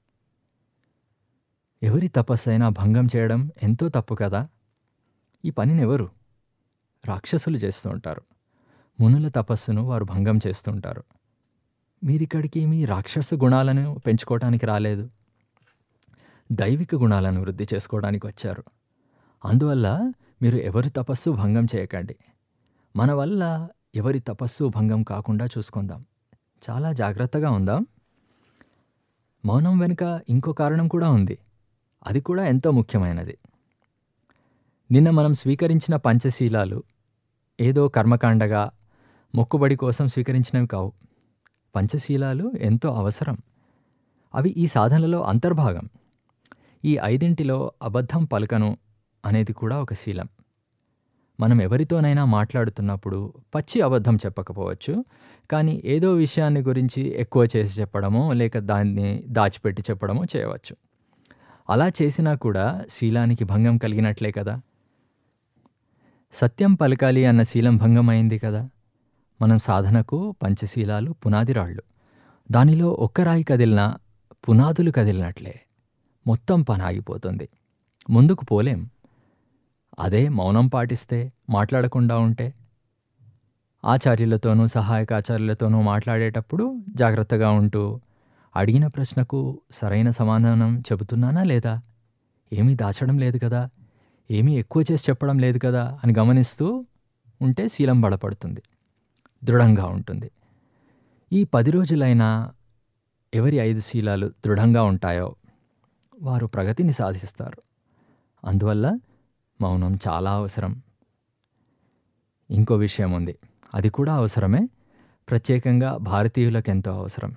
ఎవరి తపస్సైనా భంగం చేయడం ఎంతో తప్పు కదా. ఈ పనిని ఎవరు? రాక్షసులు చేస్తూ ఉంటారు. మునుల తపస్సును వారు భంగం చేస్తుంటారు. మీరిక్కడికి మీ రాక్షస గుణాలను పెంచుకోవడానికి రాలేదు, దైవిక గుణాలను వృద్ధి చేసుకోవడానికి వచ్చారు. అందువల్ల మీరు ఎవరి తపస్సు భంగం చేయకండి. మన వల్ల ఎవరి తపస్సు భంగం కాకుండా చూసుకుందాం. చాలా జాగ్రత్తగా ఉందాం. మౌనం వెనుక ఇంకో కారణం కూడా ఉంది. అది కూడా ఎంతో ముఖ్యమైనది. నిన్న మనం స్వీకరించిన పంచశీలాలు ఏదో కర్మకాండగా మొక్కుబడి కోసం స్వీకరించినవి కావు. పంచశీలాలు ఎంతో అవసరం. అవి ఈ సాధనలో అంతర్భాగం. ఈ ఐదింటిలో అబద్ధం పలకను అనేది కూడా ఒక శీలం. మనం ఎవరితోనైనా మాట్లాడుతున్నప్పుడు పచ్చి అబద్ధం చెప్పకపోవచ్చు, కానీ ఏదో విషయాన్ని గురించి ఎక్కువ చేసి చెప్పడమో లేక దాన్ని దాచిపెట్టి చెప్పడమో చేయవచ్చు. అలా చేసినా కూడా శీలానికి భంగం కలిగినట్లే కదా. సత్యం పలకాలి అన్న శీలం భంగం అయింది కదా. మనం సాధనకు పంచశీలాలు పునాది రాళ్ళు. దానిలో ఒక్క రాయి కదిలినా పునాదులు కదిలినట్లే మొత్తం పని ఆగిపోతుంది. ముందుకు పోలేం. అదే మౌనం పాటిస్తే, మాట్లాడకుండా ఉంటే. ఆచార్యులతోనూ సహాయక ఆచార్యులతోనూ మాట్లాడేటప్పుడు జాగ్రత్తగా ఉంటూ, అడిగిన ప్రశ్నకు సరైన సమాధానం చెబుతున్నానా లేదా, ఏమీ దాచడం లేదు కదా, ఏమీ ఎక్కువ చేసి చెప్పడం లేదు కదా అని గమనిస్తూ ఉంటే శీలం బలపడుతుంది, దృఢంగా ఉంటుంది. ఈ పది రోజులైనా ఎవరి ఐదు శీలాలు దృఢంగా ఉంటాయో వారు ప్రగతిని సాధిస్తారు. అందువల్ల మౌనం చాలా అవసరం. ఇంకో విషయం ఉంది, అది కూడా అవసరమే, ప్రత్యేకంగా భారతీయులకు ఎంతో అవసరం.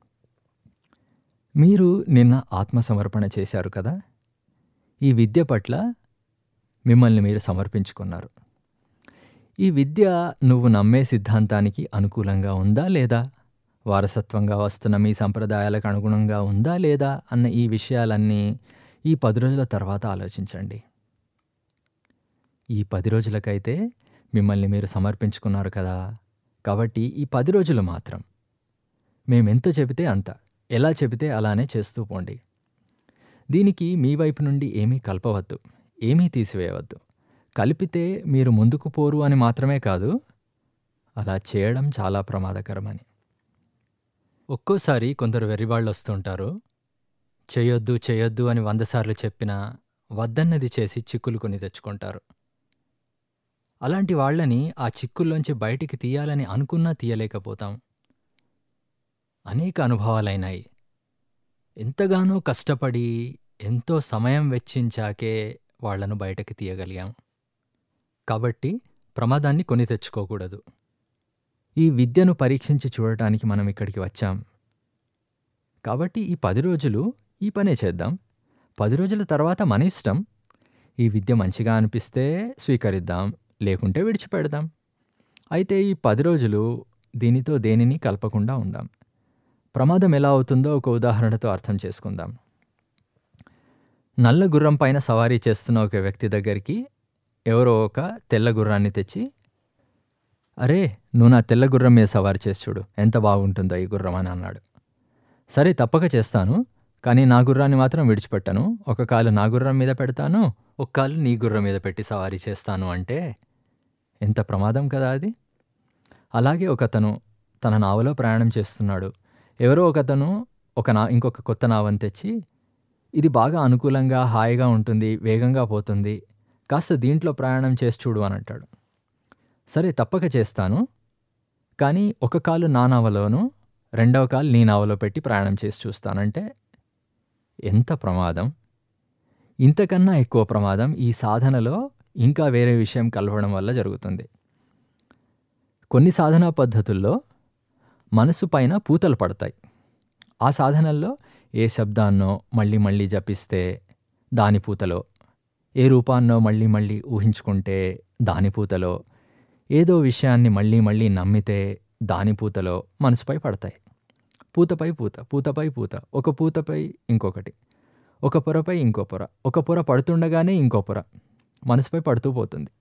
మీరు నిన్న ఆత్మసమర్పణ చేశారు కదా. ఈ విద్య పట్ల మిమ్మల్ని మీరు సమర్పించుకున్నారు. ఈ విద్య నువ్వు నమ్మే సిద్ధాంతానికి అనుకూలంగా ఉందా లేదా, వారసత్వంగా వస్తున్న మీ సంప్రదాయాలకు అనుగుణంగా ఉందా లేదా అన్న ఈ విషయాలన్నీ ఈ పది రోజుల తర్వాత ఆలోచించండి. ఈ పది రోజులకైతే మిమ్మల్ని మీరు సమర్పించుకున్నారు కదా, కాబట్టి ఈ పది రోజులు మాత్రం మేమెంత చెబితే అంత, ఎలా చెబితే అలానే చేస్తూ పోండి. దీనికి మీ వైపు నుండి ఏమీ కలపవద్దు, ఏమీ తీసివేయవద్దు. కలిపితే మీరు ముందుకు పోరు అని మాత్రమే కాదు, అలా చేయడం చాలా ప్రమాదకరమని. ఒక్కోసారి కొందరు వెర్రివాళ్ళు వస్తుంటారు. చేయొద్దు చేయొద్దు అని వంద సార్లు చెప్పినా వద్దన్నది చేసి చిక్కులు కొని తెచ్చుకుంటారు. అలాంటి వాళ్ళని ఆ చిక్కుల్లోంచి బయటికి తీయాలని అనుకున్నా తీయలేకపోతాం. అనేక అనుభవాలైనాయి. ఎంతగానో కష్టపడి ఎంతో సమయం వెచ్చించాకే వాళ్లను బయటకి తీయగలిగాం. కాబట్టి ప్రమాదాన్ని కొని తెచ్చుకోకూడదు. ఈ విద్యను పరీక్షించి చూడటానికి మనం ఇక్కడికి వచ్చాం. కాబట్టి ఈ పది రోజులు ఈ పనే చేద్దాం. పది రోజుల తర్వాత మన ఇష్టం. ఈ విద్య మంచిగా అనిపిస్తే స్వీకరిద్దాం, లేకుంటే విడిచిపెడదాం. అయితే ఈ పది రోజులు దీనితో దేనిని కలపకుండా ఉందాం. ప్రమాదం ఎలా అవుతుందో ఒక ఉదాహరణతో అర్థం చేసుకుందాం. నల్ల గుర్రం పైన సవారీ చేస్తున్న ఒక వ్యక్తి దగ్గరికి ఎవరో ఒక తెల్ల గుర్రాన్ని తెచ్చి, అరే నువ్వు నా తెల్ల గుర్రం మీద సవారీ చేసి చూడు, ఎంత బాగుంటుందో ఈ గుర్రం అని అన్నాడు. సరే తప్పక చేస్తాను, కానీ నా గుర్రాన్ని మాత్రం విడిచిపెట్టను. ఒక కాలు నా గుర్రం మీద పెడతాను, ఒక కాలు నీ గుర్రం మీద పెట్టి సవారీ చేస్తాను అంటే ఎంత ప్రమాదం కదా అది. అలాగే ఒకతను తన నావలో ప్రయాణం చేస్తున్నాడు. ఎవరో ఒకతను ఒక నా ఇంకొక కొత్త నావని తెచ్చి, ఇది బాగా అనుకూలంగా హాయిగా ఉంటుంది, వేగంగా పోతుంది, కాస్త దీంట్లో ప్రయాణం చేసి చూడు అని అంటాడు. సరే తప్పక చేస్తాను, కానీ ఒక కాలు నా నావలోను రెండవ కాలు నీ నావలో పెట్టి ప్రయాణం చేసి చూస్తానంటే ఎంత ప్రమాదం. ఇంతకన్నా ఎక్కువ ప్రమాదం ఈ సాధనలో ఇంకా వేరే విషయం కలవడం వల్ల జరుగుతుంది. కొన్ని సాధనా పద్ధతుల్లో మనసు పైన పూతలు పడతాయి. ఆ సాధనల్లో ఏ శబ్దాన్నో మళ్ళీ మళ్ళీ జపిస్తే దాని పూతలో, ఏ రూపాన్నో మళ్ళీ మళ్ళీ ఊహించుకుంటే దాని పూతలో, ఏదో విషయాన్ని మళ్ళీ మళ్ళీ నమ్మితే దాని పూతలో మనసుపై పడతాయి. పూతపై పూత, పూతపై పూత, ఒక పూతపై ఇంకొకటి, ఒక పొరపై ఇంకో పొర, ఒక పొర పడుతుండగానే ఇంకో పొర మనసుపై పడుతూ పోతుంది.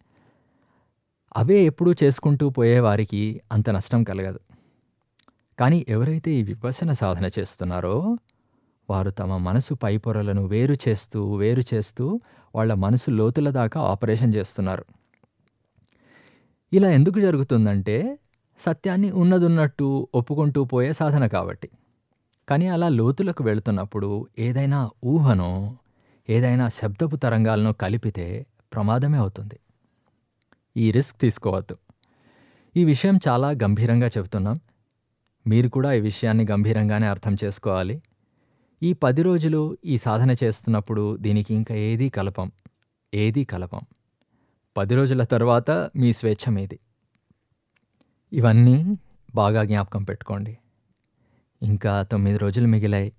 అవే ఎప్పుడూ చేసుకుంటూ పోయే వారికి అంత నష్టం కలగదు. కానీ ఎవరైతే ఈ విపశ్యన సాధన చేస్తున్నారో వారు తమ మనసు పై పొరలను వేరు చేస్తూ వేరు చేస్తూ వాళ్ళ మనసు లోతుల దాకా ఆపరేషన్ చేస్తున్నారు. ఇలా ఎందుకు జరుగుతుందంటే సత్యాన్ని ఉన్నదున్నట్టు ఒప్పుకుంటూ పోయే సాధన కాబట్టి. కానీ అలా లోతులకు వెళుతున్నప్పుడు ఏదైనా ఊహనో ఏదైనా శబ్దపు తరంగాలను కలిపితే ప్రమాదమే అవుతుంది. ఈ రిస్క్ తీసుకోవద్దు. ఈ విషయం చాలా గంభీరంగా చెబుతున్నాం. మీరు కూడా ఈ విషయాన్ని గంభీరంగానే అర్థం చేసుకోవాలి. ఈ పది రోజులు ఈ సాధన చేస్తున్నప్పుడు దీనికి ఇంకా ఏదీ కలపం, ఏదీ కలపం. పది రోజుల తర్వాత మీ స్వేచ్ఛ మీది. ఇవన్నీ బాగా జ్ఞాపకం పెట్టుకోండి. ఇంకా తొమ్మిది రోజులు మిగిలాయి.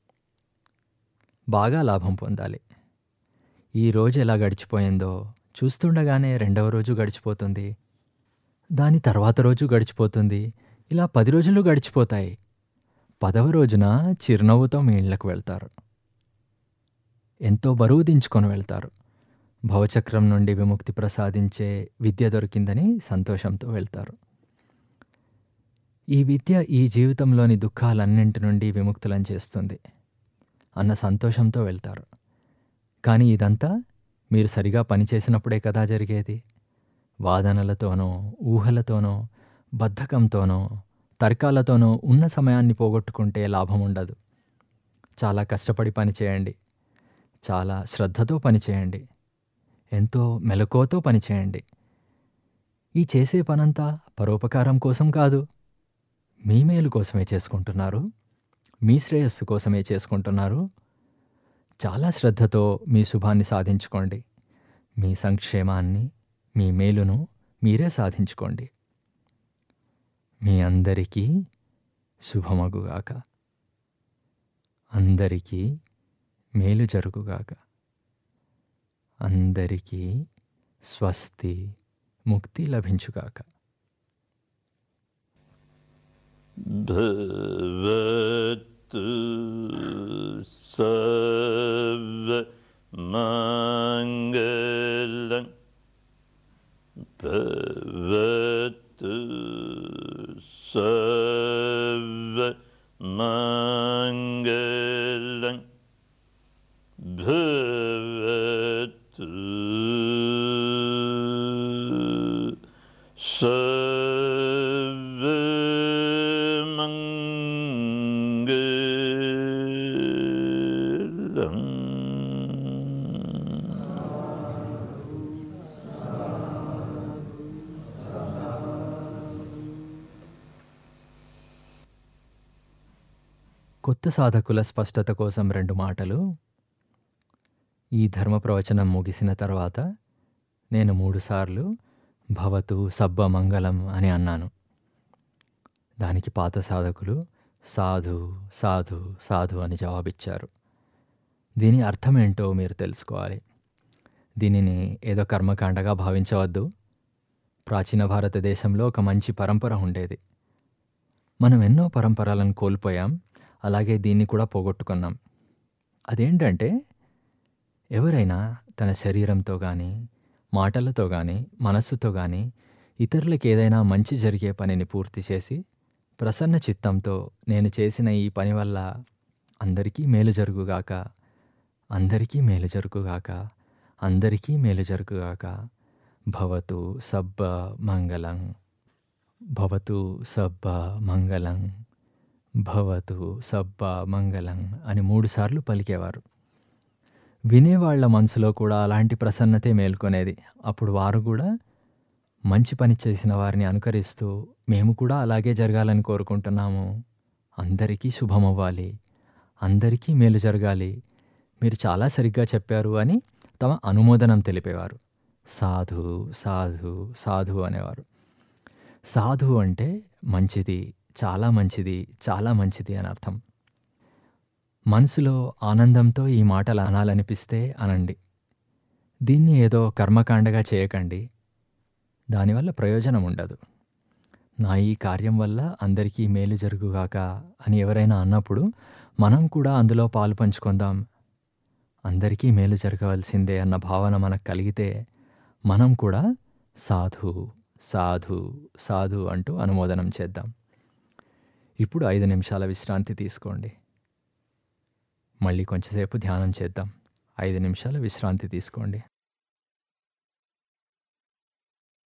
బాగా లాభం పొందాలి. ఈ రోజు ఎలా గడిచిపోయిందో చూస్తుండగానే రెండవ రోజు గడిచిపోతుంది, దాని తర్వాత రోజు గడిచిపోతుంది. ఇలా పది రోజులు గడిచిపోతాయి. పదవ రోజున చిరునవ్వుతో మీ ఇళ్లకు వెళ్తారు. ఎంతో బరువు దించుకొని వెళ్తారు. భవచక్రం నుండి విముక్తి ప్రసాదించే విద్య దొరికిందని సంతోషంతో వెళ్తారు. ఈ విద్య ఈ జీవితంలోని దుఃఖాలన్నింటి నుండి విముక్తులను చేస్తుంది అన్న సంతోషంతో వెళ్తారు. కానీ ఇదంతా మీరు సరిగా పనిచేసినప్పుడే కదా జరిగేది. వాదనలతోనో, ఊహలతోనో, బద్ధకంతోనో, తర్కాలతోనో ఉన్న సమయాన్ని పోగొట్టుకుంటే లాభం ఉండదు. చాలా కష్టపడి పనిచేయండి. చాలా శ్రద్ధతో పనిచేయండి. ఎంతో మెలకువతో పనిచేయండి. ఈ చేసే పనంతా పరోపకారం కోసం కాదు, మీ మేలు కోసమే చేసుకుంటున్నారు. మీ శ్రేయస్సు కోసమే చేసుకుంటున్నారు. చాలా శ్రద్ధతో మీ శుభాన్ని సాధించుకోండి. మీ సంక్షేమాన్ని, మీ మేలును మీరే సాధించుకోండి. మీ అందరికీ శుభమగుగాక. అందరికీ మేలు జరుగుగాక. అందరికీ స్వస్తి, ముక్తి లభించుగాక. భవతు సర్వమంగళం భవతు సర్వమంగళం భవతు సర్వమంగళం. కొత్త సాధకుల స్పష్టత కోసం రెండు మాటలు. ఈ ధర్మ ప్రవచనం ముగిసిన తర్వాత నేను మూడుసార్లు భవతు సబ్బ మంగళం అని అన్నాను. దానికి పాత సాధకులు సాధు సాధు సాధు అని జవాబిచ్చారు. దీని అర్థమేంటో మీరు తెలుసుకోవాలి. దీనిని ఏదో కర్మకాండగా భావించవద్దు. ప్రాచీన భారతదేశంలో ఒక మంచి పరంపర ఉండేది. మనం ఎన్నో పరంపరలను కోల్పోయాం, అలాగే దీన్ని కూడా పోగొట్టుకున్నాం. అదేంటంటే, ఎవరైనా తన శరీరంతో కానీ, మాటలతో కానీ, మనస్సుతో కానీ ఇతరులకు ఏదైనా మంచి జరిగే పనిని పూర్తి చేసి ప్రసన్న చిత్తంతో నేను చేసిన ఈ పని వల్ల అందరికీ మేలు జరుగుగాక, అందరికీ మేలు జరుగుగాక, అందరికీ మేలు జరుగుగాక, భవతు సబ్బ మంగళం, భవతు సబ్బ మంగళం, భవతు సబ్బ మంగళం అని మూడుసార్లు పలికేవారు. వినేవాళ్ల మనసులో కూడా అలాంటి ప్రసన్నతే మేల్కొనేది. అప్పుడు వారు కూడా మంచి పని చేసిన వారిని అనుకరిస్తూ మేము కూడా అలాగే జరగాలని కోరుకుంటున్నాము, అందరికీ శుభమవ్వాలి, అందరికీ మేలు జరగాలి, మీరు చాలా సరిగ్గా చెప్పారు అని తమ అనుమోదనం తెలిపేవారు. సాధు సాధు సాధు అనేవారు. సాధు అంటే మంచిది, చాలా మంచిది, చాలా మంచిది అని అర్థం. మనసులో ఆనందంతో ఈ మాటలు అనాలనిపిస్తే అనండి. దీన్ని ఏదో కర్మకాండగా చేయకండి, దానివల్ల ప్రయోజనం ఉండదు. నా ఈ కార్యం వల్ల అందరికీ మేలు జరుగుగాక అని ఎవరైనా అన్నప్పుడు మనం కూడా అందులో పాలు పంచుకుందాం. అందరికీ మేలు జరగవలసిందే అన్న భావన మనకు కలిగితే మనం కూడా సాధు సాధు సాధు అంటూ అనుమోదనం చేద్దాం. ఇప్పుడు ఐదు నిమిషాల విశ్రాంతి తీసుకోండి. మళ్ళీ కొంచెంసేపు ధ్యానం చేద్దాం. ఐదు నిమిషాల విశ్రాంతి తీసుకోండి.